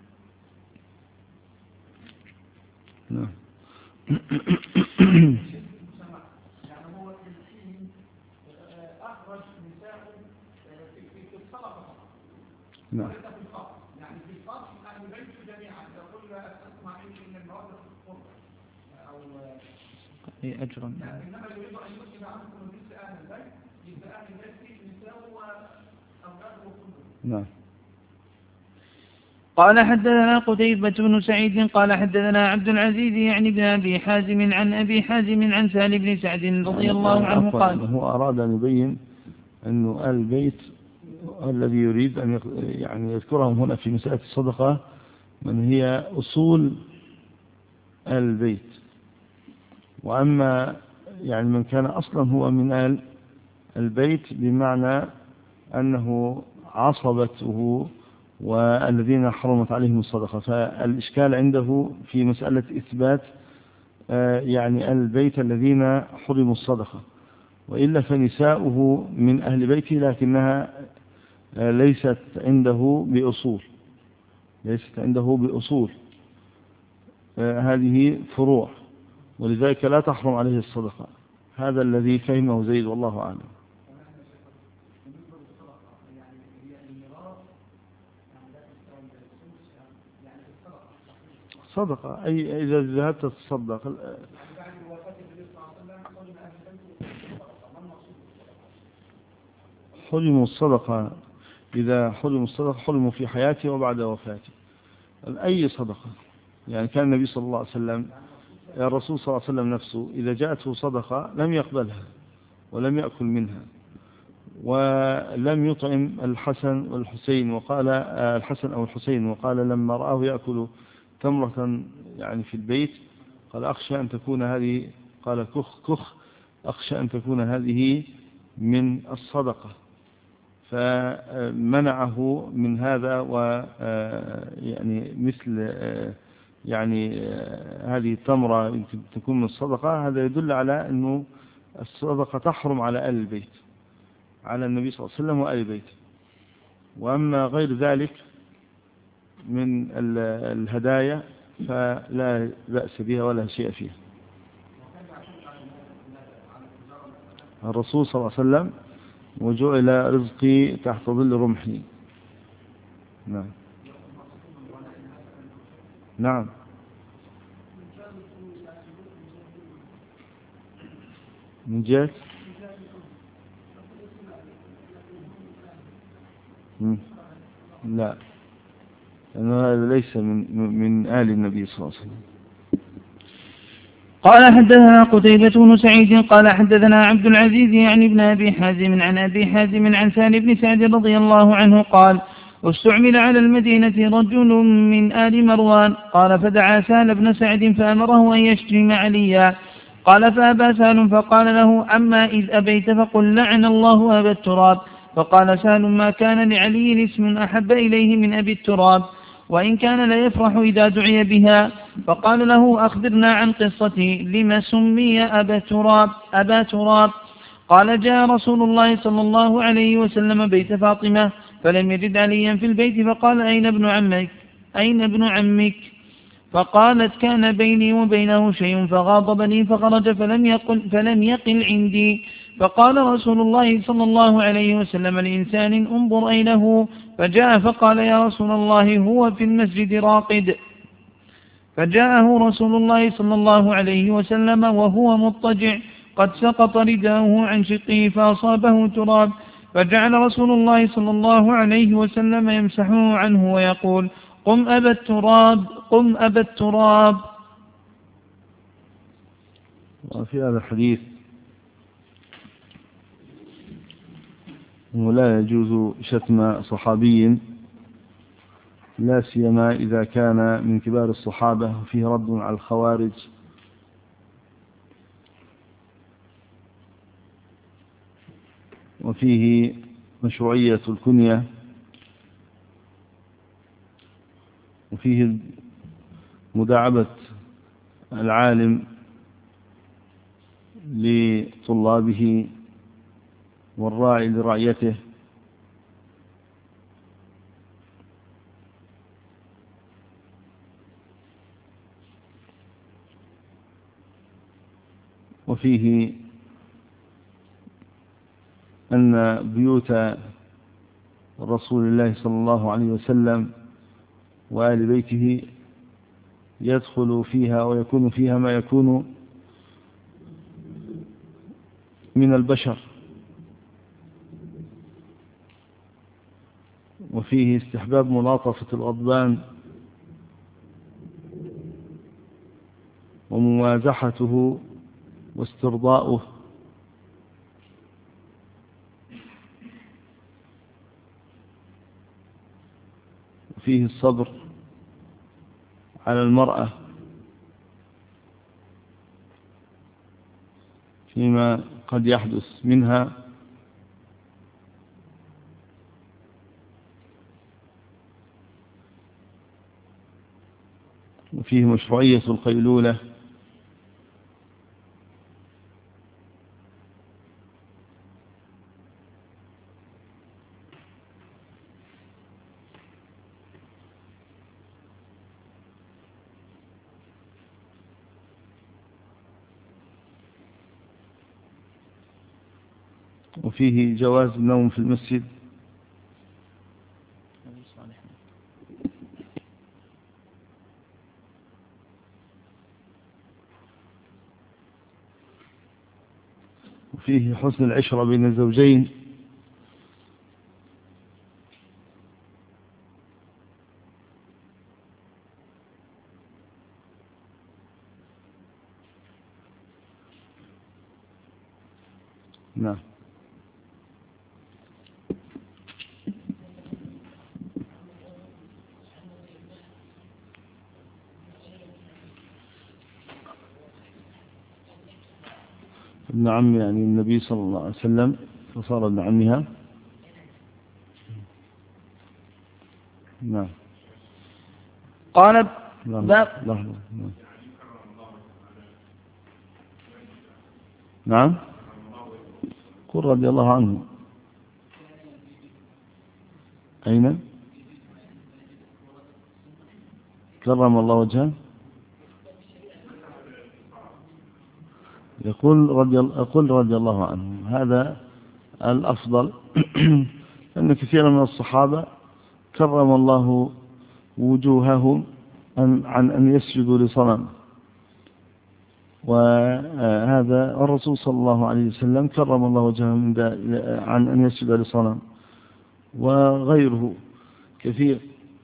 نعم. نعم. يعني في الفرق أهل البيت جميعا يقول أسمع إن المرأة تطلق أو أجرا، إنما يريد أن يسمع عنكم مثل أهل البيت، مثل أهل البيت نساء وأولاده كلهم. نعم. قال حدثنا قتيبة بن سعيد قال حدثنا عبد العزيز يعني بن أبي حازم عن أبي حازم عن سهل بن سعد رضي الله عنه قال هو أراد أن يبين أن البيت الذي يريد أن يعني يذكرهم هنا في مسألة الصدقة من هي أصول البيت. وأما يعني من كان أصلا هو من آل البيت بمعنى أنه عصبته والذين حرمت عليهم الصدقة. فالإشكال عنده في مسألة إثبات يعني البيت الذين حرموا الصدقة، وإلا فنساؤه من أهل بيته لكنها ليست عنده بأصول ليست عنده بأصول هذه فروع، ولذلك لا تحرم عليه الصدقة. هذا الذي فهمه زيد والله أعلم. صدقة أي إذا ذهبت تصدق حرموا الصدقة. إذا حرموا الصدقة حرموا في حياته وبعد وفاته. أي صدقة يعني كان النبي صلى الله عليه وسلم الرسول صلى الله عليه وسلم نفسه إذا جاءته صدقة لم يقبلها ولم يأكل منها، ولم يطعم الحسن والحسين وقال الحسن أو الحسين وقال لما رآه يأكل تمرة يعني في البيت قال أخشى أن تكون هذه قال كخ كخ أخشى أن تكون هذه من الصدقة، فمنعه من هذا. ويعني مثل يعني هذه التمرة يمكن تكون من الصدقة، هذا يدل على أنه الصدقة تحرم على آل البيت على النبي صلى الله عليه وسلم وآل بيته. وأما غير ذلك من الهدايا فلا بأس بها ولا شيء فيها. الرسول صلى الله عليه وسلم وجعل رزقي تحت ظل رمحي. نعم نعم من جهة لا، لأنه هذا ليس من من آل النبي صلى الله عليه وسلم. قال حدثنا قتيبة بن سعيد قال حدثنا عبد العزيز يعني بن أبي حازم عن أبي حازم عن سهل بن سعد رضي الله عنه قال استعمل على المدينة رجل من آل مروان قال فدعا سهل بن سعد فأمره أن يشتم عليا قال فأبى سهل فقال له أما إذ أبيت فقل لعن الله أبا التراب. فقال سهل ما كان لعلي اسم أحب إليه من أبي التراب وإن كان ليفرح إذا دعي بها. فقال له أخبرنا عن قصتي لما سمي أبا تراب أبا تراب. قال جاء رسول الله صلى الله عليه وسلم بيت فاطمة فلم يجد عليا في البيت فقال أين ابن عمك أين ابن عمك فقالت كان بيني وبينه شيء فغاضبني فخرج فلم يقل, فلم يقل عندي. فقال رسول الله صلى الله عليه وسلم لإنسان انظر أين هو فجاء فقال يا رسول الله هو في المسجد راقد. فجاءه رسول الله صلى الله عليه وسلم وهو مضطجع قد سقط رداءه عن شقه فأصابه تراب. فجعل رسول الله صلى الله عليه وسلم يمسحه عنه ويقول قم أبا التراب قم أبا التراب. وفي هذا الحديث ولا يجوز شتم صحابي لا سيما إذا كان من كبار الصحابة وفيه رد على الخوارج. وفيه مشروعية الكنية، وفيه مداعبة العالم لطلابه والراعي لرعيته. وفيه أن بيوت رسول الله صلى الله عليه وسلم وآل بيته يدخل فيها ويكون فيها ما يكون من البشر. وفي وفيه استحباب ملاطفة الغضبان وممازحته واسترضاؤه، وفيه الصبر على المرأة فيما قد يحدث منها، وفيه مشروعية القيلولة، وفيه جواز النوم في المسجد، وفيه حسن العشرة بين الزوجين، نعم. ابن عم يعني النبي صلى الله عليه وسلم فصار ابن عمها، نعم. قال باب نعم قل رضي الله عنه. أين كرم الله وجهه؟ يقول رضي أقول رضي الله عنه، هذا الأفضل أن كثيرا من الصحابة كرم الله وجوههم عن أن يسجدوا لصنم، وهذا الرسول صلى الله عليه وسلم كرم الله وجهه عن أن يسجد لصنم، وغيره كثير.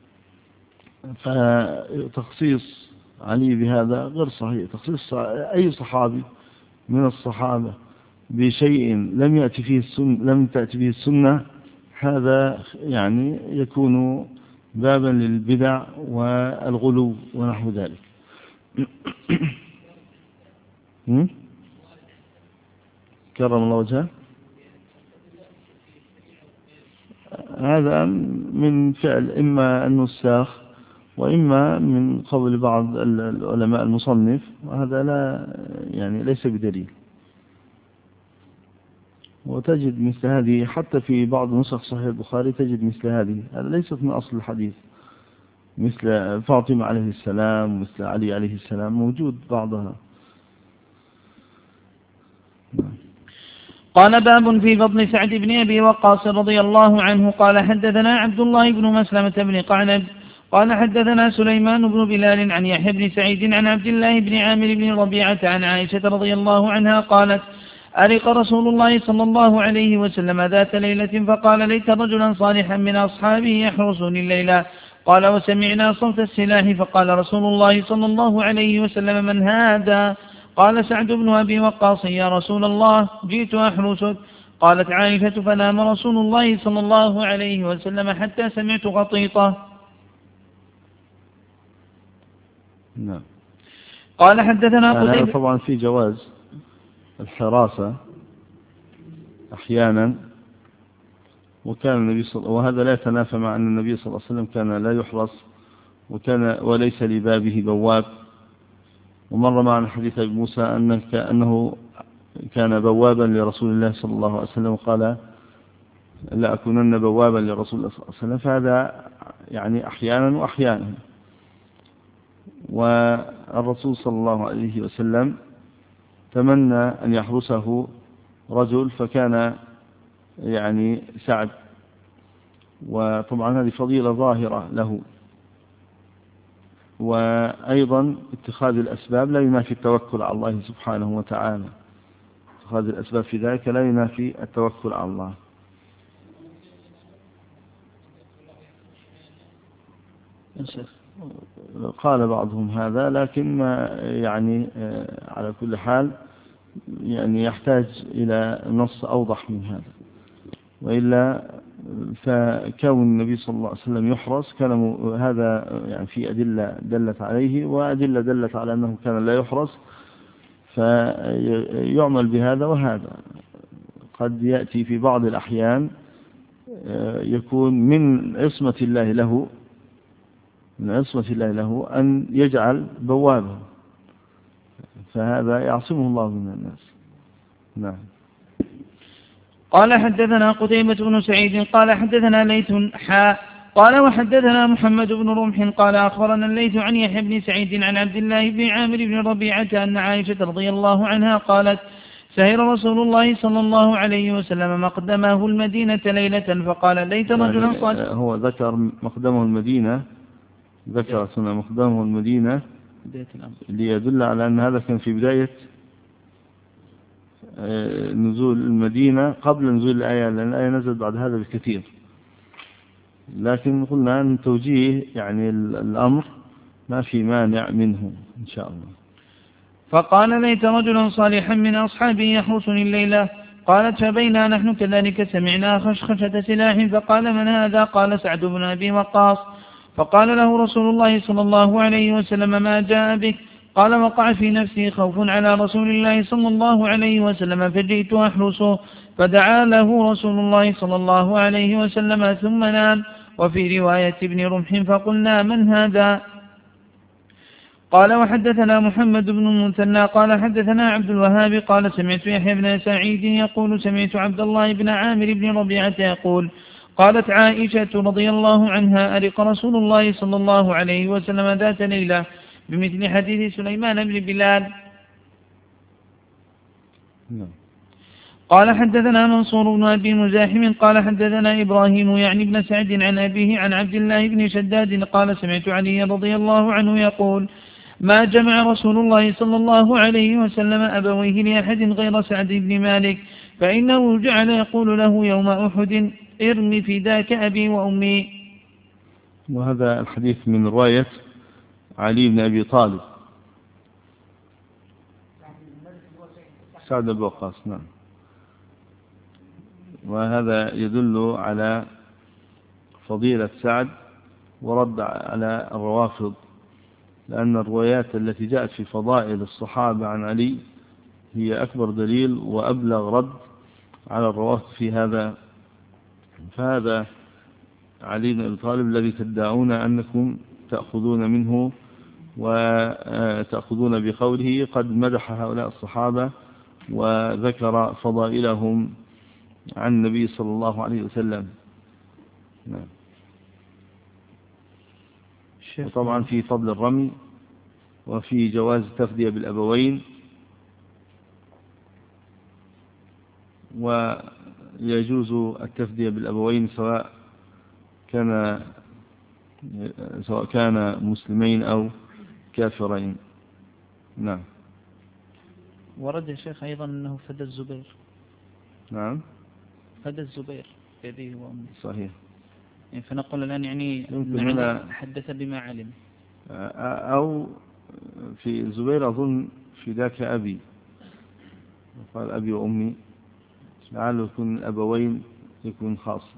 فتخصيص علي بهذا غير صحيح. تخصيص أي صحابي من الصحابة بشيء لم يأتي فيه السنة لم تأتي به السنة، هذا يعني يكون بابا للبدع والغلو ونحو ذلك. كرم الله وجهه، هذا من فعل إما النساخ وإما من قول بعض العلماء المصنف، وهذا لا يعني ليس بدليل. وتجد مثل هذه حتى في بعض نسخ صحيح البخاري، تجد مثل هذه، هذا ليست من أصل الحديث، مثل فاطمة عليه السلام ومثل علي عليه السلام موجود بعضها. قال باب في فضل سعد بن أبي وقاص رضي الله عنه. قال حدثنا عبد الله بن مسلمة بن قعنب قال حدثنا سليمان بن بلال عن يحيى بن سعيد عن عبد الله بن عامر بن ربيعة عن عائشة رضي الله عنها قالت أرق رسول الله صلى الله عليه وسلم ذات ليلة فقال ليت رجلا صالحا من أصحابه يحرسني الليلة. قال وسمعنا صوت السلاح فقال رسول الله صلى الله عليه وسلم من هذا؟ قال سعد بن أبي وقاص يا رسول الله جئت أحرسك. قالت عائشة فنام رسول الله صلى الله عليه وسلم حتى سمعت غطيطة. نعم. قال حدثنا قتيبة. طبعا في جواز الحراسة أحيانا، وكان النبي صلى الله وهذا لا يتنافى مع أن النبي صلى الله عليه وسلم كان لا يحرس وكان وليس لبابه بواب. ومر معنا حديث أبي موسى أنه كان بوابا لرسول الله صلى الله عليه وسلم وقال لا أكونن بوابا لرسول الله صلى الله عليه وسلم، فهذا يعني أحيانا وأحيانا. والرسول صلى الله عليه وسلم تمنى أن يحرسه رجل فكان يعني سعد، وطبعا هذه فضيلة ظاهرة له. وأيضا اتخاذ الأسباب لا ينافي التوكل على الله سبحانه وتعالى، اتخاذ الأسباب في ذلك لا ينافي التوكل على الله. قال بعضهم هذا، لكن ما يعني على كل حال يعني يحتاج إلى نص أوضح من هذا، وإلا فكون النبي صلى الله عليه وسلم يحرص كان هذا يعني في أدلة دلت عليه، وأدلة دلت على أنه كان لا يحرص، فيعمل بهذا وهذا. قد يأتي في بعض الأحيان يكون من عصمة الله له من عصمة الله له أن يجعل بوابه، فهذا يعصمه الله من الناس. نعم. قال حدثنا قتيبة بن سعيد قال حدثنا ليث حاء قال وحدثنا محمد بن رمح قال أخبرنا الليث عن يحيى بن سعيد عن عبد الله بن عامر بن ربيعة أن عائشة رضي الله عنها قالت سهر رسول الله صلى الله عليه وسلم مقدمه المدينة ليلة فقال ليت رجلا صالحا. هو ذكر مقدمه المدينة، ذكر سنة مقدمه المدينة ليدل على أن هذا كان في بداية نزول المدينة قبل نزول الآية، لأن الآية نزلت بعد هذا بكثير، لكن قلنا أن توجيه يعني الأمر ما في مانع منه إن شاء الله. فقال ليت رجلا صالحا من أصحابه يحرسني الليلة. قالت فبينا نحن كذلك سمعنا خشخشة سلاح فقال من هذا؟ قال سعد بن أبي وقاص. فقال له رسول الله صلى الله عليه وسلم ما جاء بك؟ قال وقع في نفسي خوف على رسول الله صلى الله عليه وسلم فجئت أحرسه، فدعا له رسول الله صلى الله عليه وسلم ثم نام. وفي رواية ابن رمح فقلنا من هذا؟ قال وحدثنا محمد بن المثنى قال حدثنا عبد الوهاب قال سمعت يحيى بن سعيد يقول سمعت عبد الله بن عامر بن ربيعة يقول قالت عائشة رضي الله عنها أرق رسول الله صلى الله عليه وسلم ذات ليلة بمثل حديث سليمان بن بلال. قال حدثنا منصور بن أبي مزاحم قال حدثنا إبراهيم يعني بن سعد عن أبيه عن عبد الله بن شداد قال سمعت علي رضي الله عنه يقول ما جمع رسول الله صلى الله عليه وسلم أبويه لأحد غير سعد بن مالك، فإنه جعل يقول له يوم أحد ارمي فداك أبي وأمي. وهذا الحديث من رواية علي بن أبي طالب سعد بن وقاص. نعم. وهذا يدل على فضيلة سعد ورد على الروافض، لأن الروايات التي جاءت في فضائل الصحابة عن علي هي أكبر دليل وأبلغ رد على الروافض في هذا. فهذا علي بن أبي طالب الذي تدعون أنكم تأخذون منه وتأخذون بقوله قد مدح هؤلاء الصحابة وذكر فضائلهم عن النبي صلى الله عليه وسلم. نعم. وطبعا في فضل الرمي وفي جواز التفدية بالأبوين، ويجوز التفدية بالأبوين سواء كان سواء كان مسلمين أو كافرين. نعم. ورد يا شيخ أيضا أنه فدى الزبير. نعم. فدى الزبير بأبيه وأمه. صحيح. فنقول الآن يعني حدث بما علم، أو في الزبير أظن في ذاك أبي، قال أبي وأمي، لعله يكون الأبوين يكون خاص.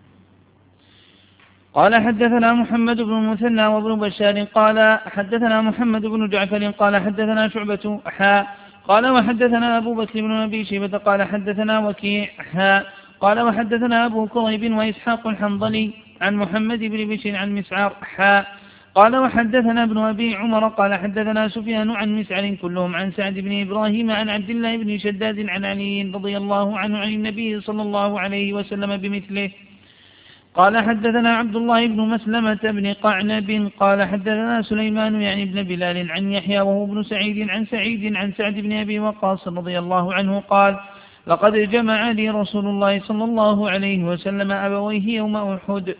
قال حدثنا محمد بن المثنى وابن بشار قال حدثنا محمد بن جعفر قال حدثنا شعبة حاء قال وحدثنا أبو بكر بن أبي شيبة قال حدثنا وكيع حاء قال وحدثنا أبو كريب وإسحاق الحنظلي عن محمد بن بشر عن مسعر حاء قال وحدثنا ابن أبي عمر قال حدثنا سفيان عن مسعر كلهم عن سعد بن إبراهيم عن عبد الله بن شداد عن علي رضي الله عنه عن النبي صلى الله عليه وسلم بمثله. قال حدثنا عبد الله بن مسلمة بن قعنب قال حدثنا سليمان يعني بن بلال عن يحيى وهو ابن سعيد عن سعيد عن سعد بن أبي وقاص رضي الله عنه قال لقد جمع لي رسول الله صلى الله عليه وسلم أبويه يوم أحد.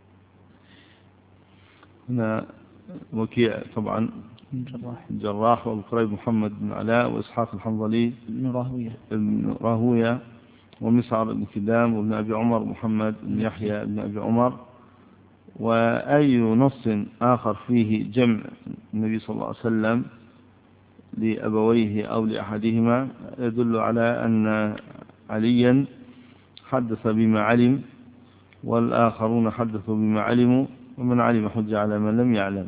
هنا وكيع طبعا جراح, جراح وابو كريب محمد بن علاء وإسحاق الحنظلي بن راهوية بن راهوية ومسعر بن كدام وابن أبي عمر محمد بن يحيى بن أبي عمر وأي نص آخر فيه جمع النبي صلى الله عليه وسلم لأبويه أو لأحدهما يدل على أن عليا حدث بما علم والآخرون حدثوا بما علموا، ومن علم حج على من لم يعلم.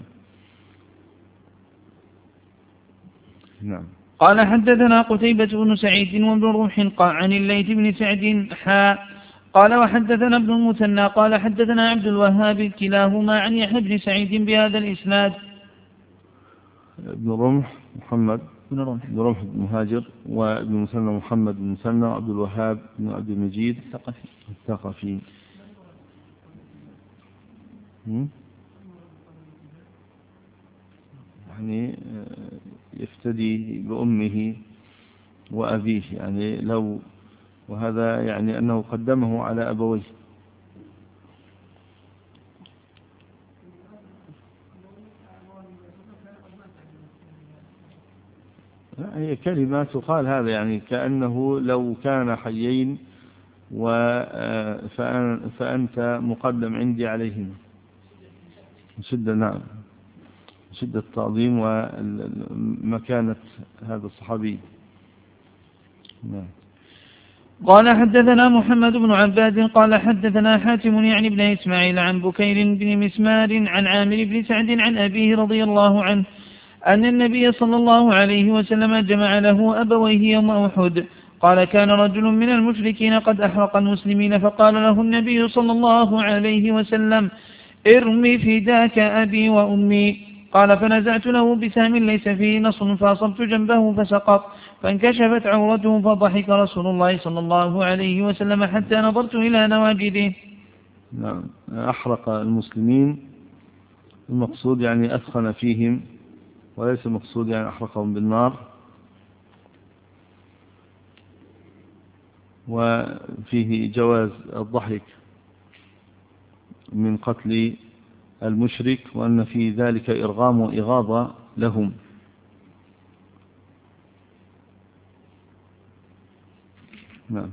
نعم. قال حدثنا قتيبة بن سعيد وابن رمح عن الليث بن سعد حاء قال وحدثنا ابن المثنى قال حدثنا عبد الوهاب كلاهما عن يحيى بن سعيد بهذا الإسناد. ابن رمح محمد بن رمح بن رمح بن مهاجر، وابن المثنى محمد بن المثنى، وعبد الوهاب بن عبد المجيد الثقفي الثقفي. يعني يفتدي بأمه وأبيه، يعني لو وهذا يعني أنه قدمه على أبويه. هي كلمة تقال هذا يعني كأنه لو كان حيين فأنت مقدم عندي عليهما. شدة نعم، شدة التعظيم ومكانة هذا الصحابي. نعم. قال حدثنا محمد بن عباد قال حدثنا حاتم يعني بن إسماعيل عن بكير بن مسمار عن عامر بن سعد عن أبيه رضي الله عنه أن النبي صلى الله عليه وسلم جمع له أبويه يوم أحد. قال كان رجل من المشركين قد أحرق المسلمين فقال له النبي صلى الله عليه وسلم ارمي فداك أبي وأمي. قال فنزعت له بسهم ليس فيه نصر فأصبت جنبه فسقط فانكشفت عورته فضحك رسول الله صلى الله عليه وسلم حتى نظرت إلى نواجذه. نعم. أحرق المسلمين المقصود يعني أثخن فيهم، وليس المقصود يعني أحرقهم بالنار. وفيه جواز الضحك من قتل المشرك، وأن في ذلك إرغام وإغاظة لهم. نعم.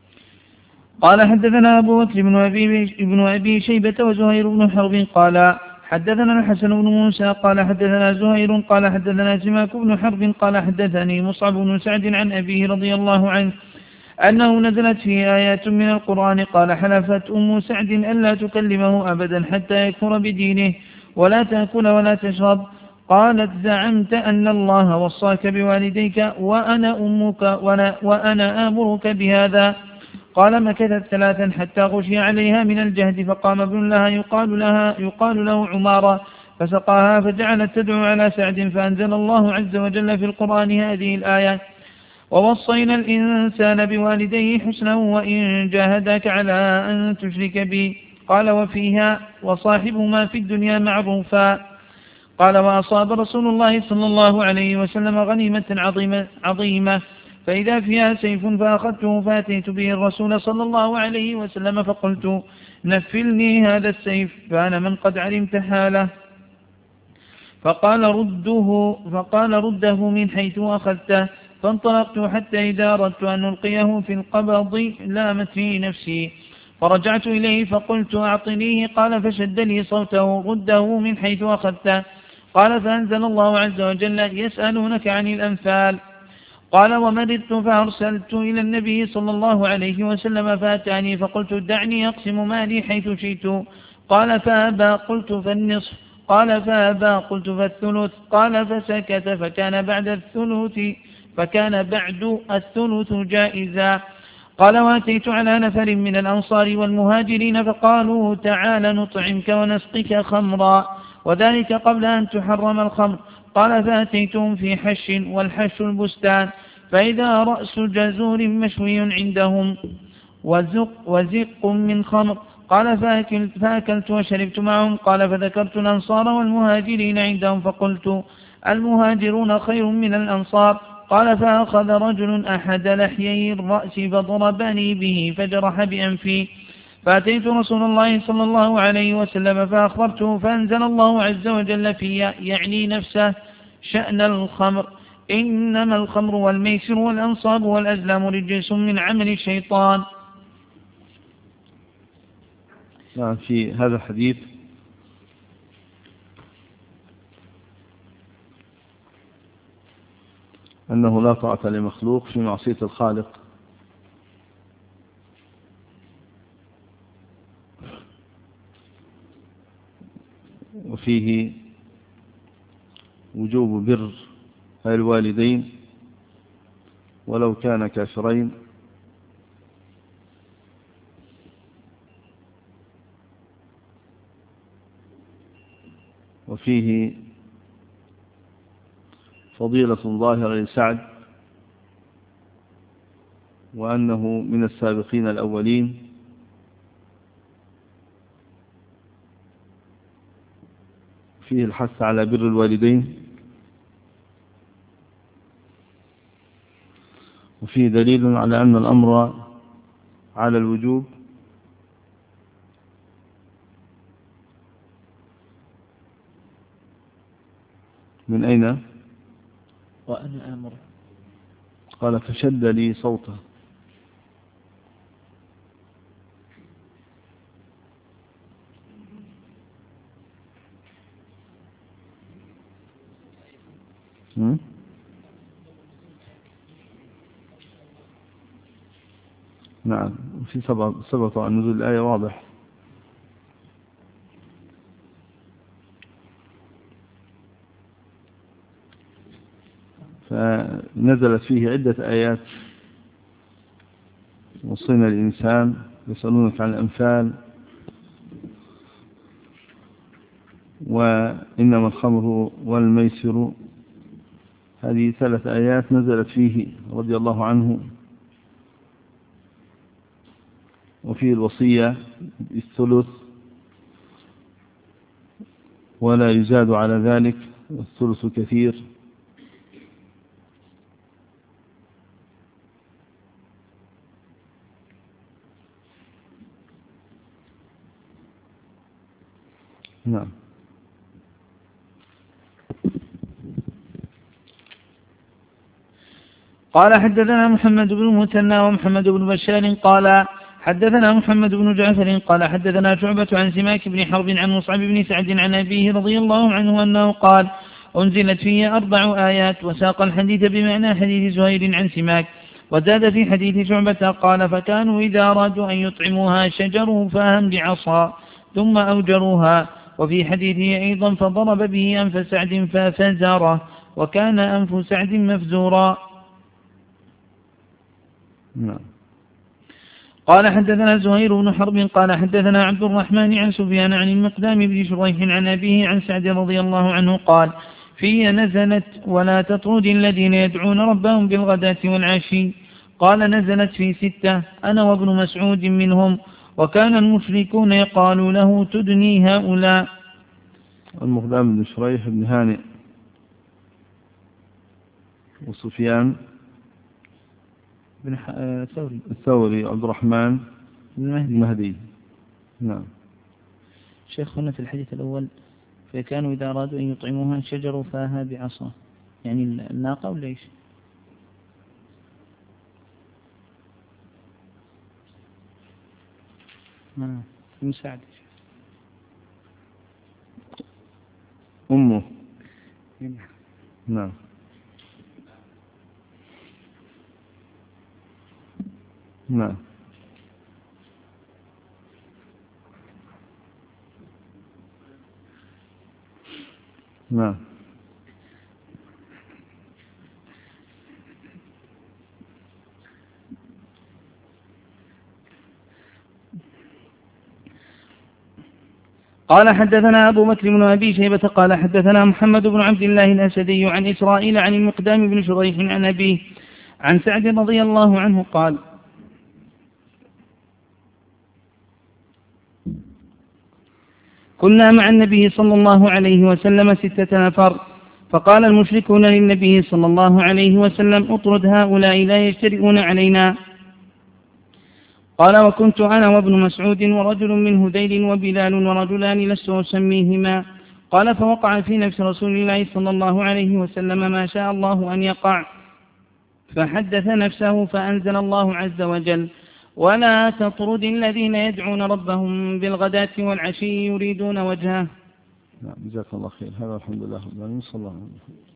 قال حدثنا أبو بكر بن أبي, بن أبي شيبة وزهير بن حرب قال حدثنا الحسن بن موسى قال حدثنا زهير قال حدثنا سماك بن حرب قال حدثني مصعب بن سعد عن أبيه رضي الله عنه أنه نزلت فيه آيات من القرآن قال حلفت أم سعد ألا تكلمه أبدا حتى يكفر بدينه ولا تأكل ولا تشرب. قالت زعمت أن الله وصاك بوالديك وأنا أمك وأنا, وأنا آمرك بهذا. قال مكثت ثلاثا حتى غشي عليها من الجهد فقام ابن لها يقال, لها يقال له عمارة فسقاها فجعلت تدعو على سعد فأنزل الله عز وجل في القرآن هذه الآية ووصينا الإنسان بوالديه حسنا وإن جاهداك على أن تشرك بي. قال وفيها وصاحبهما في الدنيا معروفا. قال وأصاب رسول الله صلى الله عليه وسلم غنيمة عظيمة, عظيمة فإذا فيها سيف فأخذته فأتيت به الرسول صلى الله عليه وسلم فقلت نفلني هذا السيف فأنا من قد علمت حاله. فقال رده, فقال رده من حيث أخذته. فانطلقت حتى إذا أردت أن ألقيه في القبض لامت في نفسي فرجعت إليه فقلت أعطنيه. قال فشد لي صوته رده من حيث أخذته. قال فأنزل الله عز وجل يسألونك عن الأنفال. قال ومرضت فأرسلت إلى النبي صلى الله عليه وسلم فأتاني فقلت دعني أقسم مالي حيث شئت. قال فأبى قلت فالنصف. قال فأبى قلت فالثلث. قال فسكت فكان بعد الثلث فكان بعد الثلث جائزا. قال واتيت على نفر من الأنصار والمهاجرين فقالوا تعال نطعمك ونسقك خمرا وذلك قبل أن تحرم الخمر. قال فأتيتهم في حش والحش البستان فإذا رأس جزور مشوي عندهم وزق, وزق من خمر. قال فأكلت, فأكلت وشربت معهم. قال فذكرت الأنصار والمهاجرين عندهم فقلت المهاجرون خير من الأنصار. قال فأخذ رجل أحد لحيي الرأس فضربني به فجرح بأنفي. فأتيت رسول الله صلى الله عليه وسلم فأخبرته فأنزل الله عز وجل في يعني نفسه شأن الخمر إنما الخمر والميسر والأنصاب والأزلام رجس من عمل الشيطان. نعم. في هذا الحديث أنه لا طاعة لمخلوق في معصية الخالق. وفيه وجوب بر الوالدين ولو كان كافرين، وفيه فضيلة ظاهرة لسعد وأنه من السابقين الأولين، فيه الحث على بر الوالدين، وفيه دليل على أن الأمر على الوجوب، من أين؟ وأنا آمر. قال فشد لي صوته. م? نعم، في سبب سبب عن نزول الآية واضح. فنزلت فيه عدة آيات وصينا الإنسان يسألونك عن الأنفال وإنما الخمر والميسر، هذه ثلاث آيات نزلت فيه رضي الله عنه. وفيه الوصية الثلث ولا يزاد على ذلك، الثلث كثير. نعم. قال حدثنا محمد بن المثنى ومحمد بن بشار قال حدثنا محمد بن جعفر قال حدثنا شعبة عن سماك بن حرب عن مصعب بن سعد عن أبيه رضي الله عنه أنه قال أنزلت فيه أربع آيات، وساق الحديث بمعنى حديث زهير عن سماك، وزاد في حديث شعبة قال فكانوا إذا أرادوا أن يطعموها شجروا فاهم بعصا ثم أوجروها. وفي حديثه أيضا فضرب به أنف سعد ففزاره، وكان أنف سعد مفزورا. نعم. قال حدثنا زهير بن حرب قال حدثنا عبد الرحمن عن سفيان عن المقدام بن شريح عن أبيه عن سعد رضي الله عنه قال في نزلت ولا تطرد الذين يدعون ربهم بالغداة والعشي. قال نزلت في ستة أنا وابن مسعود منهم، وكان المشركون يقالوا له تدني هؤلاء. المقدام بن شريح بن هانئ وسفيان بن الثوري الثوري عبد الرحمن المهدي. المهدي. نعم. شيخ هنا في الحديث الأول فكانوا إذا أرادوا أن يطعموها شجروا فاها بعصا، يعني الناقة ولا إيش؟ نعم. مساعد أمه. نعم. نعم. نعم. قال حدثنا أبو بكر بن أبي شيبة قال حدثنا محمد بن عبد الله الأسدي عن إسرائيل عن المقدام بن شريح عن أبيه عن سعد رضي الله عنه قال كنا مع النبي صلى الله عليه وسلم ستة نفر، فقال المشركون للنبي صلى الله عليه وسلم اطرد هؤلاء لا يجترئون علينا. قال وكنت أنا وابن مسعود ورجل من هذيل وبلال ورجلان لست أسميهما. قال فوقع في نفس رسول الله صلى الله عليه وسلم ما شاء الله أن يقع، فحدث نفسه فأنزل الله عز وجل ولا تطرد الذين يدعون ربهم بالغداة والعشي يريدون وجهه. نعم. جزاك الله خير. هذا الحمد لله رب العالمين. صلى الله عليه وسلم.